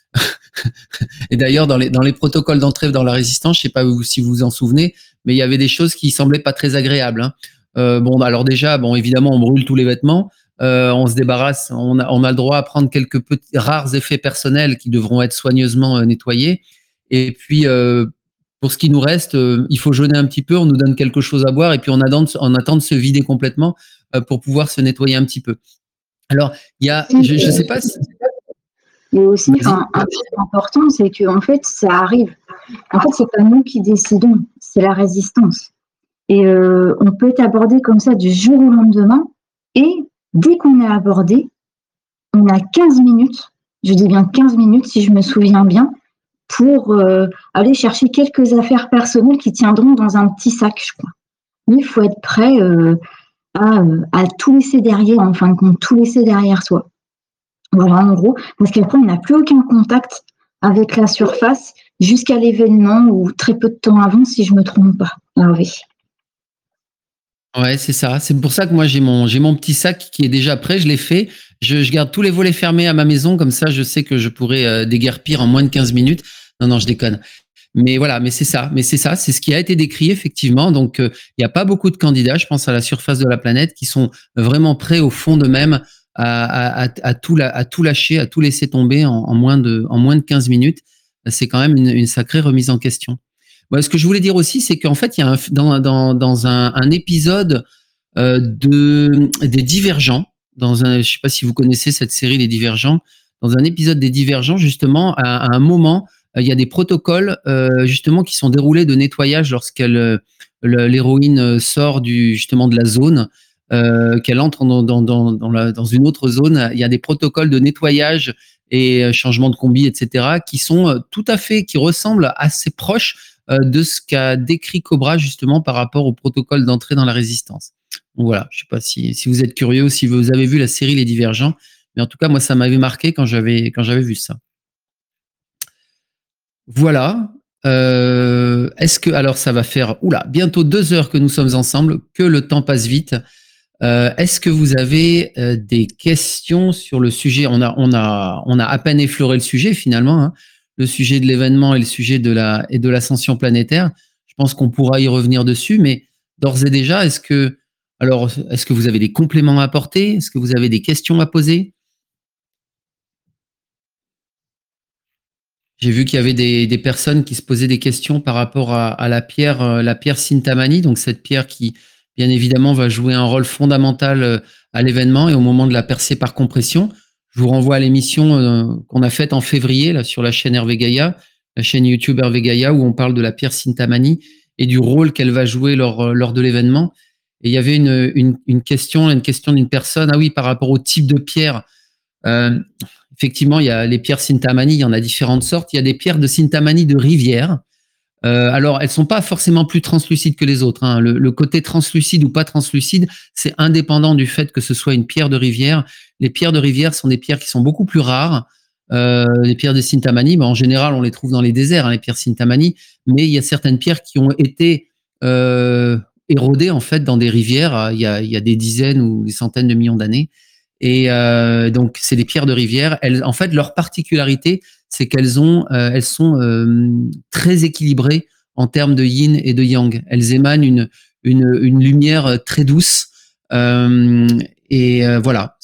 Et d'ailleurs, dans les protocoles d'entrée dans la résistance, je sais pas si vous vous en souvenez, mais il y avait des choses qui semblaient pas très agréables. Alors déjà, évidemment, on brûle tous les vêtements. On se débarrasse, on a le droit à prendre quelques petits rares effets personnels qui devront être soigneusement nettoyés. Et puis, pour ce qui nous reste, il faut jeûner un petit peu, on nous donne quelque chose à boire et puis on attend de se vider complètement pour pouvoir se nettoyer un petit peu. Alors, je ne sais pas si... Mais aussi, un truc important, c'est que en fait, ça arrive. En fait, c'est pas nous qui décidons, c'est la résistance. Et on peut être abordé comme ça du jour au lendemain. Et dès qu'on est abordé, on a 15 minutes, je dis bien 15 minutes si je me souviens bien, pour aller chercher quelques affaires personnelles qui tiendront dans un petit sac, je crois. Mais il faut être prêt à tout laisser derrière, en fin de compte, tout laisser derrière soi. Voilà, en gros, parce qu'après, on n'a plus aucun contact avec la surface jusqu'à l'événement ou très peu de temps avant, si je ne me trompe pas, Hervé. Ouais, c'est ça. C'est pour ça que moi, j'ai mon petit sac qui est déjà prêt, je l'ai fait. Je garde tous les volets fermés à ma maison, comme ça, je sais que je pourrais déguerpir en moins de 15 minutes. Non, je déconne. Mais voilà, c'est ce qui a été décrit, effectivement. Donc, il n'y a pas beaucoup de candidats, je pense, à la surface de la planète qui sont vraiment prêts au fond d'eux-mêmes à tout lâcher, à tout laisser tomber en moins de 15 minutes. C'est quand même une sacrée remise en question. Ce que je voulais dire aussi, c'est qu'en fait, il y a dans un épisode des Divergents, je ne sais pas si vous connaissez cette série Les Divergents, dans un épisode des Divergents, justement, à un moment, il y a des protocoles justement qui sont déroulés de nettoyage l'héroïne sort justement de la zone, qu'elle entre dans une autre zone. Il y a des protocoles de nettoyage et changement de combi, etc., qui ressemblent assez proches de ce qu'a décrit Cobra justement par rapport au protocole d'entrée dans la résistance. Donc voilà, je ne sais pas si vous êtes curieux ou si vous avez vu la série Les Divergents, mais en tout cas, moi, ça m'avait marqué quand j'avais vu ça. Voilà. Est-ce que, alors ça va faire bientôt 2 heures que nous sommes ensemble, que le temps passe vite. Est-ce que vous avez des questions sur le sujet? On a à peine effleuré le sujet finalement, hein, le sujet de l'événement et le sujet de l'ascension planétaire. Je pense qu'on pourra y revenir dessus, mais d'ores et déjà, est-ce que vous avez des compléments à apporter? Est-ce que vous avez des questions à poser? J'ai vu qu'il y avait des personnes qui se posaient des questions par rapport à la pierre Sintamani, donc cette pierre qui, bien évidemment, va jouer un rôle fondamental à l'événement et au moment de la percée par compression. Je vous renvoie à l'émission qu'on a faite en février là, sur la chaîne Hervé Gaïa, la chaîne YouTube Hervé Gaïa, où on parle de la pierre Sintamani et du rôle qu'elle va jouer lors de l'événement. Et il y avait une question d'une personne, ah oui, par rapport au type de pierre. Euh, Effectivement, il y a les pierres Sintamani, il y en a différentes sortes. Il y a des pierres de Sintamani de rivière. Alors, elles sont pas forcément plus translucides que les autres, hein. Le côté translucide ou pas translucide, c'est indépendant du fait que ce soit une pierre de rivière. Les pierres de rivière sont des pierres qui sont beaucoup plus rares. Les pierres de Sintamani, en général, on les trouve dans les déserts, hein, les pierres Sintamani, mais il y a certaines pierres qui ont été euh, érodées en fait dans des rivières il y a des dizaines ou des centaines de millions d'années. Et donc, c'est des pierres de rivière. En fait, leur particularité, c'est elles sont très équilibrées en termes de yin et de yang. Elles émanent une lumière très douce. Euh, voilà,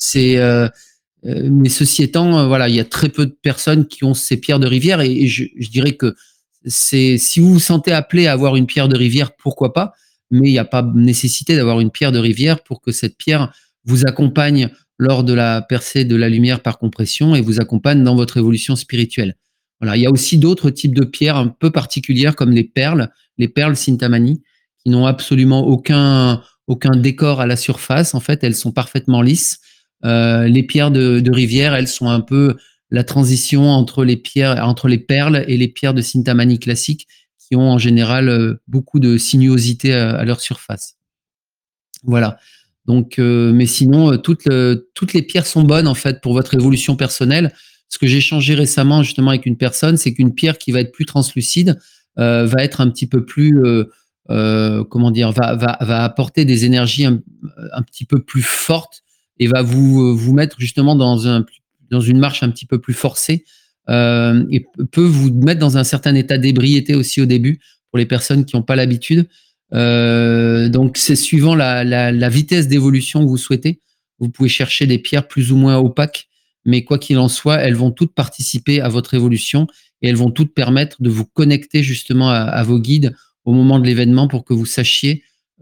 mais ceci étant, voilà, il y a très peu de personnes qui ont ces pierres de rivière et je dirais que si vous vous sentez appelé à avoir une pierre de rivière, pourquoi pas, mais il n'y a pas nécessité d'avoir une pierre de rivière pour que cette pierre vous accompagne lors de la percée de la lumière par compression et vous accompagne dans votre évolution spirituelle. Voilà. Il y a aussi d'autres types de pierres un peu particulières comme les perles Sintamani, qui n'ont absolument aucun décor à la surface. En fait, elles sont parfaitement lisses. Les pierres de rivière, elles sont un peu la transition entre entre les perles et les pierres de Sintamani classiques, qui ont en général beaucoup de sinuosité à leur surface. Voilà. Donc, mais sinon, toutes les pierres sont bonnes en fait pour votre évolution personnelle. Ce que j'ai changé récemment justement avec une personne, c'est qu'une pierre qui va être plus translucide va être un petit peu plus, comment dire, va apporter des énergies un petit peu plus fortes et va vous mettre justement dans une marche un petit peu plus forcée et peut vous mettre dans un certain état d'ébriété aussi au début pour les personnes qui n'ont pas l'habitude. Donc, c'est suivant la vitesse d'évolution que vous souhaitez. Vous pouvez chercher des pierres plus ou moins opaques, mais quoi qu'il en soit, elles vont toutes participer à votre évolution et elles vont toutes permettre de vous connecter justement à vos guides au moment de l'événement pour que vous sachiez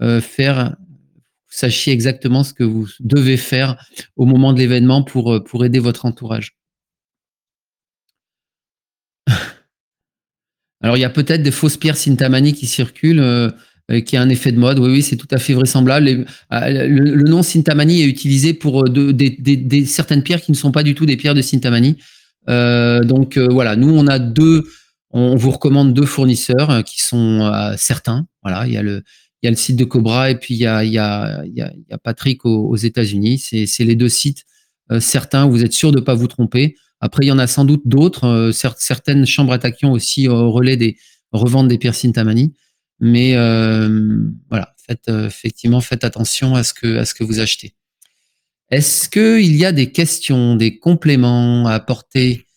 exactement ce que vous devez faire au moment de l'événement pour aider votre entourage. Alors, il y a peut-être des fausses pierres Sintamani qui circulent, qui a un effet de mode. Oui, oui, c'est tout à fait vraisemblable. Le nom Sintamani est utilisé pour certaines pierres qui ne sont pas du tout des pierres de Sintamani. Donc, voilà, nous, on vous recommande 2 fournisseurs qui sont certains. Voilà, il y a le site de Cobra et puis il y a Patrick aux États-Unis. C'est les 2 sites certains, vous êtes sûr de ne pas vous tromper. Après, il y en a sans doute d'autres. Certaines chambres à tachyon aussi revendent des pierres Sintamani. Mais voilà, effectivement, faites attention à ce que vous achetez. Est-ce qu'il y a des questions, des compléments à apporter?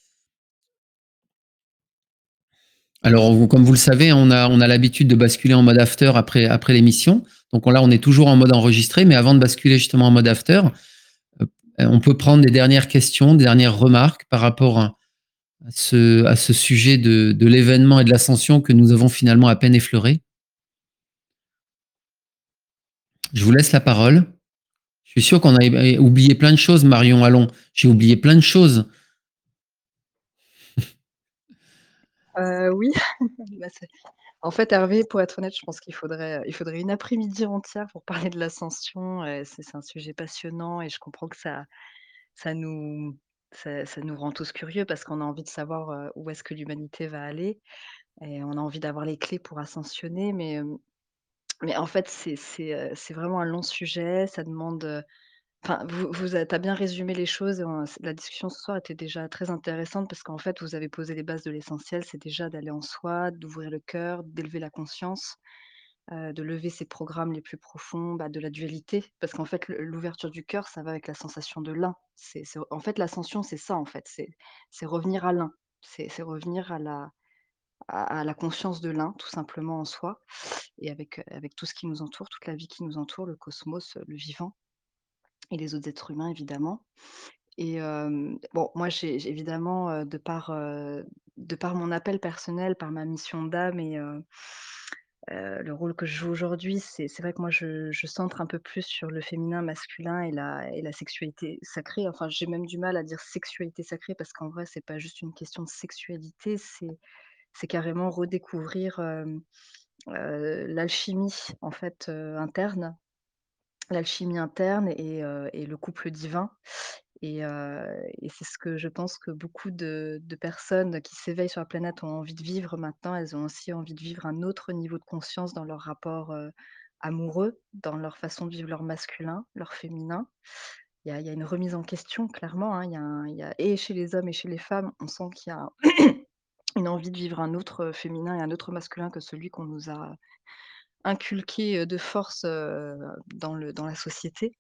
Alors, comme vous le savez, on a l'habitude de basculer en mode after après l'émission. Donc là, on est toujours en mode enregistré, mais avant de basculer justement en mode after, on peut prendre des dernières questions, des dernières remarques par rapport à ce sujet de l'événement et de l'ascension que nous avons finalement à peine effleuré. Je vous laisse la parole. Je suis sûr qu'on a oublié plein de choses, Marion. Allons, j'ai oublié plein de choses. Oui. Bah, en fait, Hervé, pour être honnête, je pense qu'il faudrait une après-midi entière pour parler de l'ascension. C'est un sujet passionnant et je comprends que ça nous ça nous rend tous curieux parce qu'on a envie de savoir, où est-ce que l'humanité va aller et on a envie d'avoir les clés pour ascensionner. Mais en fait, c'est vraiment un long sujet. Ça demande, Enfin, vous a tu bien résumé les choses, la discussion ce soir était déjà très intéressante parce qu'en fait, vous avez posé les bases de l'essentiel, c'est déjà d'aller en soi, d'ouvrir le cœur, d'élever la conscience, de lever ses programmes les plus profonds, bah, de la dualité. Parce qu'en fait, l'ouverture du cœur, ça va avec la sensation de l'un. C'est en fait, l'ascension, c'est ça, en fait, c'est revenir à l'un. C'est revenir à la conscience de l'un, tout simplement en soi et avec tout ce qui nous entoure, toute la vie qui nous entoure, le cosmos, le vivant et les autres êtres humains évidemment et bon moi j'ai évidemment, de par mon appel personnel, par ma mission d'âme et le rôle que je joue aujourd'hui, c'est vrai que moi je centre un peu plus sur le féminin, masculin et la sexualité sacrée. Enfin, j'ai même du mal à dire sexualité sacrée parce qu'en vrai, c'est pas juste une question de sexualité, c'est carrément redécouvrir, l'alchimie en fait, interne. L'alchimie interne et le couple divin et c'est ce que je pense que beaucoup de personnes qui s'éveillent sur la planète ont envie de vivre maintenant. Elles ont aussi envie de vivre un autre niveau de conscience dans leur rapport, amoureux, dans leur façon de vivre leur masculin, leur féminin. Il y a une remise en question clairement, hein. Il y a et chez les hommes et chez les femmes, on sent qu'il y a une envie de vivre un autre, féminin et un autre masculin que celui qu'on nous a inculqué, de force, dans la société.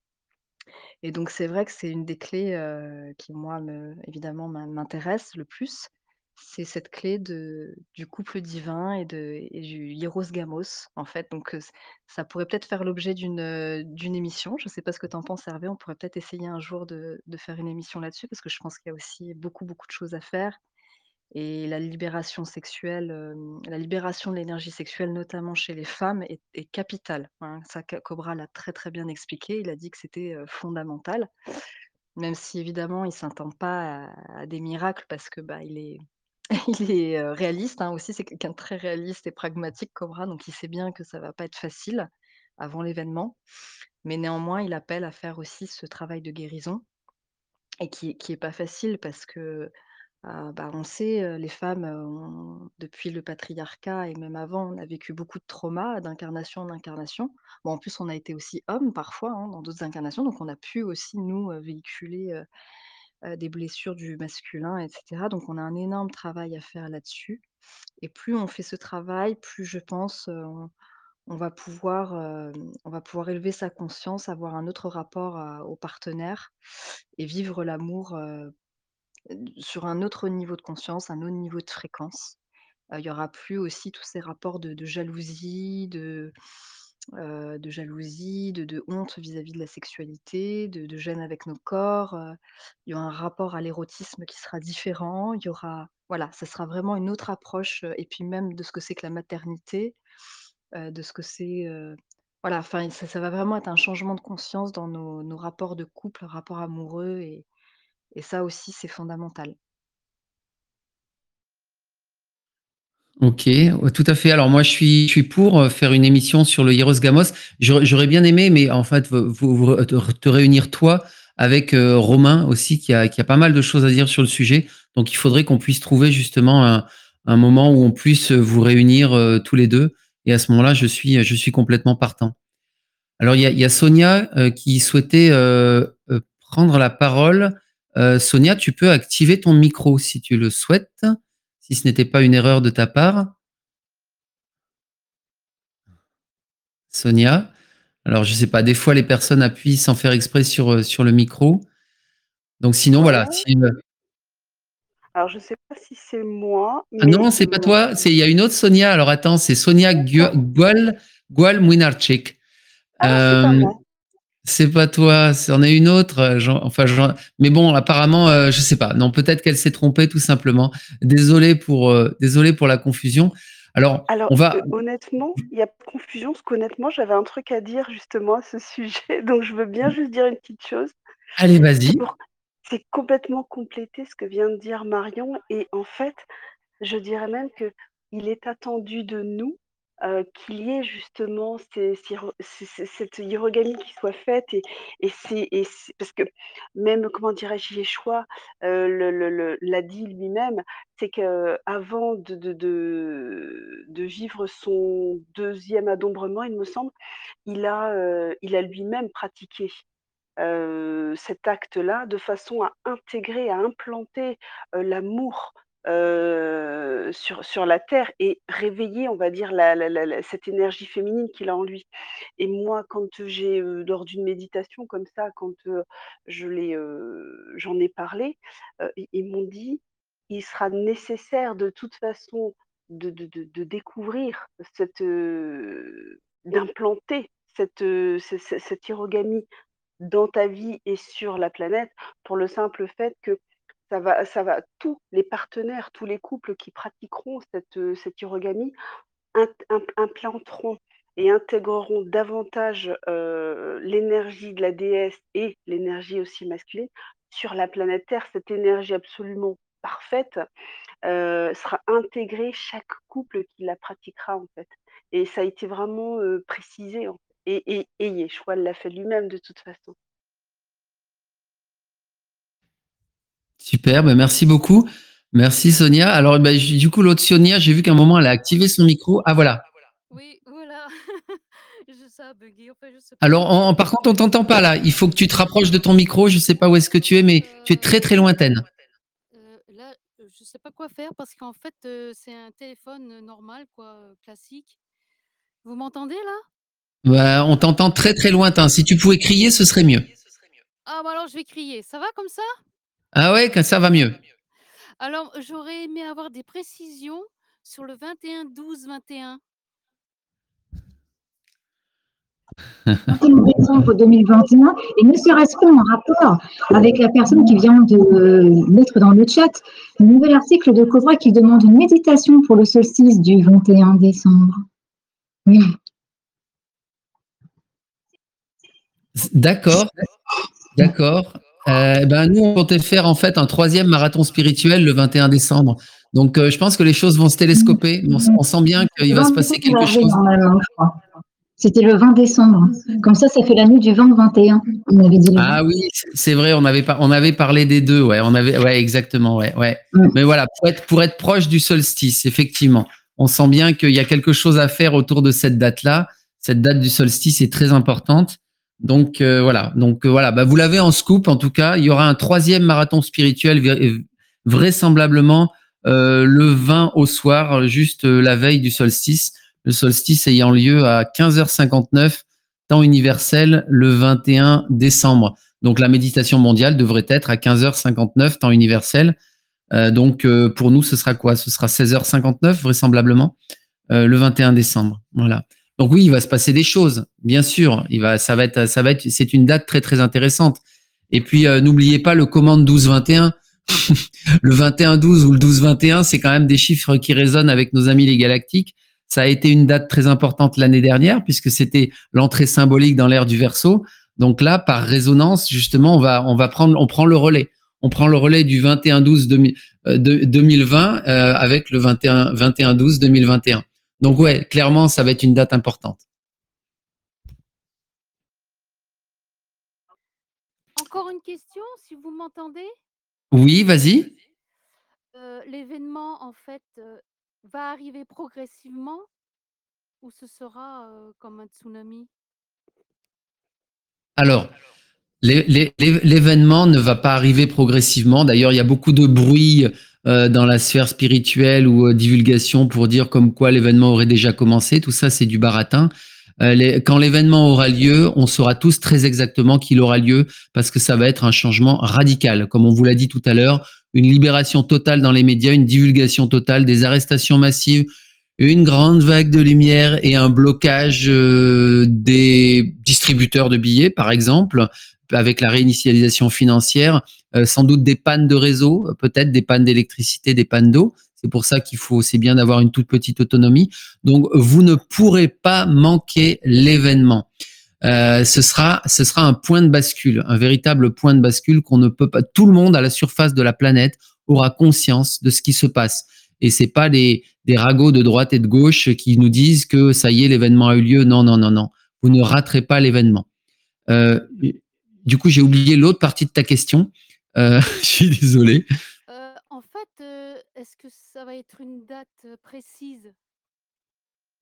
Et donc c'est vrai que c'est une des clés, qui moi me évidemment m'intéresse le plus. C'est cette clé du couple divin et du hieros gamos en fait donc ça pourrait peut-être faire l'objet d'une émission. Je ne sais pas ce que tu en penses Hervé, on pourrait peut-être essayer un jour de faire une émission là-dessus parce que je pense qu'il y a aussi beaucoup, beaucoup de choses à faire et la libération sexuelle, la libération de l'énergie sexuelle, notamment chez les femmes est capitale, hein. Ça Cobra l'a très, très bien expliqué. Il a dit que c'était, fondamental. Même si évidemment il s'attend pas à des miracles parce que, bah, il est il est, réaliste, hein, aussi. C'est quelqu'un de très réaliste et pragmatique, Cobra, donc il sait bien que ça va pas être facile avant l'événement. Mais néanmoins, il appelle à faire aussi ce travail de guérison et qui est pas facile parce que, bah, on sait, les femmes, depuis le patriarcat et même avant, on a vécu beaucoup de traumas d'incarnation en incarnation. Bon, en plus, on a été aussi hommes parfois, hein, dans d'autres incarnations, donc on a pu aussi nous, véhiculer, des blessures du masculin et cetera. Donc on a un énorme travail à faire là-dessus et plus on fait ce travail, plus je pense, on va pouvoir, on va pouvoir élever sa conscience, avoir un autre rapport au partenaire et vivre l'amour, sur un autre niveau de conscience, un autre niveau de fréquence. Il y aura plus aussi tous ces rapports de jalousie, de jalousie, de honte vis-à-vis de la sexualité, de gêne avec nos corps, il y aura un rapport à l'érotisme qui sera différent. Il y aura voilà, ça sera vraiment une autre approche, et puis même de ce que c'est que la maternité, de ce que c'est, voilà, enfin ça va vraiment être un changement de conscience dans nos rapports de couple, rapports amoureux et ça aussi c'est fondamental. OK, ouais, tout à fait. Alors moi, je suis pour faire une émission sur le Hieros Gamos. J'aurais bien aimé, mais en fait, te réunir toi avec Romain aussi, qui a pas mal de choses à dire sur le sujet. Donc, il faudrait qu'on puisse trouver justement un moment où on puisse vous réunir tous les deux. Et à ce moment-là, je suis complètement partant. Alors, il y a Sonia qui souhaitait prendre la parole. Sonia, tu peux activer ton micro si tu le souhaites, si ce n'était pas une erreur de ta part. Sonia. Alors, je sais pas, des fois, les personnes appuient sans faire exprès sur le micro. Donc, sinon, voilà. Ouais. Alors je sais pas si c'est moi, Ah mais non, c'est pas toi. Il y a une autre Sonia. Alors, attends, c'est Sonia d'accord. Gual Mwinarczyk. Ah, c'est pas Euh, moi. c'est pas toi. C'en est une autre. Mais bon, apparemment, je sais pas. Non, peut-être qu'elle s'est trompée tout simplement. Désolé pour la confusion. Alors, Alors, on va. honnêtement, il y a pas de confusion parce qu'honnêtement, j'avais un truc à dire justement à ce sujet, donc je veux bien juste dire une petite chose. Allez, C'est vas-y. pour c'est complètement compléter ce que vient de dire Marion et en fait, je dirais même qu'il est attendu de nous, qu'il y ait justement cette hiérogamie qui soit faite et c'est parce que même, comment dirais-je, Yeshua, l'a dit lui-même, c'est qu'avant de vivre son deuxième adombrement, il me semble, il a lui-même pratiqué. cet acte-là de façon à intégrer, à implanter, l'amour, sur la terre et réveiller, on va dire, la cette énergie féminine qu'il a en lui. Et moi, quand j'ai, lors d'une méditation comme ça, quand, j'en ai parlé, ils m'ont dit: «Il sera nécessaire de toute façon de découvrir cette, d'implanter cette, cette hirogami dans ta vie et sur la planète pour le simple fait que ça va tous les partenaires, tous les couples qui pratiqueront cette, cette hirogami implanteront et intégreront davantage, l'énergie de la déesse et l'énergie aussi masculine sur la planète Terre. Cette énergie absolument parfaite, sera intégrée chaque couple qui la pratiquera, en fait, et ça a été vraiment, précisé, en fait, et Yeshua l'a fait lui-même de toute façon. Super, merci beaucoup. Merci Sonia. Alors, du coup, l'autre Sonia, j'ai vu qu'à un moment, elle a activé son micro. Ah, voilà. Oui, voilà. Ça a bugué, enfin, je sais pas. Alors, par contre, on t'entend pas là. Il faut que tu te rapproches de ton micro. Je sais pas où est-ce que tu es, mais tu es très très lointaine. Là, je sais pas quoi faire parce qu'en fait, c'est un téléphone normal, quoi, classique. Vous m'entendez là? On t'entend très très lointain. Si tu pouvais crier, ce serait mieux. Ah bah alors je vais crier. Ça va comme ça? Ah ouais, ça va mieux. Alors, j'aurais aimé avoir des précisions sur le 21-12-21. 21 décembre 2021, et ne serait-ce pas en rapport avec la personne qui vient de mettre dans le chat le nouvel article de Cobra qui demande une méditation pour le solstice du 21 décembre. Oui. D'accord, d'accord. Nous, on comptait faire en fait un 3e marathon spirituel le 21 décembre. Donc, je pense que les choses vont se télescoper. On sent bien qu'il va se passer quelque chose. Normalement, je crois. C'était le 20 décembre. Comme ça fait la nuit du 20 au 21. On avait dit Ah oui, c'est vrai, on avait parlé des deux, ouais. Ouais, exactement, ouais. Mais voilà, pour être proche du solstice, effectivement. On sent bien qu'il y a quelque chose à faire autour de cette date-là. Cette date du solstice est très importante. Donc, voilà. Vous l'avez en scoop, en tout cas. Il y aura un 3e marathon spirituel, vraisemblablement, le 20 au soir, juste la veille du solstice. Le solstice ayant lieu à 15h59, temps universel, le 21 décembre. Donc, la méditation mondiale devrait être à 15h59, temps universel. Pour nous, ce sera quoi? Ce sera 16h59, vraisemblablement, le 21 décembre. Voilà. Donc oui, il va se passer des choses, bien sûr. C'est une date très, très intéressante. Et puis, n'oubliez pas le commande 12-21. Le 21-12 ou le 12-21, c'est quand même des chiffres qui résonnent avec nos amis les galactiques. Ça a été une date très importante l'année dernière puisque c'était l'entrée symbolique dans l'ère du Verseau. Donc là, par résonance, justement, on prend le relais. On prend le relais du 21-12 2020 avec le 21-12 2021. Donc ouais, clairement, ça va être une date importante. Encore une question, si vous m'entendez? Oui, vas-y. L'événement, en fait, va arriver progressivement ou ce sera comme un tsunami? Alors, l'événement ne va pas arriver progressivement. D'ailleurs, il y a beaucoup de bruit dans la sphère spirituelle ou divulgation pour dire comme quoi l'événement aurait déjà commencé. Tout ça, c'est du baratin. Quand l'événement aura lieu, on saura tous très exactement qu'il aura lieu parce que ça va être un changement radical. Comme on vous l'a dit tout à l'heure, une libération totale dans les médias, une divulgation totale, des arrestations massives, une grande vague de lumière et un blocage des distributeurs de billets, par exemple, avec la réinitialisation financière, sans doute des pannes de réseau, peut-être des pannes d'électricité, des pannes d'eau. C'est pour ça c'est bien d'avoir une toute petite autonomie. Donc, vous ne pourrez pas manquer l'événement. Ce sera un point de bascule, un véritable point de bascule qu'on ne peut pas. Tout le monde à la surface de la planète aura conscience de ce qui se passe. Et c'est pas des ragots de droite et de gauche qui nous disent que ça y est, l'événement a eu lieu. Non, non, non, non. Vous ne raterez pas l'événement. Du coup, j'ai oublié l'autre partie de ta question. Je suis désolé. En fait, est-ce que ça va être une date précise?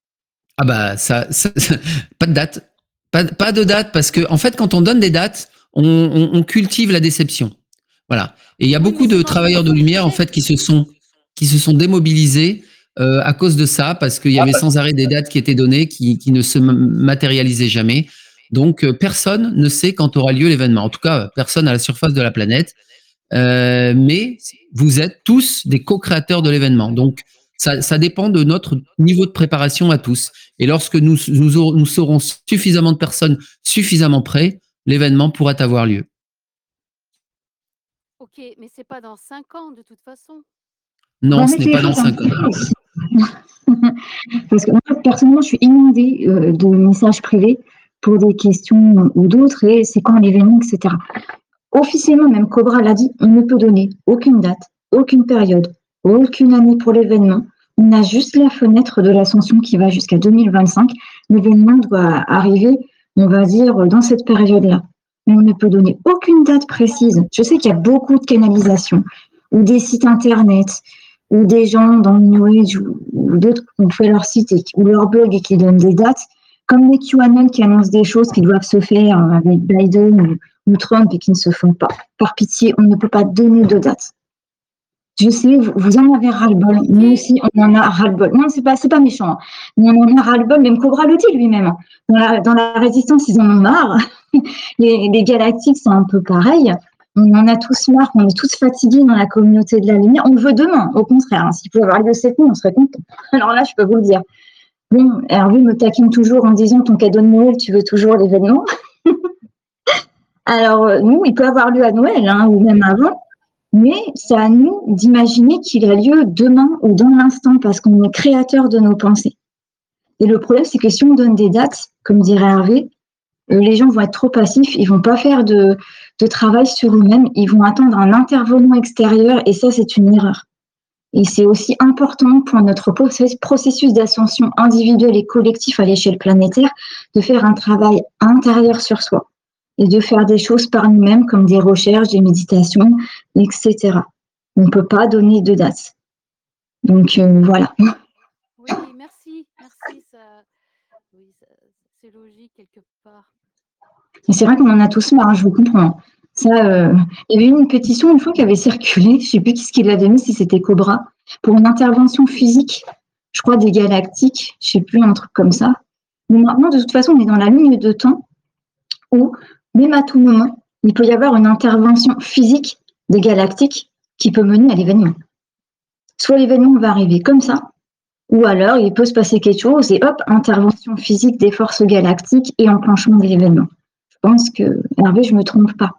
Ah bah, pas de date. Pas de date parce que, en fait, quand on donne des dates, on cultive la déception. Voilà. Et il y a beaucoup de travailleurs de lumière, en fait, qui se sont démobilisés à cause de ça, parce qu'il y avait sans arrêt des dates qui étaient données, qui ne se matérialisaient jamais. Donc, personne ne sait quand aura lieu l'événement. En tout cas, personne à la surface de la planète. Mais vous êtes tous des co-créateurs de l'événement. Donc, ça dépend de notre niveau de préparation à tous. Et lorsque nous serons suffisamment de personnes suffisamment prêts, l'événement pourra avoir lieu. Ok, mais c'est pas dans 5 ans de toute façon. Non, ce n'est pas dans 5 ans. Parce que moi, personnellement, je suis inondée de messages privés pour des questions ou d'autres, et c'est quand l'événement, etc. Officiellement, même Cobra l'a dit, on ne peut donner aucune date, aucune période, aucune année pour l'événement. On a juste la fenêtre de l'ascension qui va jusqu'à 2025. L'événement doit arriver, on va dire, dans cette période-là. Mais on ne peut donner aucune date précise. Je sais qu'il y a beaucoup de canalisations, ou des sites internet, ou des gens dans le New Age, ou d'autres qui ont fait leur site ou leur blog et qui donnent des dates, comme les QAnon qui annoncent des choses qui doivent se faire avec Biden ou Trump et qui ne se font pas. Par pitié, on ne peut pas donner de date. Je sais, vous en avez ras-le-bol. Nous aussi, on en a ras-le-bol. Non, c'est pas méchant. Mais on en a ras-le-bol. Même Cobra le dit lui-même. Dans la résistance, ils en ont marre. Les galactiques, c'est un peu pareil. On en a tous marre. On est tous fatigués dans la communauté de la lumière. On le veut demain, au contraire. S'il pouvait avoir lieu cette nuit, on serait content. Alors là, je peux vous le dire. Bon, Hervé me taquine toujours en disant ton cadeau de Noël, tu veux toujours l'événement. Alors, nous, il peut avoir lieu à Noël, ou même avant, mais c'est à nous d'imaginer qu'il a lieu demain ou dans l'instant, parce qu'on est créateur de nos pensées. Et le problème, c'est que si on donne des dates, comme dirait Hervé, les gens vont être trop passifs, ils vont pas faire de travail sur eux-mêmes, ils vont attendre un intervenant extérieur, et ça, c'est une erreur. Et c'est aussi important pour notre processus d'ascension individuelle et collectif à l'échelle planétaire de faire un travail intérieur sur soi et de faire des choses par nous-mêmes comme des recherches, des méditations, etc. On ne peut pas donner de date. Donc, voilà. Oui, merci. C'est logique quelque part. Et c'est vrai qu'on en a tous marre, je vous comprends. Ça, il y avait une pétition une fois qui avait circulé, je ne sais plus qui l'a donné, si c'était Cobra, pour une intervention physique, je crois des galactiques, je ne sais plus, un truc comme ça. Mais maintenant, de toute façon, on est dans la ligne de temps où, même à tout moment, il peut y avoir une intervention physique des galactiques qui peut mener à l'événement. Soit l'événement va arriver comme ça, ou alors il peut se passer quelque chose et hop, intervention physique des forces galactiques et enclenchement de l'événement. Je pense que, Hervé, je ne me trompe pas.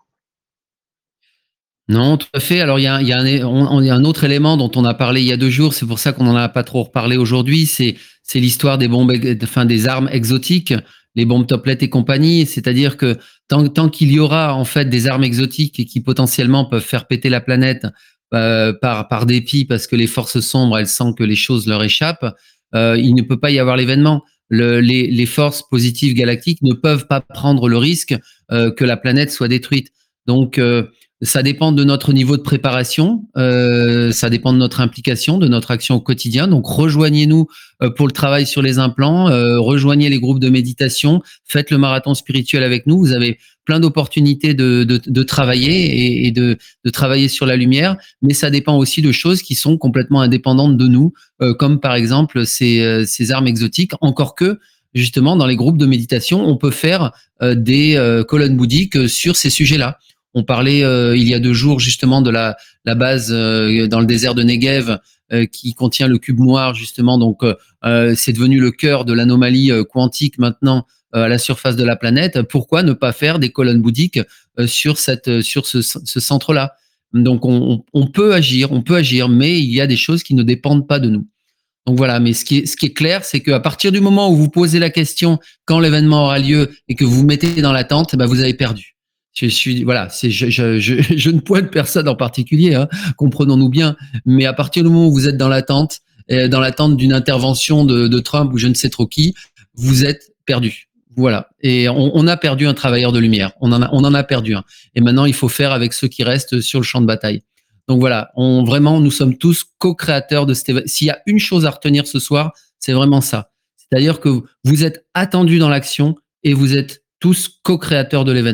Non, tout à fait. Alors, il y a un autre élément dont on a parlé il y a 2 jours, c'est pour ça qu'on n'en a pas trop reparlé aujourd'hui, c'est l'histoire des bombes, des armes exotiques, les bombes Toplet et compagnie. C'est-à-dire que tant qu'il y aura en fait des armes exotiques et qui potentiellement peuvent faire péter la planète par dépit, parce que les forces sombres, elles sentent que les choses leur échappent, il ne peut pas y avoir l'événement. Les forces positives galactiques ne peuvent pas prendre le risque que la planète soit détruite. Donc, ça dépend de notre niveau de préparation, ça dépend de notre implication, de notre action au quotidien. Donc, rejoignez-nous pour le travail sur les implants, rejoignez les groupes de méditation, faites le marathon spirituel avec nous. Vous avez plein d'opportunités de travailler et de travailler sur la lumière, mais ça dépend aussi de choses qui sont complètement indépendantes de nous, comme par exemple ces armes exotiques, encore que justement dans les groupes de méditation, on peut faire des colonnes bouddhiques sur ces sujets-là. On parlait il y a 2 jours justement de la base dans le désert de Negev qui contient le cube noir justement. Donc c'est devenu le cœur de l'anomalie quantique maintenant à la surface de la planète. Pourquoi ne pas faire des colonnes bouddhiques sur ce centre-là? Donc on peut agir, mais il y a des choses qui ne dépendent pas de nous. Donc voilà, mais ce qui est clair, c'est qu'à partir du moment où vous posez la question quand l'événement aura lieu et que vous vous mettez dans l'attente, vous avez perdu. Je ne pointe personne en particulier, comprenons-nous bien, mais à partir du moment où vous êtes dans l'attente d'une intervention de Trump ou je ne sais trop qui, vous êtes perdu. Voilà. Et on a perdu un travailleur de lumière. On en a perdu un. Et maintenant, il faut faire avec ceux qui restent sur le champ de bataille. Donc voilà, vraiment, nous sommes tous co-créateurs de cet événement. S'il y a une chose à retenir ce soir, c'est vraiment ça. C'est-à-dire que vous êtes attendus dans l'action et vous êtes tous co-créateurs de l'événement.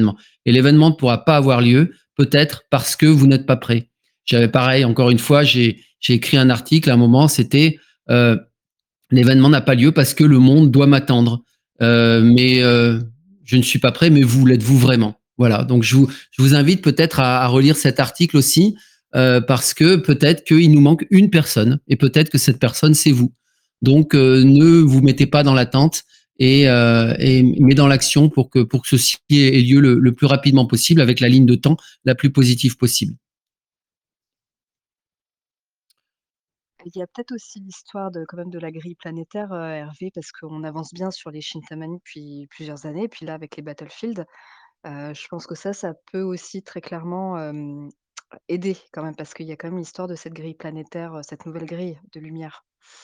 et l'événement ne pourra pas avoir lieu, peut-être parce que vous n'êtes pas prêt. J'avais pareil, encore une fois, j'ai écrit un article à un moment, c'était l'événement n'a pas lieu parce que le monde doit m'attendre. Mais je ne suis pas prêt, mais vous l'êtes-vous vraiment? Voilà, donc je vous invite peut-être à relire cet article aussi, parce que peut-être qu'il nous manque une personne, et peut-être que cette personne, c'est vous. Donc ne vous mettez pas dans l'attente, mais dans l'action pour que ceci ait lieu le plus rapidement possible, avec la ligne de temps la plus positive possible. Il y a peut-être aussi l'histoire quand même de la grille planétaire, Hervé, parce qu'on avance bien sur les Shintamani depuis plusieurs années. Puis là, avec les Battlefield, je pense que ça peut aussi très clairement aider quand même, parce qu'il y a quand même l'histoire de cette grille planétaire, cette nouvelle grille de lumière.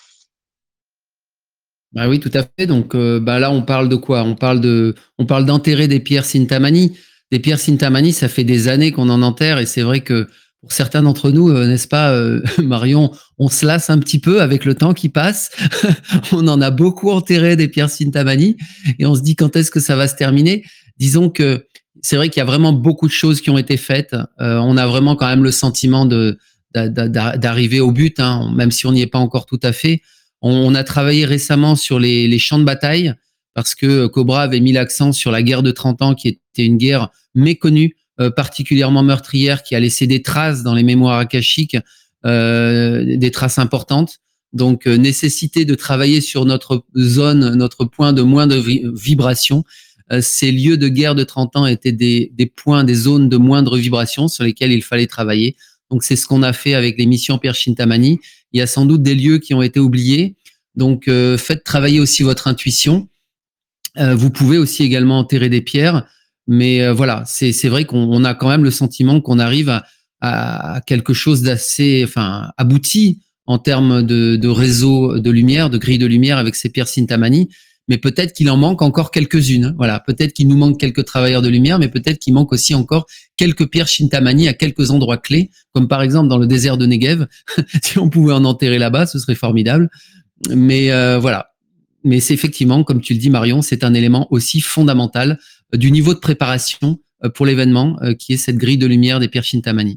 Bah oui, tout à fait. Donc là, on parle de quoi? On parle d'enterrer des pierres Sintamani. Des pierres Sintamani, ça fait des années qu'on en enterre, et c'est vrai que pour certains d'entre nous, n'est-ce pas, Marion, on se lasse un petit peu avec le temps qui passe. On en a beaucoup enterré des pierres Sintamani, et on se dit quand est-ce que ça va se terminer? Disons que c'est vrai qu'il y a vraiment beaucoup de choses qui ont été faites. On a vraiment quand même le sentiment d'arriver au but, hein, même si on n'y est pas encore tout à fait. On a travaillé récemment sur les champs de bataille, parce que Cobra avait mis l'accent sur la guerre de 30 ans, qui était une guerre méconnue, particulièrement meurtrière, qui a laissé des traces dans les mémoires akashiques, des traces importantes. Donc, nécessité de travailler sur notre zone, notre point de moindre vibration. Ces lieux de guerre de 30 ans étaient des points, des zones de moindre vibration sur lesquelles il fallait travailler. Donc, c'est ce qu'on a fait avec les missions Pierre Shintamani. Il y a sans doute des lieux qui ont été oubliés. Donc, faites travailler aussi votre intuition. Vous pouvez aussi également enterrer des pierres. Mais voilà, c'est vrai qu'on a quand même le sentiment qu'on arrive à quelque chose d'assez abouti en termes de réseau de lumière, de grille de lumière avec ces pierres Sintamani. Mais peut-être qu'il en manque encore quelques-unes. Voilà, peut-être qu'il nous manque quelques travailleurs de lumière, mais peut-être qu'il manque aussi encore quelques pierres Shintamani à quelques endroits clés, comme par exemple dans le désert de Negev. Si on pouvait en enterrer là-bas, ce serait formidable. Mais voilà. Mais c'est effectivement, comme tu le dis, Marion, c'est un élément aussi fondamental du niveau de préparation pour l'événement, qui est cette grille de lumière des pierres Shintamani.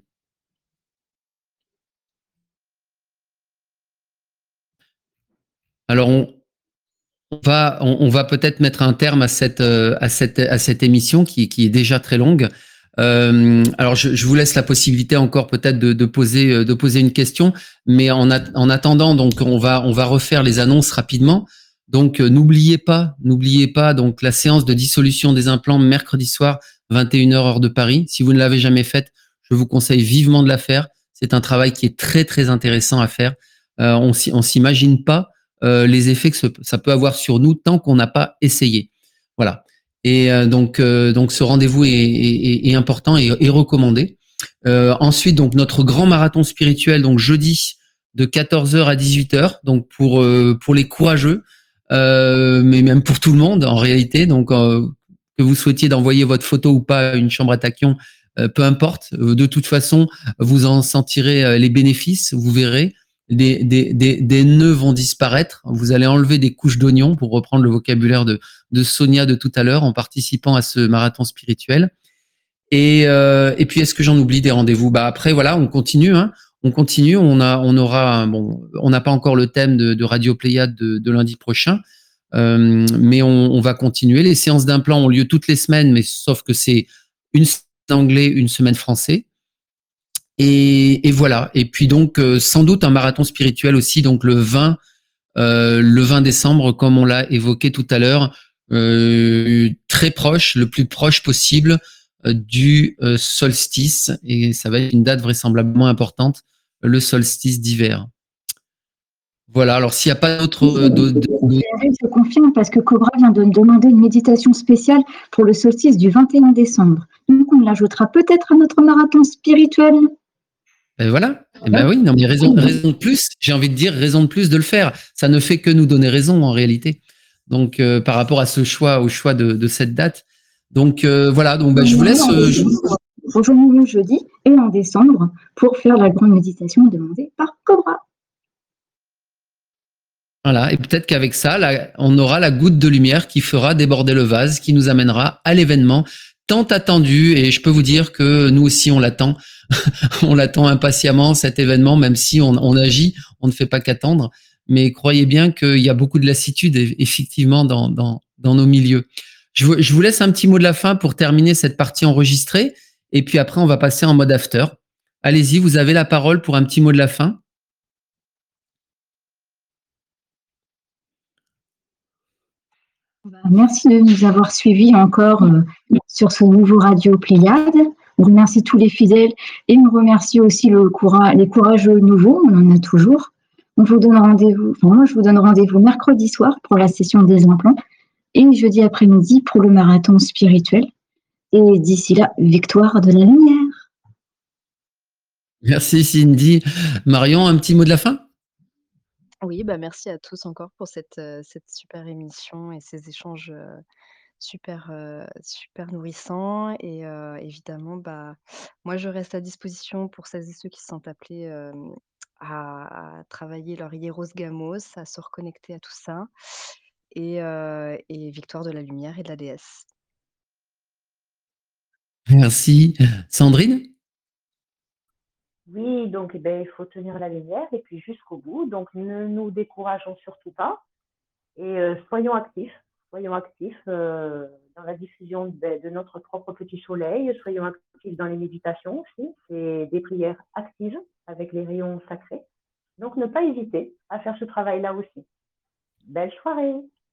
Alors, on va peut-être mettre un terme à cette émission qui est déjà très longue. Alors, je vous laisse la possibilité encore peut-être de poser une question, mais en attendant, donc on va refaire les annonces rapidement. Donc, n'oubliez pas donc la séance de dissolution des implants mercredi soir 21h heure de Paris. Si vous ne l'avez jamais faite, je vous conseille vivement de la faire. C'est un travail qui est très très intéressant à faire. On s'imagine pas les effets que ça peut avoir sur nous tant qu'on n'a pas essayé. Voilà. Et donc ce rendez-vous est important et recommandé. Ensuite, donc notre grand marathon spirituel, donc jeudi de 14h à 18h, donc pour les courageux, mais même pour tout le monde en réalité. Donc que vous souhaitiez d'envoyer votre photo ou pas à une chambre à tachyon, peu importe. De toute façon, vous en sentirez les bénéfices. Vous verrez. Des nœuds vont disparaître. Vous allez enlever des couches d'oignons, pour reprendre le vocabulaire de Sonia de tout à l'heure, en participant à ce marathon spirituel. Et puis, est-ce que j'en oublie des rendez-vous? Après, voilà, on continue. Hein. On continue. On n'a pas encore le thème de Radio Pléiade de lundi prochain, mais on va continuer. Les séances d'implants ont lieu toutes les semaines, mais sauf que c'est une semaine anglais, une semaine français. Et voilà. Et puis donc sans doute un marathon spirituel aussi, donc le 20 décembre, comme on l'a évoqué tout à l'heure, très proche, le plus proche possible du solstice, et ça va être une date vraisemblablement importante, le solstice d'hiver. Voilà. Alors s'il n'y a pas d'autres, je confirme, parce que Cobra vient de me demander une méditation spéciale pour le solstice du 21 décembre. Donc on l'ajoutera peut-être à notre marathon spirituel. Et voilà. Et ben oui, non, mais raison de plus, j'ai envie de dire raison de plus de le faire. Ça ne fait que nous donner raison en réalité. Donc par rapport à au choix de cette date. Donc voilà, donc je vous laisse. Rejoignons-nous jeudi et en décembre pour faire la grande méditation demandée par Cobra. Voilà, et peut-être qu'avec ça, là, on aura la goutte de lumière qui fera déborder le vase, qui nous amènera à l'événement tant attendu, et je peux vous dire que nous aussi on l'attend. On l'attend impatiemment, cet événement, même si on agit, on ne fait pas qu'attendre. Mais croyez bien qu'il y a beaucoup de lassitude, effectivement, dans nos milieux. Je vous laisse un petit mot de la fin pour terminer cette partie enregistrée, et puis après, on va passer en mode after. Allez-y, vous avez la parole pour un petit mot de la fin. Merci de nous avoir suivis encore sur ce nouveau Radio Pléiade. On remercie tous les fidèles et on remercie aussi les courageux nouveaux, on en a toujours. On vous donne rendez-vous, moi je vous donne rendez-vous mercredi soir pour la session des implants et jeudi après-midi pour le marathon spirituel. Et d'ici là, victoire de la lumière. Merci Cindy. Marion, un petit mot de la fin? Oui, merci à tous encore pour cette super émission et ces échanges super, super nourrissants. Et évidemment, moi, je reste à disposition pour celles et ceux qui se sentent appelés à travailler leur hieros gamos, à se reconnecter à tout ça. Et victoire de la lumière et de la déesse. Merci. Sandrine? Oui, donc il faut tenir la lumière et puis jusqu'au bout. Donc ne nous décourageons surtout pas et soyons actifs dans la diffusion de notre propre petit soleil. Soyons actifs dans les méditations aussi. C'est des prières actives avec les rayons sacrés. Donc ne pas hésiter à faire ce travail-là aussi. Belle soirée.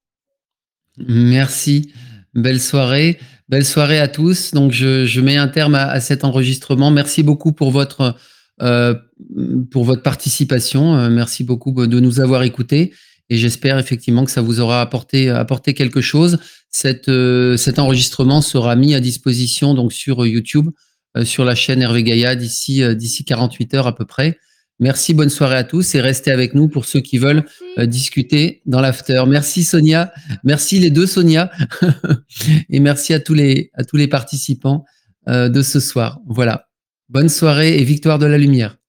Merci. Belle soirée à tous. Donc je mets un terme à cet enregistrement. Merci beaucoup pour votre participation. Merci beaucoup de nous avoir écoutés. Et j'espère effectivement que ça vous aura apporté quelque chose. Cet enregistrement sera mis à disposition donc sur YouTube, sur la chaîne Hervé Gaïa d'ici 48 heures à peu près. Merci, bonne soirée à tous et restez avec nous pour ceux qui veulent discuter dans l'after. Merci Sonia, merci les deux Sonia et merci à tous les participants de ce soir. Voilà, bonne soirée et victoire de la lumière.